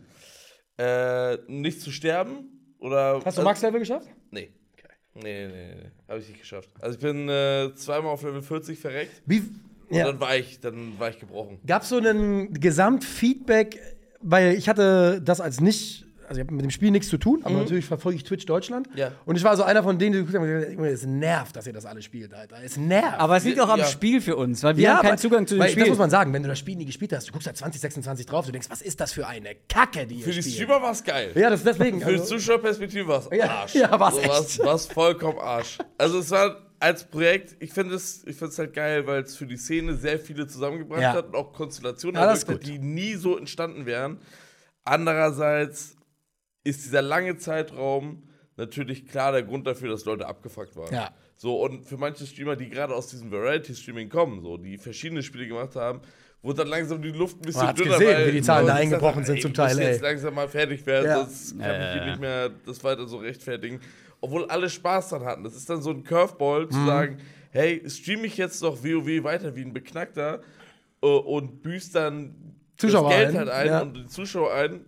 Äh, nicht zu sterben? Oder. Hast du Max-Level geschafft? Nee. Nee, nee, nee, nee. Habe ich nicht geschafft. Also ich bin äh, zweimal auf Level vierzig verreckt. Wie, Und ja. dann war ich, dann war ich gebrochen. Gab es so ein Gesamtfeedback, weil ich hatte das als nicht, also ich habe mit dem Spiel nichts zu tun, aber natürlich verfolge ich Twitch Deutschland. Ja. Und ich war so einer von denen, die geguckt haben und gesagt haben, es nervt, dass ihr das alle spielt, Alter. Es nervt. Aber es liegt auch am Ja. Spiel für uns, weil wir haben aber- keinen Zugang zu dem weil, Spiel. Das muss man sagen, wenn du das Spiel nie gespielt hast, du guckst da zwanzig sechsundzwanzig drauf, du denkst, was ist das für eine Kacke, die ihr Für die spielt. Streamer war es geil. Ja, das ist deswegen. Für die Also, Zuschauerperspektive war es Ja, Arsch. ja, war's so, echt. war's, war's vollkommen Arsch. Also es war als Projekt, ich finde es ich find's halt geil, weil es für die Szene sehr viele zusammengebracht Ja. hat und auch Konstellationen Ja, das erwirkt ist hat, gut. die nie so entstanden wären. Andererseits ist dieser lange Zeitraum natürlich klar der Grund dafür, dass Leute abgefuckt waren. Ja. So, und für manche Streamer, die gerade aus diesem Variety-Streaming kommen, so, die verschiedene Spiele gemacht haben, wurde dann langsam die Luft ein bisschen Man hat's dünner. gesehen, weil wie die Zahlen da Leute gesagt eingebrochen haben, sind ey, zum ich Teil, muss jetzt ey. langsam mal fertig werden, Ja. sonst kann Ja, ich ja, hier ja. nicht mehr das weiter so rechtfertigen. Obwohl alle Spaß dran hatten. Das ist dann so ein Curveball, Mhm. zu sagen, hey, streame ich jetzt noch WoW weiter wie ein Beknackter äh, und büßt dann Zuschauer das Geld ein, halt ein ja. und die Zuschauer ein.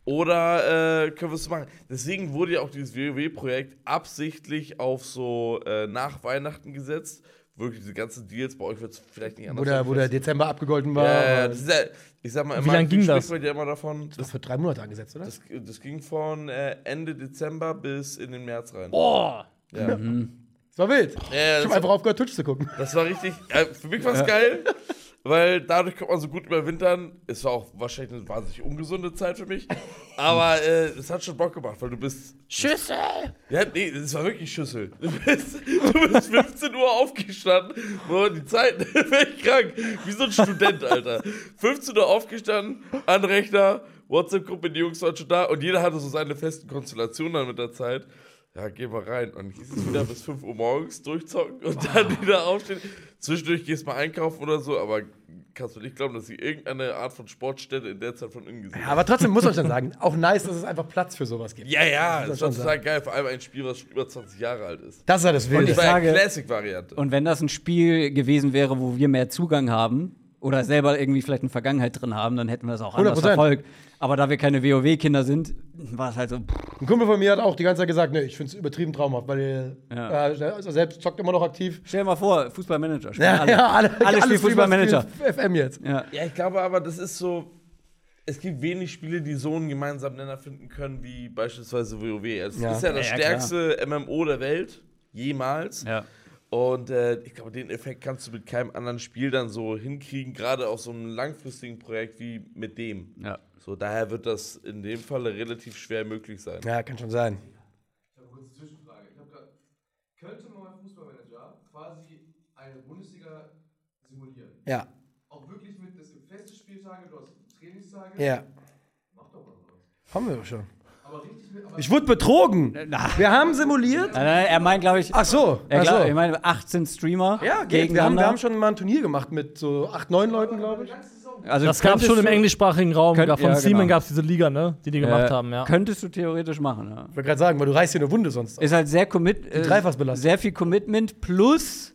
Oder äh, können wir es machen? Deswegen wurde ja auch dieses WoW-Projekt absichtlich auf so äh, nach Weihnachten gesetzt. Wirklich, diese ganzen Deals, bei euch wird es vielleicht nicht anders Wo der, wo der Dezember abgegolten war. ja, aber das ist ja, ich sag mal, im Wie lang ging Marketing das? spricht man ja immer davon. das Das, für drei Monate angesetzt, oder? das, das ging von äh, Ende Dezember bis in den März rein. Oh! Ja. Das war wild. Ja, ich das, habe einfach aufgehört, Twitch zu gucken. das war richtig. Äh, für mich war es geil, weil dadurch konnte man so gut überwintern. Es war auch wahrscheinlich eine wahnsinnig ungesunde Zeit für mich. Aber äh, es hat schon Bock gemacht, weil du bist. Schüssel! Ja, nee, das war wirklich Schüssel. Du bist, du bist fünfzehn Uhr aufgestanden. Boah, die Zeit, wäre ich krank. Wie so ein Student, Alter. fünfzehn Uhr aufgestanden, an Rechner, WhatsApp-Gruppe, die Jungs waren schon da und jeder hatte so seine festen Konstellationen dann mit der Zeit. Ja, geh mal rein. Und hieß es wieder bis fünf Uhr morgens durchzocken und dann wieder aufstehen. Zwischendurch gehst mal einkaufen oder so, aber kannst du nicht glauben, dass ich irgendeine Art von Sportstätte in der Zeit von innen gesehen Ja, habe. aber trotzdem muss man schon sagen, auch nice, dass es einfach Platz für sowas gibt. Ja, ja, Das das schon war total geil. Vor allem ein Spiel, was schon über zwanzig Jahre alt ist. Das ist ja das Und Wilde. ich Das war ja sage- Classic-Variante. Und wenn das ein Spiel gewesen wäre, wo wir mehr Zugang haben oder selber irgendwie vielleicht eine Vergangenheit drin haben, dann hätten wir das auch anders hundert Prozent. verfolgt. Aber da wir keine WoW-Kinder sind, war es halt so. Ein Kumpel von mir hat auch die ganze Zeit gesagt, nee, ich finde es übertrieben traumhaft, weil Ja. äh, er also selbst zockt immer noch aktiv. Stell dir mal vor, Fußballmanager. spielen Ja, alle. ja, alle, alle spielen Streamer Fußballmanager. spielen F M jetzt. Ja. Ja, ich glaube aber, das ist so. Es gibt wenig Spiele, die so einen gemeinsamen Nenner finden können, wie beispielsweise WoW. Es Ja. ist ja das Ja, ja, stärkste M M O der Welt. Jemals. Ja. Und äh, ich glaube, den Effekt kannst du mit keinem anderen Spiel dann so hinkriegen, gerade auf so einem langfristigen Projekt wie mit dem. Ja. So, daher wird das in dem Falle relativ schwer möglich sein. Ja, kann schon sein. Ich habe eine kurze Zwischenfrage. Ich habe gerade, könnte man beim Fußballmanager quasi eine Bundesliga simulieren? Ja, Auch wirklich mit, es gibt feste Spieltage, du hast Trainingstage. ja. Mach doch mal sowas. Haben wir doch schon. Aber richtig mit, aber Ich wurde betrogen. Na. Wir haben simuliert. Nein, nein, er meint, glaube ich, Ach so. er ach glaub, so. ich meine achtzehn Streamer Ja, geht. Wir haben, gegeneinander. wir haben schon mal ein Turnier gemacht mit so acht, neun Leuten, glaube ich. also Das gab es schon im englischsprachigen Raum. Könnt- Von ja, Siemens genau. gab es diese Liga, ne? Die die gemacht äh, haben, ja. Könntest du theoretisch machen, ja. Ich wollte gerade sagen, weil du reißt hier eine Wunde sonst. Ist halt sehr commit, äh, Dreifachsbelastung. sehr viel Commitment plus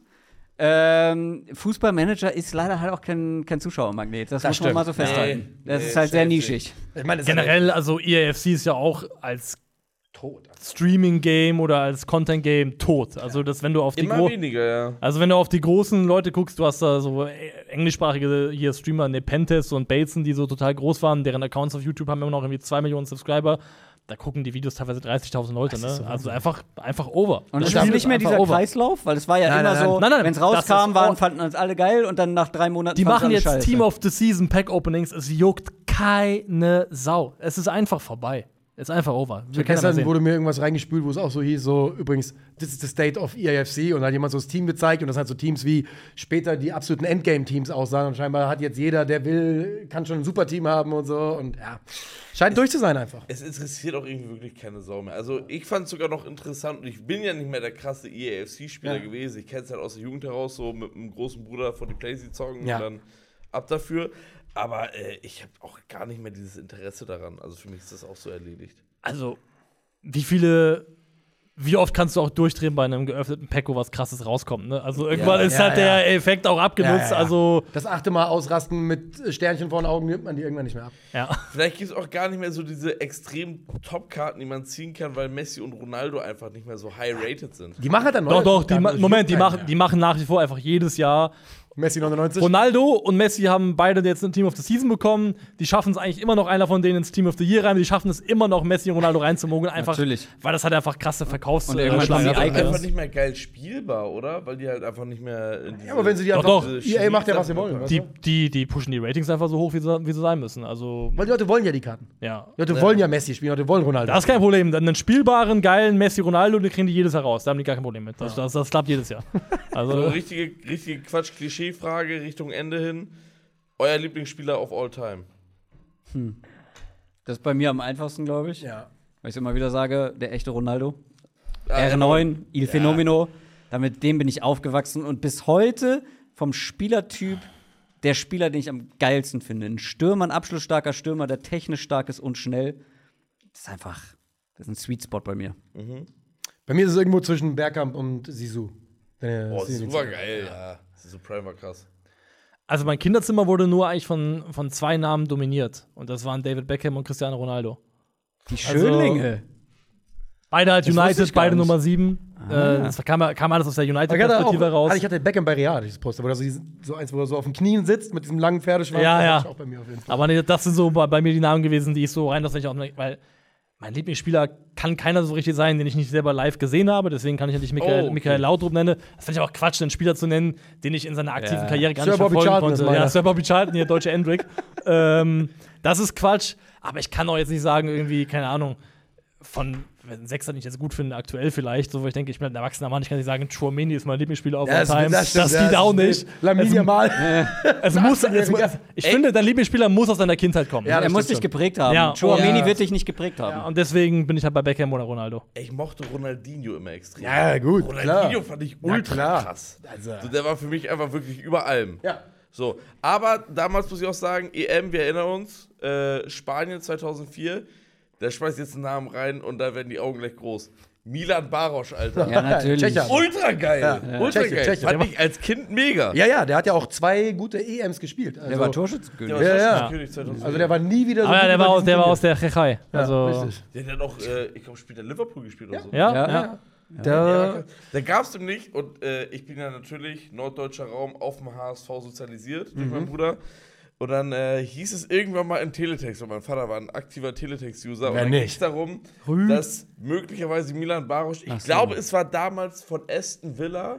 ähm, Fußballmanager ist leider halt auch kein, kein Zuschauermagnet. Das, Das muss man stimmt. mal so festhalten. Nee, das nee, ist halt sehr safe nischig. Ich meine, das Generell, also E A F C ist ja auch als tot. Streaming-Game oder als Content-Game tot. Also, das, wenn du auf die Immer gro weniger, ja. Also, wenn du auf die großen Leute guckst, du hast da so äh, englischsprachige hier Streamer, Nepenthes und Bateson, die so total groß waren, deren Accounts auf YouTube haben immer noch irgendwie zwei Millionen Subscriber. Da gucken die Videos teilweise dreißigtausend Leute, ne? Also einfach, einfach over. Und Das es ist Spiel nicht mehr einfach dieser over. Kreislauf, weil es war ja Nein, immer nein, nein. so, Nein, nein, wenn es das rauskam, ist waren, auch- fanden uns alle geil und dann nach drei Monaten Die fanden machen alle jetzt scheiße. Team of the Season Pack Openings. Es juckt keine Sau. Es ist einfach vorbei. Es ist einfach over. Will keiner mehr Gestern sehen. wurde mir irgendwas reingespült, wo es auch so hieß, so übrigens, this is the state of E A F C und dann hat jemand so das Team gezeigt und das hat so Teams wie später die absoluten Endgame-Teams aussahen und scheinbar hat jetzt jeder, der will, kann schon ein super Team haben und so und ja, scheint durch zu sein einfach. Es interessiert auch irgendwie wirklich keine Sau mehr. Also ich fand es sogar noch interessant und ich bin ja nicht mehr der krasse E A F C-Spieler Ja. gewesen. Ich kenne es halt aus der Jugend heraus, so mit einem großen Bruder von die Playsee zocken Ja. und dann ab dafür. Aber äh, ich habe auch gar nicht mehr dieses Interesse daran. Also für mich ist das auch so erledigt. Also, wie viele, wie oft kannst du auch durchdrehen bei einem geöffneten Pack, wo was Krasses rauskommt, ne? Also, irgendwann Ja, ist ja, halt ja. der Effekt auch abgenutzt. Ja, ja, ja. Also, Das achte Mal ausrasten mit Sternchen vor den Augen nimmt man die irgendwann nicht mehr ab. ja. Vielleicht gibt es auch gar nicht mehr so diese extrem Top-Karten, die man ziehen kann, weil Messi und Ronaldo einfach nicht mehr so high-rated sind. Die machen halt dann Doch, neue doch, die Karten, ma das Moment, die juckt keinen machen, mehr. die machen nach wie vor einfach jedes Jahr Messi neunundneunzig. Ronaldo und Messi haben beide jetzt ein Team of the Season bekommen. Die schaffen es eigentlich immer noch, einer von denen ins Team of the Year rein. Die schaffen es immer noch, Messi und Ronaldo reinzumogeln. Einfach, Natürlich. weil das halt einfach krasse Verkaufs- Und irgendwann Schlagen die Das ist Icons. einfach nicht mehr geil spielbar, oder? Weil die halt einfach nicht mehr. In diese, Ja, aber wenn sie die Doch, einfach. doch. E A macht ja, was sie wollen. weißt Die, du? die, die pushen die Ratings einfach so hoch, wie sie, wie sie sein müssen. Also, Weil die Leute wollen ja die Karten. ja. Die Leute wollen ja Messi spielen, die Leute wollen Ronaldo. Das ist kein Problem. Dann einen spielbaren, geilen Messi-Ronaldo, den kriegen die jedes Jahr raus. Da haben die gar kein Problem mit. Das, das, das klappt jedes Jahr. So, Also, richtige, richtige Quatsch-Klischee-Frage Richtung Ende hin. Euer Lieblingsspieler of all time? Das ist bei mir am einfachsten, glaube ich. Ja. Weil ich immer wieder sage, der echte Ronaldo. Ah, R neun, Il Fenomeno. Damit dem bin ich aufgewachsen und bis heute vom Spielertyp der Spieler, den ich am geilsten finde. Ein Stürmer, ein abschlussstarker Stürmer, der technisch stark ist und schnell. Das ist einfach, das ist ein Sweet Spot bei mir. Bei mir ist es irgendwo zwischen Bergkamp und Sisu. Wenn ihr Boah, sie nicht super seht. geil, ja. Sisu Prime war krass. also mein Kinderzimmer wurde nur eigentlich von, von zwei Namen dominiert. Und das waren David Beckham und Cristiano Ronaldo. Die Also- Schönlinge. Beide halt Das wusste ich United, gar beide nicht. Nummer sieben. Äh, das kam, kam alles aus der Ich hatte, United-Perspektive auch, raus. ich hatte Beckham bei Real, dieses Poster, wo er so, diesen- so eins, wo er so auf den Knien sitzt mit diesem langen Pferdeschwanz. Ja, Das ja. hatte ich auch bei mir auf jeden Fall. Aber nee, das sind so bei, bei mir die Namen gewesen, die ich so rein, dass ich auch, weil mein Lieblingsspieler kann keiner so richtig sein, den ich nicht selber live gesehen habe. Deswegen kann ich ja nicht Michael, Oh, okay. Michael Laudrup nennen. Das finde ich auch Quatsch, einen Spieler zu nennen, den ich in seiner aktiven Ja. Karriere gar Sir nicht Bobby verfolgen Charlton ist konnte. meiner. Ja, Sir Bobby Charlton, hier deutsche Endrick. ähm, das ist Quatsch. Aber ich kann auch jetzt nicht sagen, irgendwie, keine Ahnung, von wenn Sechser nicht jetzt gut finde, aktuell vielleicht, so wo ich denke, ich bin ein erwachsener Mann, ich kann nicht sagen, Chouameni ist mein Lieblingsspieler auf Ja, all das- time. das Das, stimmt, geht ja, auch das nicht. ist Lamine Yamal. Es muss, es, muss- achtzehnjähriger. ich finde, dein Lieblingsspieler muss aus deiner Kindheit kommen. Ja, Er das muss stimmt dich geprägt haben. Ja. Chouameni Ja. wird dich nicht geprägt haben. Ja, und deswegen bin ich halt bei Beckham oder Ronaldo. Ich mochte Ronaldinho immer extrem. Ja, gut, Ronaldinho klar. fand ich Na, ultra klar. krass. Also- So, der war für mich einfach wirklich über allem. Ja. So, aber damals muss ich auch sagen, E M, wir erinnern uns, äh, Spanien zweitausendvier, da schmeißt jetzt einen Namen rein und da werden die Augen gleich groß. Milan Baroš, Alter. Ja, natürlich. Tschecher. Ultra geil. Ja. Ultra Tscheche, geil. Tscheche. Fand ich als Kind mega. Ja, ja, der hat ja auch zwei gute E Ms gespielt. Also, Der war Der Torschützenkönig. war Ja, ja. Torschützenkönig zweitausendvier. also der war nie wieder so Aber ja, gut der wie war bei aus, diesem der war Turnier. aus der Tschechei. Ja, Also, richtig. Der hat auch, äh, ich glaube, spielt der Liverpool gespielt oder so. ja, Ja. ja. Ja. Ja, Der, da gab es nämlich, und äh, ich bin ja natürlich norddeutscher Raum auf dem H S V sozialisiert durch meinen Bruder. Und dann äh, hieß es irgendwann mal im Teletext, und mein Vater war ein aktiver Teletext-User, und Wer dann ging nicht? es darum, Rü. dass möglicherweise Milan Baroš, ich Ach so. glaube, es war damals von Aston Villa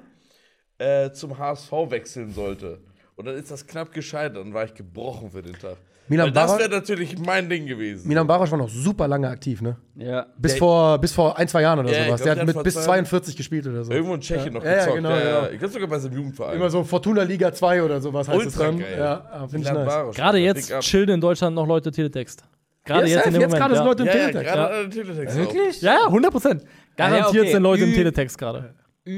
äh, zum H S V wechseln sollte. Und dann ist das knapp gescheitert, dann war ich gebrochen für den Tag. Milan Weil das Baroš- wäre natürlich mein Ding gewesen. Milan Baroš war noch super lange aktiv, ne? Ja. Bis, Der- vor, bis vor ein, zwei Jahren oder Ja, ich sowas. glaub, der der hat hat mit vor bis zwei- zweiundvierzig gespielt oder so. Irgendwo in Tschechien noch Ja, ja, gezockt. genau, ja, ja. genau. Ich glaube sogar bei seinem Jugendverein. Immer so Fortuna Liga zwei oder sowas heißt es Ultra dann. geil. Ja, finde ich Milan nice. Baroš, Gerade Big jetzt up. chillen in Deutschland noch Leute Teletext. Gerade Yes, jetzt in dem jetzt Moment. gerade sind ja. Leute im Ja, ja, Teletext. gerade Ja. äh, Teletext Wirklich? Ja, ja, hundert Prozent. Garantiert Ah, ja, okay. sind Leute im Ü- Teletext gerade.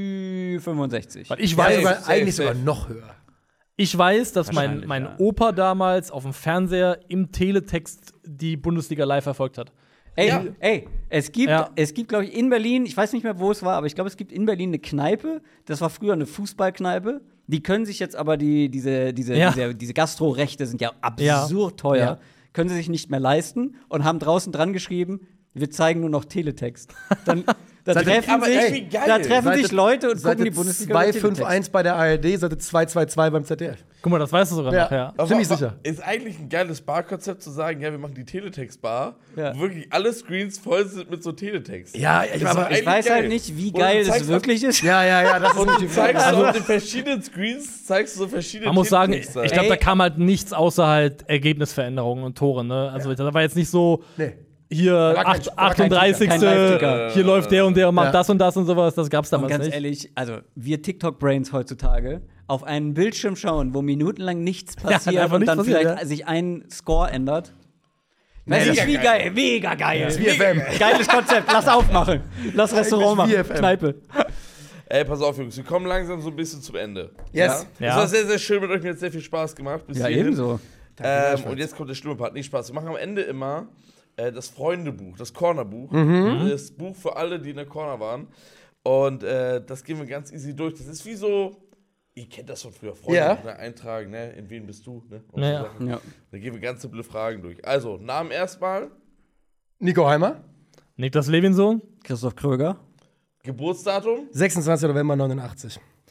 Ü fünfundsechzig. Weil ich Ja, weiß, sogar, safe, eigentlich safe. sogar noch höher. ich weiß, dass mein, Wahrscheinlich, mein ja. Opa damals auf dem Fernseher im Teletext die Bundesliga live verfolgt hat. Ey, Ja. ey, es gibt, Ja. es gibt, glaube ich, in Berlin, ich weiß nicht mehr, wo es war, aber ich glaube, es gibt in Berlin eine Kneipe. Das war früher eine Fußballkneipe. Die können sich jetzt aber die, diese, diese, Ja. diese, diese Gastrorechte sind ja absurd teuer. Ja. Können sie sich nicht mehr leisten und haben draußen dran geschrieben, wir zeigen nur noch Teletext. Dann, da Seid ihr- treffen, aber ey, wie sich, geil. da treffen Seite- sich Leute und Seite gucken die Bundesliga zwei über fünf Teletext. eins bei der A R D, Seite zwei zwei zwei beim Z D F. Guck mal, das weißt du sogar Ja. noch, ja. Aber- Ziemlich aber sicher. Ist eigentlich ein geiles Barkonzept zu sagen, ja, wir machen die Teletext-Bar, Ja. wo wirklich alle Screens voll sind mit so Teletext. Ja, ich Ist aber- doch Ich eigentlich weiß geil. halt nicht, wie Und du geil das zeigst wirklich ist. Ja, ja, ja, das ist Und du natürlich zeigst also, auf den verschiedenen Screens, zeigst du so verschiedene Man muss sagen, ich Teletexte. glaube, da Ey. kam halt nichts außer halt Ergebnisveränderungen und Tore, ne? Also da war jetzt nicht so nee. hier war kein- acht- da war kein achtunddreißigste Kein Live-Ticker. hier läuft der und der und macht Ja. das und das und sowas, das gab's Und damals ganz nicht. ehrlich, also wir TikTok-Brains heutzutage auf einen Bildschirm schauen, wo minutenlang nichts passiert einfach und nichts dann passiert, vielleicht ja. sich ein Score ändert. Weiß Mega ich, wie geil. geil, mega geil. V F M. Geiles Konzept, lass aufmachen. Lass Restaurant machen, V F M. Kneipe. Ey, pass auf, Jungs, wir kommen langsam so ein bisschen zum Ende. Yes. Ja? Ja. Es war sehr, sehr schön mit euch, mir hat sehr viel Spaß gemacht. Bis Ja, hierhin. ebenso. Ähm, und jetzt kommt der schlimme Part, nicht Spaß. Wir machen am Ende immer äh, das Freundebuch, das Cornerbuch. Mhm. Das Buch für alle, die in der Corner waren. Und äh, das gehen wir ganz easy durch. Das ist wie so, ihr kennt das von früher, Freunde Ja. ne, eintragen, ne? In wen bist du? Ne? Und Ja. so Sachen. Ja. Da gehen wir ganz simple Fragen durch. Also, Namen erstmal, Nico Heimer, Niklas Levinson, Christoph Kröger. Geburtsdatum, sechsundzwanzigster November neunundachtzig.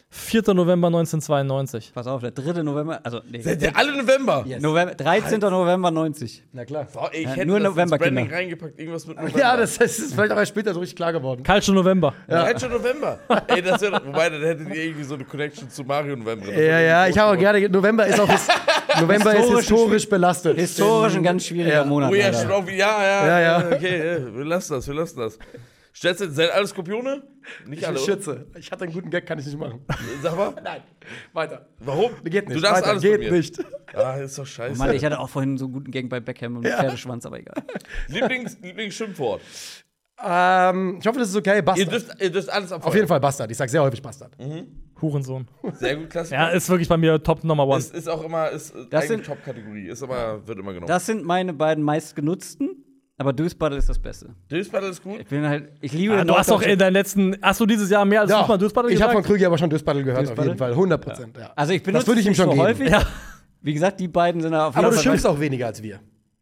vierter November neunzehnhundertzweiundneunzig. Pass auf, der dritte November, also nee, Seid ihr alle November? Yes. November, dreizehnter November neunzig. Na klar. Boah, ey, ich Ja, hätte nur das November, ins Branding Kinder. reingepackt, irgendwas mit November. Ja, das ist vielleicht auch erst später so richtig klar geworden. Calcio November. Ja. Halt schon November. Ey, das wäre, wobei, dann hättet ihr irgendwie so eine Connection zu Mario November. Das Ja, wär ja, irgendwie ich habe auch groß gerne. November ist auch his November ist Historisch- historisch belastet. Historisch ein ganz schwieriger Ja. Monat. Oh ja, Alter. schon auch, ja, ja, Ja, ja. Okay, ja, wir lassen das, wir lassen das. Stellst du, seid alle Skorpione? Nicht Ich alle, bin oder? Schütze. Ich hatte einen guten Gag, kann ich nicht machen. Sag mal. Nein, weiter. Warum? Geht nicht. Du darfst weiter. alles Geht von mir. nicht. Ah, ist doch scheiße. Mann, ich hatte auch vorhin so einen guten Gang bei Beckham und Pferdeschwanz, aber egal. Lieblings, Lieblingsschimpfwort. Ähm, ich hoffe, das ist okay. Ihr Bastard. dürft, ihr dürft alles abfeuern. Auf jeden Fall Bastard. Ich sag sehr häufig Bastard. Hurensohn. Sehr gut, klasse. Ja, ist wirklich bei mir Top Number One. Ist, ist auch immer, ist Das eigentlich sind- Top-Kategorie. Ist aber, wird immer genommen. Das sind meine beiden meistgenutzten, aber Dösbattle ist das Beste. Dösbattle ist gut. Ich bin halt, ich liebe Ah, du hast doch norddeutsche- in deinen letzten, hast du dieses Jahr mehr als Ja, fünfmal Dösbattle ich habe von gesagt? Krüger aber schon Dösbattle gehört, auf Dösbattle? jeden Fall. hundert Prozent. Ja. Also ich benutze Das würde ich ihm es schon nicht so geben. häufig. Ja. Wie gesagt, die beiden sind auf jeden Aber du Fall schimpfst auch weniger als wir.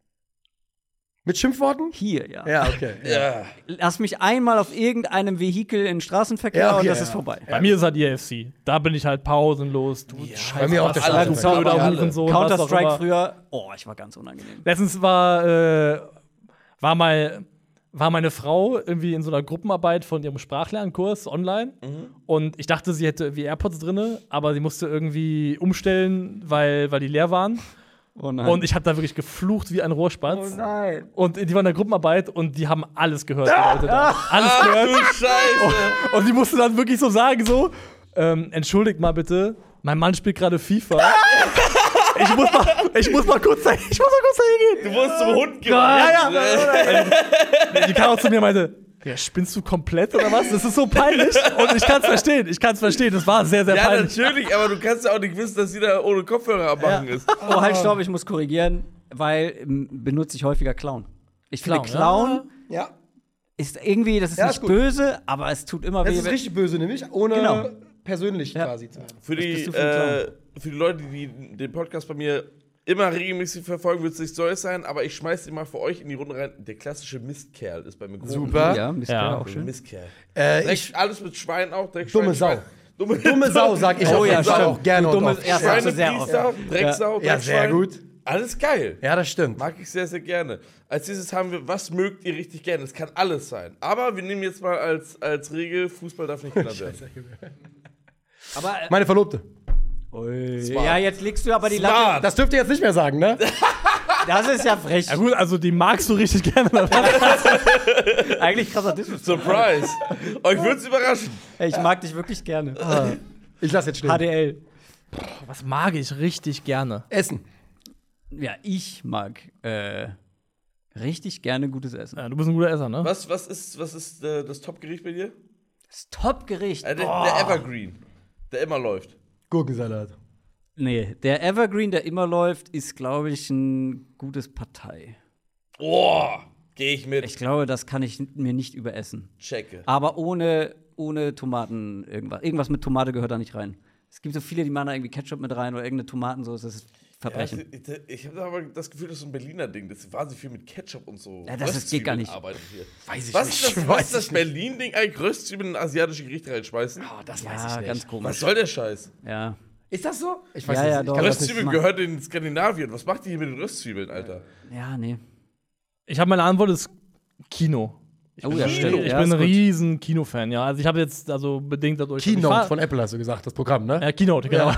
Mit Schimpfworten? hier, ja. Ja, okay. Ja. Lass mich einmal auf irgendeinem Vehikel in den Straßenverkehr Ja, okay, und das ja. ist vorbei. Bei mir ist halt E F C. Da bin ich halt pausenlos. Du Bei mir auch der alle, du Straßenverkehr. blöder alle. Hurensohn. was auch Counter-Strike immer. früher, oh, ich war ganz unangenehm. Letztens war, äh, war, mal, war meine Frau irgendwie in so einer Gruppenarbeit von ihrem Sprachlernkurs online. Und ich dachte, sie hätte wie AirPods drin, aber sie musste irgendwie umstellen, weil, weil die leer waren. Oh nein. Und ich habe da wirklich geflucht wie ein Rohrspatz. oh nein. Und die waren in der Gruppenarbeit und die haben alles gehört. Die Leute da. Alles Ach gehört. du Scheiße. Und die musste dann wirklich so sagen, so, ähm, entschuldigt mal bitte, mein Mann spielt gerade FIFA. ich, muss mal, ich muss mal kurz dahin, ich muss mal kurz dahin Du gehen. wurdest zum Hund Ja, gemacht. ja. Die kam auch zu mir und meinte, ja, spinnst du komplett oder was? Das ist so peinlich. Und ich kann es verstehen, ich kann es verstehen. Das war sehr, sehr Ja, peinlich. natürlich, aber du kannst ja auch nicht wissen, dass sie da ohne Kopfhörer am Machen ist. Oh, halt, stopp, ich muss korrigieren, weil ähm, benutze ich häufiger Clown. Ich finde, Clown, Clown Ja. ist irgendwie, das ist Ja, nicht ist gut. böse, aber es tut immer Das weh. ist richtig böse, nämlich ohne Genau. persönlich Ja. quasi zu sein. Für die, bist du für ein äh, für die Leute, die den Podcast bei mir immer regelmäßig verfolgen, wird es nicht so sein, aber ich schmeiß den mal für euch in die Runde rein. Der klassische Mistkerl ist bei mir groß. Super. Ja, Mist, Ja. ja, auch schön. Mistkerl. Äh, Direkt ich, alles mit Schwein auch. Direkt Dumme Schwein, Sau. Schwein. Dumme, dumme Sau, sag ich Oh auf ja, jeden Fall stimmt. auch gerne Du und dummes oft. Erst- sagst du sehr Schweinepriester, oft. Drecksau, Ja, sehr Dreckschwein. gut. Alles geil. Ja, das stimmt. Mag ich sehr, sehr gerne. Als nächstes haben wir, was mögt ihr richtig gerne? Das kann alles sein. Aber wir nehmen jetzt mal als, als Regel, Fußball darf nicht genannt werden. Aber, äh, Meine Verlobte. ja, jetzt legst du aber die Latte. Smart. Das dürft ihr jetzt nicht mehr sagen, ne? Das ist ja frech. Ja gut, also die magst du richtig gerne. oder was? Eigentlich krasser Disrespect. Surprise. Euch wird's überraschen. Ey, ich mag dich wirklich gerne. Ich lass jetzt stehen. H D L. Was mag ich richtig gerne? Essen. Ja, ich mag äh, richtig gerne gutes Essen. Ja, du bist ein guter Esser, ne? Was, was ist, was ist äh, das Top-Gericht bei dir? Das Top-Gericht. Äh, der, Oh. der Evergreen. Der immer läuft. Gurkensalat. Nee, der Evergreen, der immer läuft, ist, glaube ich, ein gutes Partei. Oh, gehe ich mit. Ich glaube, das kann ich mir nicht überessen. Checke. Aber ohne, ohne Tomaten irgendwas. Irgendwas mit Tomate gehört da nicht rein. Es gibt so viele, die machen da irgendwie Ketchup mit rein oder irgendeine Tomatensauce. Das ist Verbrechen. Ja, ich ich habe aber das Gefühl, das ist so ein Berliner Ding. Das ist wahnsinnig viel mit Ketchup und so. Ja, das ist- geht gar Röstzwiebeln nicht. arbeitet hier. Weiß ich Was nicht. ist das, Weiß was ist das ich nicht. Berlin-Ding eigentlich? Röstzwiebeln in asiatische Gerichte reinschmeißen? Oh, das weiß ja, ich nicht. ganz Was komisch. soll der Scheiß? Ja. Ist das so? Ich Ja, das ja, nicht. doch. Ich kann das nicht. Röstzwiebeln machen. gehört in Skandinavien. Was macht die hier mit den Röstzwiebeln, Alter? Ja, nee. Ich habe meine Antwort ist Kino. Oh ja, Kino. stimmt. Ich Ja, bin ist ein gut. riesen Kinofan, ja. Also ich habe jetzt also bedingt dadurch dass ich Keynote Vater- von Apple hast du gesagt, das Programm, ne? Ja, Keynote, genau.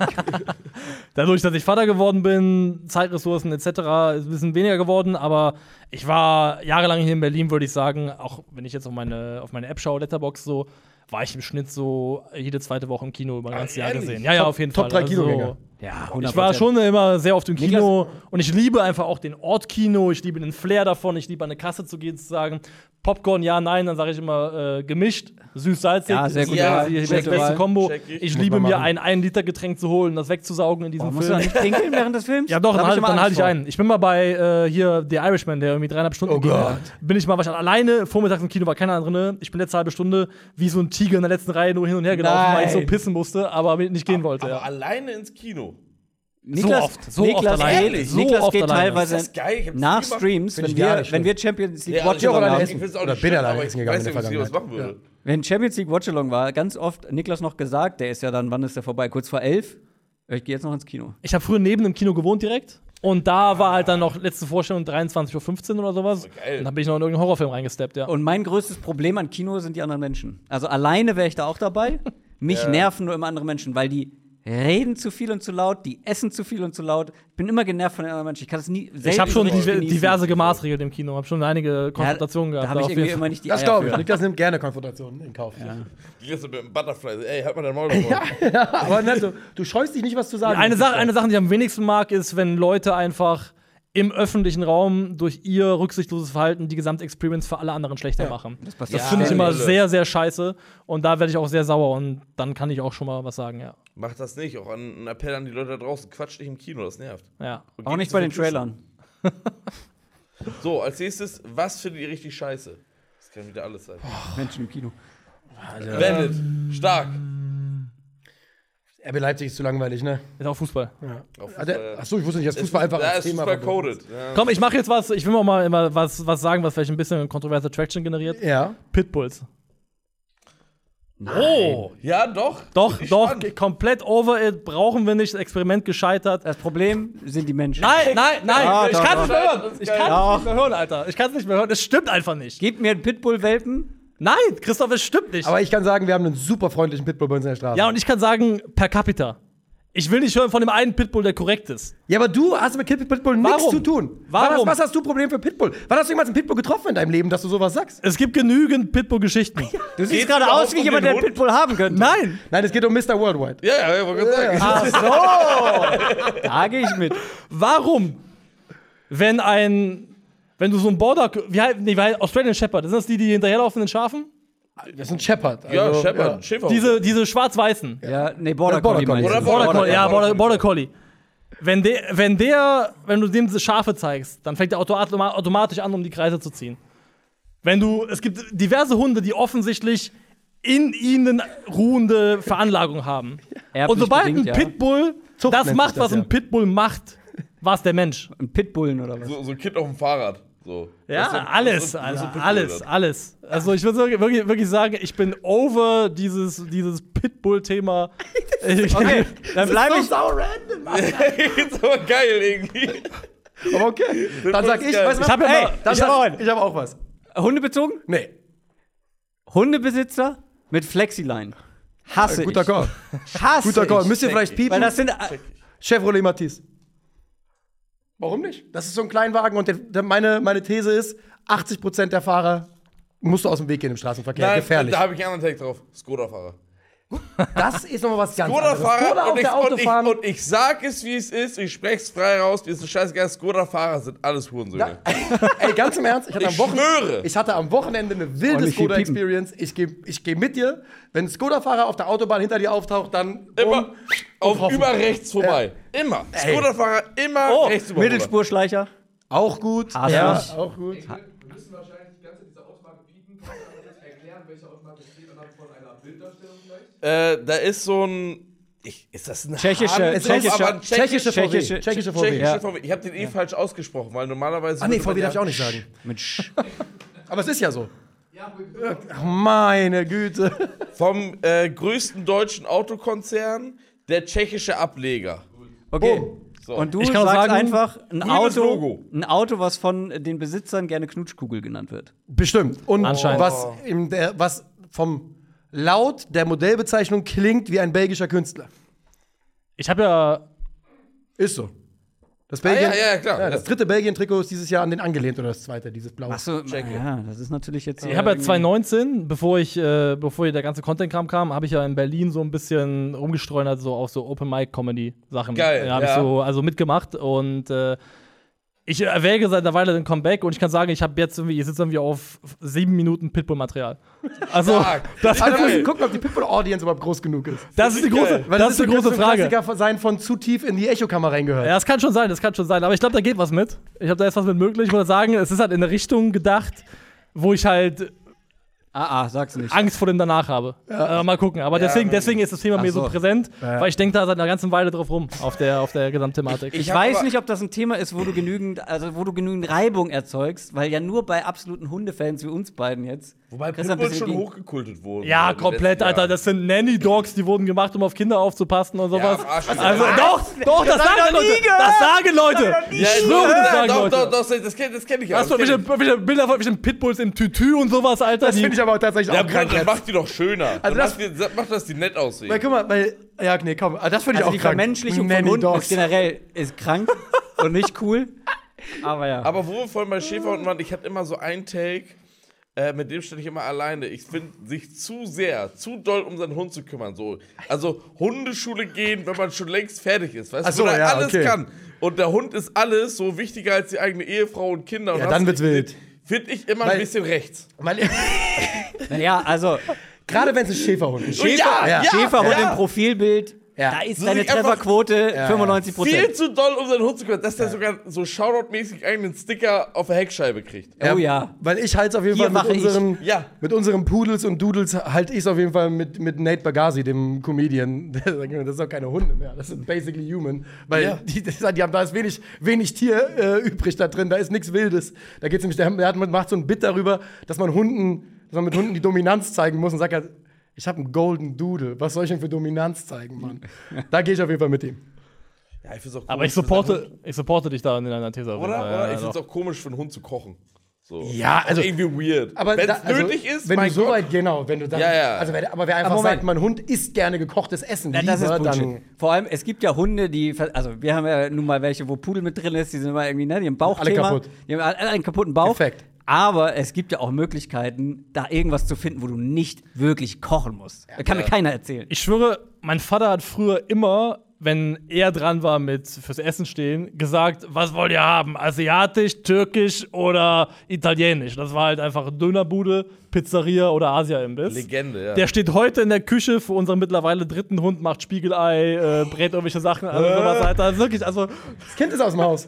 Dadurch, dass ich Vater geworden bin, Zeitressourcen et cetera ist ein bisschen weniger geworden, aber ich war jahrelang hier in Berlin, würde ich sagen, auch wenn ich jetzt auf meine, auf meine App schaue, Letterboxd so, war ich im Schnitt so jede zweite Woche im Kino über ein Ah, ganzes Jahr ehrlich? gesehen. Ja, ja, auf jeden Top Fall. drei Kinogänger. Ja, Ich war schon immer sehr oft im Kino und ich liebe einfach auch den Ort Kino. Ich liebe den Flair davon. Ich liebe an eine Kasse zu gehen, zu sagen, Popcorn, ja, nein, dann sage ich immer äh, gemischt, süß-salzig. Ja, sehr Das gut. ist Ja, die, die check beste ich. Kombo. Check ich. Ich Muss liebe man mir machen. ein ein Liter Getränk zu holen, das wegzusaugen in diesem Oh, musst du Film. da nicht pinkeln während des Films? Ja, doch, Da dann, hab halt, ich immer dann halte ich Angst ein. Ich bin mal bei äh, hier The Irishman, der irgendwie dreieinhalb Stunden Oh ging. Gott. Bin ich mal wahrscheinlich alleine, vormittags im Kino war keiner drin. Ich bin letzte halbe Stunde wie so ein Tiger in der letzten Reihe nur hin und her gelaufen, weil ich so Nein. pissen musste, aber nicht gehen wollte. Aber Ja. alleine ins Kino. Niklas, oft, so Niklas oft alleine. geht, So Niklas oft geht alleine. teilweise Ist das geil? Ich hab's nach nie gemacht. Streams, Find wenn ich gar wir, nicht wenn schlimm. wir Champions League Ja, Watch also auch ich alleine mag- essen. ich find's auch Oder nicht bin schlimm, alleine aber essen ich gegangen weiß in nicht, der ob ich was machen Vergangenheit. würde. Wenn Champions League Watchalong war, ganz oft Niklas noch gesagt, der ist ja dann, wann ist der vorbei? Kurz vor elf? Ich gehe jetzt noch ins Kino. Ich habe früher neben dem Kino gewohnt direkt. Und da war halt dann noch letzte Vorstellung dreiundzwanzig Uhr fünfzehn oder sowas. Geil. Und dann bin ich noch in irgendeinen Horrorfilm reingesteppt, ja. Und mein größtes Problem an Kino sind die anderen Menschen. Also alleine wäre ich da auch dabei. Mich Ja. nerven nur immer andere Menschen, weil die reden zu viel und zu laut, die essen zu viel und zu laut. Ich bin immer genervt von den anderen Menschen. Ich kann es nie selten Ich habe schon so richtig diver genießen. diverse gemaßregelt im Kino. Habe schon einige Konfrontationen Da gehabt. habe ich auf irgendwie jeden immer nicht die Das Eier glaube ich. für. Niklas nimmt gerne Konfrontationen in Kauf. Die ist mit dem Butterfly. Ey, halt mal dein Maul davor. Aber ne, du, du scheust dich nicht, was zu sagen. Eine Sache, eine Sache, die ich am wenigsten mag, ist, wenn Leute einfach im öffentlichen Raum durch ihr rücksichtsloses Verhalten die gesamte Experience für alle anderen schlechter machen. Das, passiert finde ich immer ständig. sehr, sehr scheiße. Und da werde ich auch sehr sauer. Und dann kann ich auch schon mal was sagen, ja. Mach das nicht. Auch an, ein Appell an die Leute da draußen. Quatsch nicht im Kino, das nervt. ja. Und Auch geht nicht zu bei den viel Küssen. Trailern. So, als nächstes, was findet ihr richtig scheiße? Das kann wieder alles sein. Menschen im Kino. Bandit, stark. R B Leipzig ist zu langweilig, ne? Ist auch Fußball. Auf Ah, der- Fußball. Achso, ich wusste nicht, dass Fußball einfach Ja, als ist Thema Fußball verbunden coded. Ja. Komm, ich mache jetzt was. Ich will auch mal immer was, was sagen, was vielleicht ein bisschen kontroverse Traction generiert. Ja. Pitbulls. Oh, ja, doch. Doch, Bin ich doch, spannend. komplett over it. Brauchen wir nicht. Experiment gescheitert. Das Problem sind die Menschen. Nein, nein, nein. Ah, ich doch, kann es doch. nicht mehr hören. Ich kann Doch. es nicht mehr hören, Alter. Ich kann es nicht mehr hören. Es stimmt einfach nicht. Gib mir einen Pitbull-Welpen. Nein, Christoph, es stimmt nicht. Aber ich kann sagen, wir haben einen super freundlichen Pitbull bei uns in der Straße. Ja, und ich kann sagen, per capita. Ich will nicht hören von dem einen Pitbull, der korrekt ist. Ja, aber du hast mit Pitbull nichts Warum? zu tun. Warum? Was, was hast du Problem für Pitbull? Wann hast du jemals einen Pitbull getroffen in deinem Leben, dass du sowas sagst? Es gibt genügend Pitbull-Geschichten. Du siehst Geht's gerade überhaupt aus wie um jemand, den der einen Hund? Pitbull haben könnte. Nein. Nein, es geht um Mister Worldwide. Ja, ja, ich wollte gerade sagen. Ach so. Da gehe ich mit. Warum? Wenn ein, wenn du so ein Border, wie heißt, nee, wie heißt Australian Shepherd, sind das die, die hinterherlaufen den Schafen? Das ist ein Shepherd. Ja, Also, Shepard, Schäfer. Diese, diese schwarz-weißen. Ja, nee, Border Ja, Border Collie Collie. meinst du? Oder Border Collie, ja, Border Border, Border Collie. Wenn der, wenn der, wenn du dem diese Schafe zeigst, dann fängt er auto- automatisch an, um die Kreise zu ziehen. Wenn du, es gibt diverse Hunde, die offensichtlich in ihnen ruhende Veranlagung haben. Erblich Und sobald bedingt, ein ja. Pitbull Zucht das nennt macht, sich das, was ein ja. Pitbull macht, war es der Mensch. Ein Pitbullen oder was? So, so ein Kind auf dem Fahrrad. So. Ja, Das ist so- alles, das ist so- das ist so Alter, Pitbull alles, dann. alles. Also ich würde sagen- wirklich, wirklich sagen, ich bin over dieses, dieses Pitbull-Thema. Okay, dann bleibe ich. so random. ist aber geil irgendwie. Aber okay. Dann sag ich, geil. weißt du was? Ich hab ja Ey, mal- dann ich sag, hab auch ich habe auch was. Hundebezogen? Nee. Hundebesitzer mit Flexiline. Hasse Guter ich. Call. Hasse Guter Call. ich. Müsst ihr vielleicht Weil piepen? das sind. Chevrolet Matisse. Warum nicht? Das ist so ein Kleinwagen und der, der, meine, meine These ist, achtzig Prozent der Fahrer musst du aus dem Weg gehen im Straßenverkehr. Nein, Gefährlich. da habe ich einen anderen Take drauf. Skoda-Fahrer. Das ist nochmal was ganz anderes. Skoda-Fahrer Skoda und, auf ich- der und, ich, Autobahn. und ich sag es, wie es ist. Ich sprech's frei raus. Mir ist es scheißegal. Skoda-Fahrer sind alles Hurensöhne. Ey, ganz im Ernst, ich hatte, Ich am, Wochen schwöre. ich hatte am Wochenende eine Oh, wilde nicht viel piepen. Skoda-Experience. Ich gehe ich geh mit dir. Wenn ein Skoda-Fahrer auf der Autobahn hinter dir auftaucht, dann Immer bumm, auf hoffen. über rechts vorbei. Immer. Skoda-Fahrer immer Oh, rechts über. Mittelspurschleicher. auch gut. Hasse ja, ich. auch gut. Wir müssen wahrscheinlich die ganze Zeit diese Automarke piepen. Kannst du aber kurz erklären, welche Automarke es geht anhand von einer Bilddarstellung vielleicht? Äh, da ist so ein. Ich, ist das ein Tschechische- Hahn? Es tschechische- ist aber ein tschechische V W. tschechische- Tschechische V W. Tschechische Ja. V W. Ich habe den eh falsch ausgesprochen, weil normalerweise. Ah nee, würde V man W darf ja- ich auch nicht sagen. Mit Sch. Aber es ist ja so. Ach, meine Güte. Vom äh, größten deutschen Autokonzern, der tschechische Ableger. Okay. So. Und du Ich kann auch sagst sagen, einfach ein grünes Auto, Logo. ein Auto, was von den Besitzern gerne Knutschkugel genannt wird. Bestimmt. Und Anscheinend. was, in der, was vom Laut der Modellbezeichnung klingt wie ein belgischer Künstler. Ich habe ja, Ist so. Das Ah, Belgien, ja, ja, klar. Ja, das dritte Belgien-Trikot ist dieses Jahr an den angelehnt oder das zweite, dieses blaue. Achso, Tschecke. ja, das ist natürlich jetzt. ich habe ja zwanzig neunzehn, bevor ich, äh, bevor hier der ganze Content-Kram kam, habe ich ja in Berlin so ein bisschen rumgestreunert, so auf so Open-Mic-Comedy-Sachen. Geil, Ja, habe ich ja. so also mitgemacht und äh, ich erwäge seit einer Weile den Comeback und ich kann sagen, ich habe jetzt irgendwie, ich sitze irgendwie auf sieben Minuten Pitbull-Material. Also, Stark. das, Also, wir Geil. müssen gucken, ob die Pitbull-Audience überhaupt groß genug ist. das ist die große, Geil. Weil das ist die wird große so ein Frage. Klassiker sein von zu tief in die Echokammer reingehört. Ja, das kann schon sein, das kann schon sein. Aber ich glaube, da geht was mit. Ich glaube, da ist was mit möglich. Ich würde sagen, es ist halt in eine Richtung gedacht, wo ich halt Ah, ah, sag's nicht. Angst vor dem danach habe. Äh, mal gucken. Aber deswegen, deswegen ist das Thema Ach mir so, so. präsent, Ja. weil ich denke da seit einer ganzen Weile drauf rum, auf der, auf der Gesamtthematik. Ich, Ich hab weiß aber- nicht, ob das ein Thema ist, wo du genügend, also wo du genügend Reibung erzeugst, weil ja nur bei absoluten Hundefans wie uns beiden jetzt. Wobei Christian Pitbulls bisschen schon gegen- hochgekultet wurden. Ja, in den komplett, letzten Alter. Jahren. Das sind Nanny-Dogs, die wurden gemacht, um auf Kinder aufzupassen und sowas. am Arsch. Also, doch, doch, das, hab ich sagen noch nie Leute. gehört. Das sagen Leute. Ja, Ich schwöre, das ja, sagen doch, Leute. doch, doch, das kenne das kenn ich ja. Hast du das kenn welche, welche Bilder von welchen Pitbulls im Tütü und sowas, Alter? Das die- finde ich aber tatsächlich Ja, auch Bruder, krank dann jetzt. macht die doch schöner. Also Dann das- macht, die, macht, dass die nett aussehen. Weil, guck mal, weil, ja, nee, komm, das finde ich Also auch die krank. Vermenschlichung von Nanny Hunden Dogs. ist generell ist krank und nicht cool. Aber ja. Aber wo wir vorhin bei Schäferhunden waren, ich hatte immer so einen Take, äh, mit dem stand ich immer alleine. Ich finde, sich zu sehr, zu doll um seinen Hund zu kümmern. So. Also Hundeschule gehen, wenn man schon längst fertig ist. Weißt Ach du, so, wo der ja, alles okay. kann. Und der Hund ist alles so wichtiger als die eigene Ehefrau und Kinder. Und Ja, hast dann du wird's nicht- wild. Finde ich immer Weil- ein bisschen rechts. Weil- Ja, also Gerade wenn es ein Schäferhund ist. Schäfer, ja, ja, Schäferhund ja. im Profilbild, Ja. da ist So deine sich einfach- Trefferquote fünfundneunzig Viel Prozent. zu doll um seinen Hund zu kümmern, dass der sogar so Shoutout-mäßig einen Sticker auf der Heckscheibe kriegt. Oh ja. Weil ich halte es auf jeden Hier Fall mit mache ich. unseren, Ja. mit unseren Pudels und Doodles halte ich es auf jeden Fall mit, mit Nate Bagasi, dem Comedian. Das sind doch keine Hunde mehr, das sind basically human. Weil Ja. die, die, die haben, da ist wenig, wenig Tier äh, übrig da drin, da ist nichts Wildes. Da geht's nämlich, der, der hat, macht so ein Bit darüber, dass man Hunden, dass man mit Hunden die Dominanz zeigen muss und sagt halt, ich habe einen Golden Doodle, was soll ich denn für Dominanz zeigen, Mann? Da gehe ich auf jeden Fall mit ihm. Ja, ich find's auch Aber komisch, ich für seinen supporte, ich supporte dich da in deiner These. auf Hund. jeden Oder? Fall. Oder? Ja, Ich find's doch. auch komisch, für einen Hund zu kochen. So. Ja, also- Auch irgendwie weird. Aber wenn da- es also, nötig ist, wenn mein du so Gott. weit, genau, wenn du dann, Ja, ja. also wer, aber wer einfach Aber Moment. sagt, mein Hund isst gerne gekochtes Essen, Ja, das ist lieber, Bullshit. dann Vor allem, es gibt ja Hunde, die, ver- also wir haben ja nun mal welche, wo Pudel mit drin ist, die sind immer irgendwie, ne, die haben Bauchthema. Alle kaputt. Die haben alle einen kaputten Bauch. Effekt. Aber es gibt ja auch Möglichkeiten, da irgendwas zu finden, wo du nicht wirklich kochen musst. Da kann mir keiner erzählen. Ich schwöre, mein Vater hat früher immer, wenn er dran war mit fürs Essen stehen, gesagt, was wollt ihr haben? Asiatisch, türkisch oder italienisch? Das war halt einfach Dönerbude, Pizzeria oder Asia-Imbiss. Legende, ja. Der steht heute in der Küche für unseren mittlerweile dritten Hund, macht Spiegelei, äh, brät irgendwelche Sachen an und sowas. Alter. Wirklich, also, das Kind ist aus dem Haus.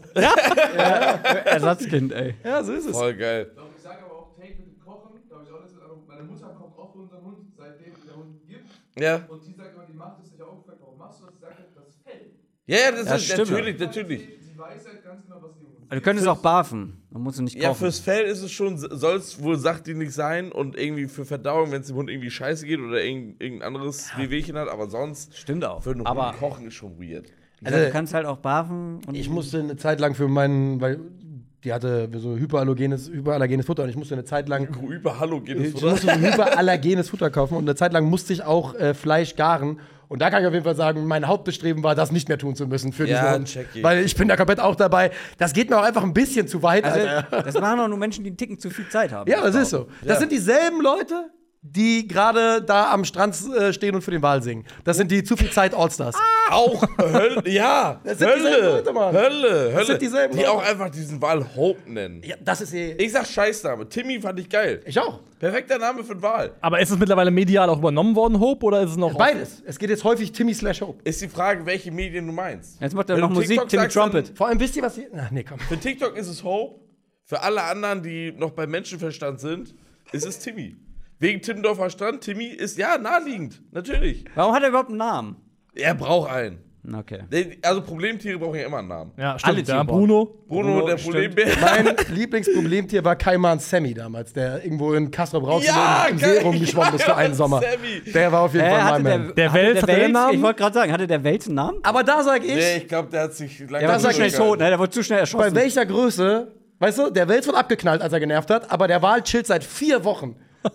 Ersatzkind, ey. Ja, so ist es. Voll geil. Doch, ich sage aber auch, Take mit dem Kochen, glaube ich auch, das ist, aber meine Mutter kocht auch für unseren Hund, seitdem der Hund gibt. Ja. Und die sagt immer, die macht es nicht aufgefallen. Warum machst du das? Sie sagt halt, das Fell. Ja, ja, das Ja, ist stimmt. natürlich, natürlich. Sie weiß halt ganz genau, was die Hund Also, du könntest auch barfen. Dann musst du nicht Ja, kochen. fürs Fell ist es schon, soll es wohl sachdienlich sein und irgendwie für Verdauung, wenn es dem Hund irgendwie scheiße geht oder irgend- irgendein anderes Wehwehchen hat, aber sonst Stimmt auch. für einen Aber Hund kochen ist schon weird. also, du kannst halt auch barfen. Und Ich musste eine Zeit lang für meinen, weil die hatte so hyperallergenes, hyperallergenes Futter und ich musste eine Zeit lang Über Hallo geht es, ich oder? musste so hyperallergenes Futter kaufen und eine Zeit lang musste ich auch äh, Fleisch garen. Und da kann ich auf jeden Fall sagen, mein Hauptbestreben war, das nicht mehr tun zu müssen für Ja, diesen Hund. check ich. Weil ich bin da komplett auch dabei. Das geht mir auch einfach ein bisschen zu weit, Also, Alter. das machen auch nur Menschen, die einen Ticken zu viel Zeit haben. Ja, das ist so. Das Ja. sind dieselben Leute, die gerade da am Strand äh, stehen und für den Wal singen. Das sind die zu viel Zeit Allstars. Auch Hölle, ja, Das sind dieselben Hölle, Leute, Mann. Hölle, Hölle. sind dieselben die Leute. auch einfach diesen Wal Hope nennen. Ja, das ist eh. Ich sag Scheißname. Timmy fand ich geil. Ich auch. Perfekter Name für einen Wal. aber ist es mittlerweile medial auch übernommen worden, Hope, oder ist es noch. Beides. Es geht jetzt häufig Timmy slash Hope. Ist die Frage, welche Medien du meinst. Jetzt macht er Wenn noch du Musik, TikTok Timmy sagst, dann- Trumpet. Vor allem wisst ihr, was ihr. Ach nee, komm. Für TikTok ist es Hope. Für alle anderen, die noch beim Menschenverstand sind, ist es Timmy. Wegen Timmendorfer Strand, Timmy ist ja naheliegend. Natürlich. Warum hat er überhaupt einen Namen? Er braucht einen. Okay. Also Problemtiere brauchen ja immer einen Namen. Ja, Alle stimmt. Ja, Tiere. Bruno. Bruno, Bruno, der stimmt. Problembär. Mein Lieblingsproblemtier war Kaiman Sammy damals, der irgendwo in Castrop raus Ja, im geil. See rumgeschwommen ist für einen Sommer. Sammy. Der war auf jeden Äh, Fall hatte mein Man. Der hatte Wels, hat der den Namen? Ich wollte gerade sagen, hatte der Wels einen Namen? Aber da sag ich, Nee, ich glaube, der hat sich lange Der Ja, war das zu sag schnell ich tot, ne? Der wurde zu schnell bei erschossen. welcher Größe, weißt du, der Wels wird abgeknallt, als er genervt hat, aber der Wal chillt seit vier Wochen.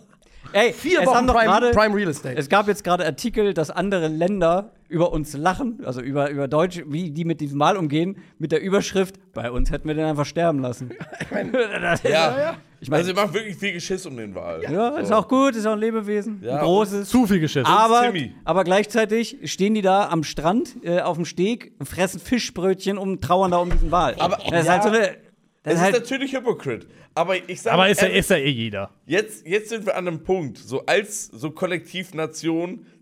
Ey, Vier es Wochen haben doch Prime, gerade- Prime Real Estate. Es gab jetzt gerade Artikel, dass andere Länder über uns lachen, also über, über Deutsch, wie die mit diesem Mal umgehen, mit der Überschrift, bei uns hätten wir den einfach sterben lassen. Das ist- Ja. Ich mein- also, ihr macht wirklich viel Geschiss um den Wal. Ja, ist auch gut, ist auch ein Lebewesen, Ja, ein großes. Zu viel Geschiss. Aber, Timmy. aber gleichzeitig stehen die da am Strand, äh, auf dem Steg, und fressen Fischbrötchen und trauern da um diesen Wal. Aber- das ist ja. halt so eine. Das Es ist ist halt, natürlich Hypocrite. Aber ich sage aber ist ja, ist ja eh jeder. jetzt, jetzt sind wir an einem Punkt, so als so Kollektivnation,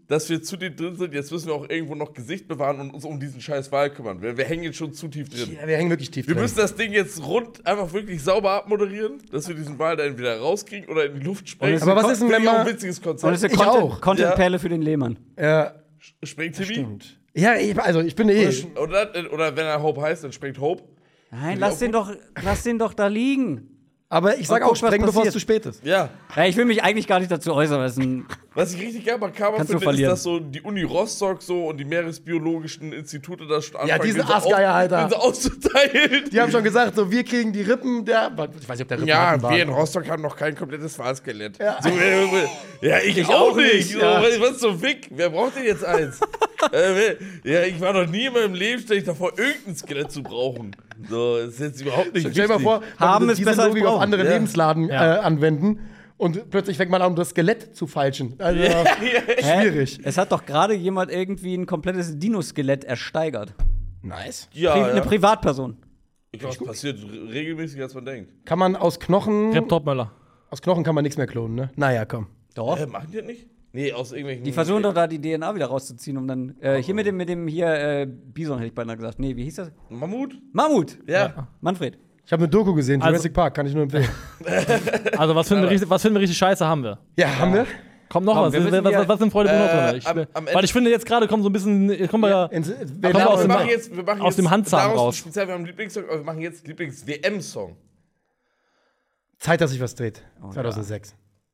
dass wir zu tief drin sind. Jetzt müssen wir auch irgendwo noch Gesicht bewahren und uns um diesen scheiß Wahl kümmern. Wir, wir hängen jetzt schon zu tief drin. Ja, wir hängen wirklich tief Wir drin. müssen das Ding jetzt rund einfach wirklich sauber abmoderieren, dass wir diesen Wahl da entweder rauskriegen oder in die Luft sprengen. Aber was ist denn, wenn Finde ich auch man- ein witziges Und Konzept. das ist Ich eine auch. Content- Content-Perle für den Lehmann. Ja, Sprengt Timmy? stimmt. Ja, ich, also ich bin eh. Oder, oder wenn er Hope heißt, dann sprengt Hope. Nein, lass den doch, lass den doch da liegen. Aber ich sag Mal auch, gucken, was sprengen, bevor es passiert. zu spät ist. Ja. Ja, ich will mich eigentlich gar nicht dazu äußern. Das ist ein Was ich richtig geil makaber Kannst du finde, ist, verlieren. dass so die Uni Rostock so und die meeresbiologischen Institute da schon anfangen, diese den so Aasgeier, auf- Alter. den so auszuteilen. Die haben schon gesagt, so, wir kriegen die Rippen der. Ich weiß nicht, ob der Rippen Ja, hatten war. wir in Rostock haben noch kein komplettes Wahlskelett. Ja. So, äh, ja, ich, Ich auch auch nicht. nicht, So, ja. Was ist so wick? Wer braucht denn jetzt eins? äh, ja, ich war noch nie in meinem Leben, stelle ich davor, irgendein Skelett zu brauchen. So, das ist jetzt überhaupt nicht Stell dir mal wichtig. vor, Haben man ist diese besser als Logik auf brauchen. andere Ja. Lebensladen Ja. äh, anwenden und plötzlich fängt man an, um das Skelett zu feilschen. Also, Hä? schwierig. Es hat doch gerade jemand irgendwie ein komplettes Dino-Skelett ersteigert. Nice. Ja, Pri ja. Eine Privatperson. Ich glaube, es passiert re- regelmäßiger, als man denkt. Kann man aus Knochen. Rip Topmöller. Aus Knochen kann man nichts mehr klonen, ne? Naja, komm. Doch. Äh, machen die das nicht? Nee, aus irgendwelchen. Die versuchen doch da die D N A wieder rauszuziehen, um dann. Äh, hier mit dem, mit dem hier, äh, Bison hätte ich beinahe gesagt. Nee, wie hieß das? Mammut? Mammut! Ja. Manfred. Ich habe eine Doku gesehen, Also- Jurassic Park, kann ich nur empfehlen. Also, was finden, wir richtig, was finden wir richtig scheiße haben wir? Ja, haben wir? Kommt noch Komm, was. wir Was, müssen was, ja- was sind Freude noch Äh, drin? Ich, am- am Ende- weil ich finde, jetzt gerade kommt so ein bisschen. Kommen wir ja. Ins, wir Kommen lernen wir aus wir dem- machen jetzt, wir machen aus jetzt dem Handzahn daraus raus. Speziell, wir haben einen Lieblingssong, aber wir machen jetzt Lieblings-W M-Song. Zeit, dass sich was dreht. zweitausendsechs.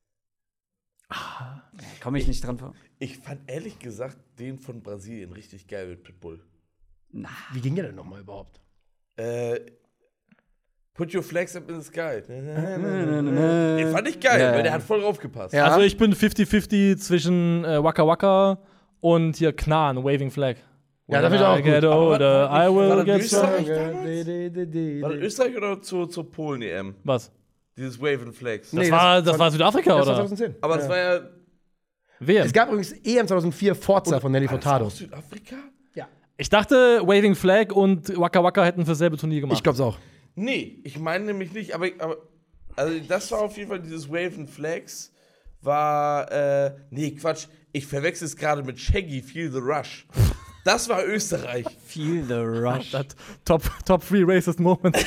Komme ich nicht dran vor. Ich fand ehrlich gesagt den von Brasilien richtig geil mit Pitbull. Wie ging der denn nochmal überhaupt? Äh, Put your flags up in the sky. Den fand ich geil, Ja, weil ja. der hat voll draufgepasst. Ja. Also, ich bin fifty fifty zwischen äh, Waka Waka und hier Knan, Waving Flag. Ja, da bin ich auch I get gut. older, Aber I war will das get Österreich stronger. damals? War das Österreich oder zur, zur Polen-E M? Was? Dieses Wave and Flags. Nee, Das, war, das war Südafrika, Das war oder? zweitausendzehn. Aber das war ja. W M. Es gab übrigens E M zweitausendvier Forza von Nelly War das Furtado. auch Südafrika? Ja. Ich dachte, Waving Flag und Waka Waka hätten für dasselbe Turnier gemacht. Ich glaub's auch. Nee, ich meine nämlich nicht, aber, aber also das war auf jeden Fall dieses Wave and Flags war, äh, nee, Quatsch, ich verwechsel es gerade mit Shaggy, Feel the Rush. Das war Österreich. Feel the rush. Das Top, Top three Racist Moments.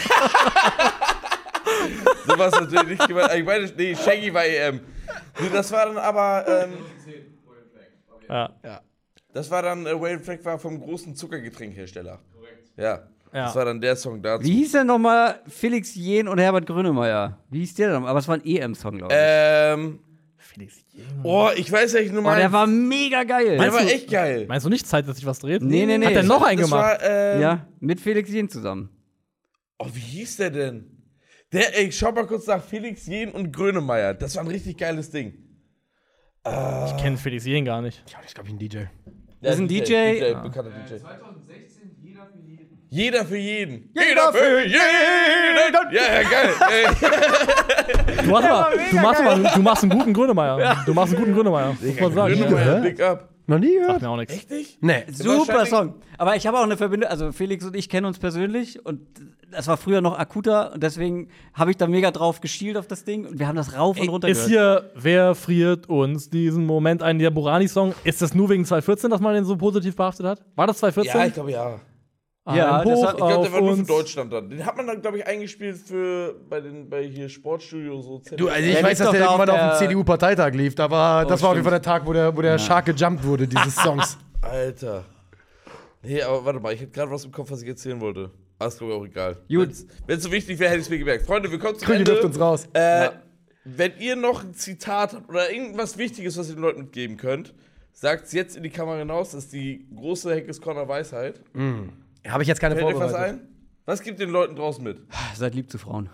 So war es natürlich nicht gemeint. Ich meine, nee, Shaggy war E M. Nee, das war dann aber, ähm, Ja. das war dann, äh, Wave and Flag war vom großen Zuckergetränkhersteller. Korrekt. Ja. Ja. Das war dann der Song dazu. Wie hieß der nochmal? Felix Jähn und Herbert Grönemeyer. Wie hieß der denn? Aber es war ein E M-Song, glaube ich. Ähm, oh, ich weiß ja nicht nur oh, mal. der war mega geil. der war echt geil. Meinst du nicht Zeit, dass sich was dreht? Nee, nee, nee. Hat der noch einen Das gemacht? war, ähm, Ja, mit Felix Jähn zusammen. Oh, wie hieß der denn? Der, ey, schau mal kurz nach Felix Jähn und Grönemeyer. Das war ein richtig geiles Ding. Ich kenne Felix Jähn gar nicht. Ja, ich glaube, ich ein D J. Das ist ein D J. D J bekannter D J. zweitausendsechzehn, jeder für jeden. Jeder für jeden. Jeder für jeden. Ja, ja, geil. Ey, Du machst, aber, du, machst aber, du machst einen guten Grönemeyer. Du machst einen guten Grönemeyer. Muss man sagen. Grönemeyer, Hä? Big Up. Noch nie Sagt gehört? mir auch nichts. Echt nicht? Nee. Super wahrscheinlich- Song. Aber ich habe auch eine Verbindung, also Felix und ich kennen uns persönlich und das war früher noch akuter und deswegen habe ich da mega drauf geschielt auf das Ding und wir haben das rauf und runter Ist gehört. hier, wer friert uns diesen Moment ein, der Burani-Song? Ist das nur wegen zwanzig vierzehn, dass man den so positiv behaftet hat? War das zwanzig vierzehn? Ja, ich glaube ja. Ja, Ein das Hoch hat- Ich glaube, der auf war nur für uns. Deutschland dann. Den hat man dann, glaube ich, eingespielt für bei den bei hier Sportstudio so. Du, also ich Der weiß, liegt dass doch der da auf irgendwann auf, der- dem C D U-Parteitag lief. Da war, das war auf jeden Fall der Tag, wo der, wo der Shark gejumpt wurde, dieses Songs. Alter. Nee, aber warte mal, ich hätte gerade was im Kopf, was ich erzählen wollte. Aber ist glaube ich auch egal. Gut. Wenn es so wichtig wäre, hätte ich es mir gemerkt. Freunde, wir kommen zum Krügi Ende. wirft uns raus. Äh, Wenn ihr noch ein Zitat habt oder irgendwas Wichtiges, was ihr den Leuten mitgeben könnt, sagt es jetzt in die Kamera hinaus. Das ist die große Heckes Corner Weisheit. Habe ich jetzt keine Fällt euch was vorbereitet. ein? Was gibt den Leuten draußen mit? Seid lieb zu Frauen.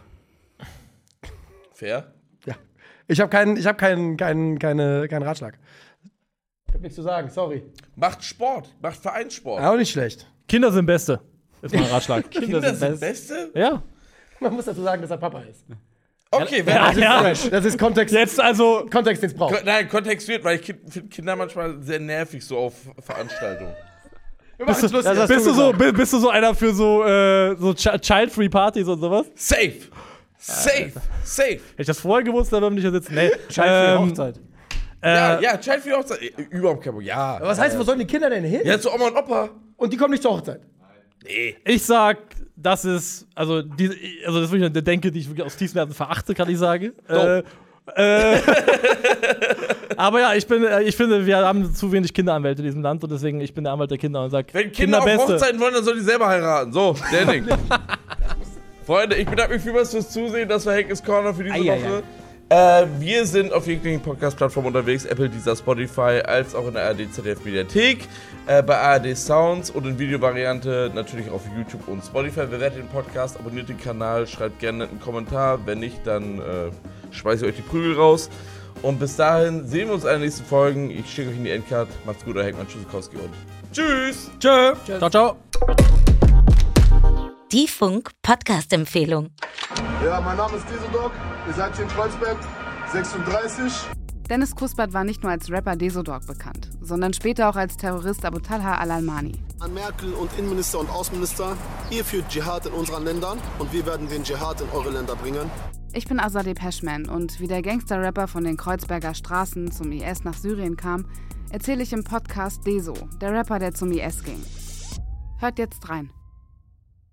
Fair? Ja. Ich habe keinen, ich habe keinen, keinen, keine, keinen Ratschlag. Ich habe nichts zu sagen, sorry. Macht Sport, macht Vereinssport. Auch nicht schlecht. Kinder sind Beste. Ist mein Ratschlag. Kinder sind sind best. Beste? Ja. Man muss dazu sagen, dass er Papa ist. Okay, wer Ja, ja. Das ist Kontext, Jetzt also. Kontext, den es braucht. Nein, kontextuiert, weil ich finde Kinder manchmal sehr nervig so auf Veranstaltungen. Wir Bist du, machen's lustig. bist, du so, bi- bist du so einer für so, äh, so Ch- Child-Free Partys und sowas? Safe! Safe! Safe! Hätte ich das vorher gewusst, dann würde ich ja sitzen. Nee. Scheint für die ähm, Hochzeit. Ja, ja, Child für die Hochzeit. Äh, Überhaupt kein Problem. Ja. Was heißt, wo sollen die Kinder denn hin? Ja, zu Oma und Opa. Und die kommen nicht zur Hochzeit. Nee. Ich sag, das ist, also, die, also das ist wirklich eine Denke, die ich wirklich aus tiefstem Herzen verachte, kann ich sagen. Äh, äh, aber ja, ich bin, äh, ich finde, wir haben zu wenig Kinderanwälte in diesem Land und deswegen, ich bin der Anwalt der Kinder und sag, Wenn Kinder auf Hochzeiten wollen, dann sollen die selber heiraten. So, der Ding. Freunde, ich bedanke mich vielmals fürs Zusehen. Das war Henkes Corner für diese Ei, ei, Woche. Äh, wir sind auf jeglichen Podcast-Plattformen unterwegs, Apple, Deezer, Spotify, als auch in der A R D Z D F-Mediathek, äh, bei A R D Sounds und in Videovariante natürlich auf YouTube und Spotify. Bewertet den Podcast, abonniert den Kanal, schreibt gerne einen Kommentar. Wenn nicht, dann äh, schmeiße ich euch die Prügel raus. Und bis dahin sehen wir uns in den nächsten Folgen. Ich schicke euch in die Endcard. Macht's gut, euer Heckmann, Tschüssikowski und tschüss! Tschö. Ciao, ciao. Die Funk-Podcast-Empfehlung. Ja, mein Name ist Desodog, ihr seid hier in Kreuzberg, sechsunddreißig. Dennis Kuspert war nicht nur als Rapper Desodog bekannt, sondern später auch als Terrorist Abu Talha al-Almani. An Merkel und Innenminister und Außenminister, ihr führt Dschihad in unseren Ländern und wir werden den Dschihad in eure Länder bringen. Ich bin Azadeh Peschman und wie der Gangster-Rapper von den Kreuzberger Straßen zum I S nach Syrien kam, erzähle ich im Podcast Deso, der Rapper, der zum I S ging. Hört jetzt rein.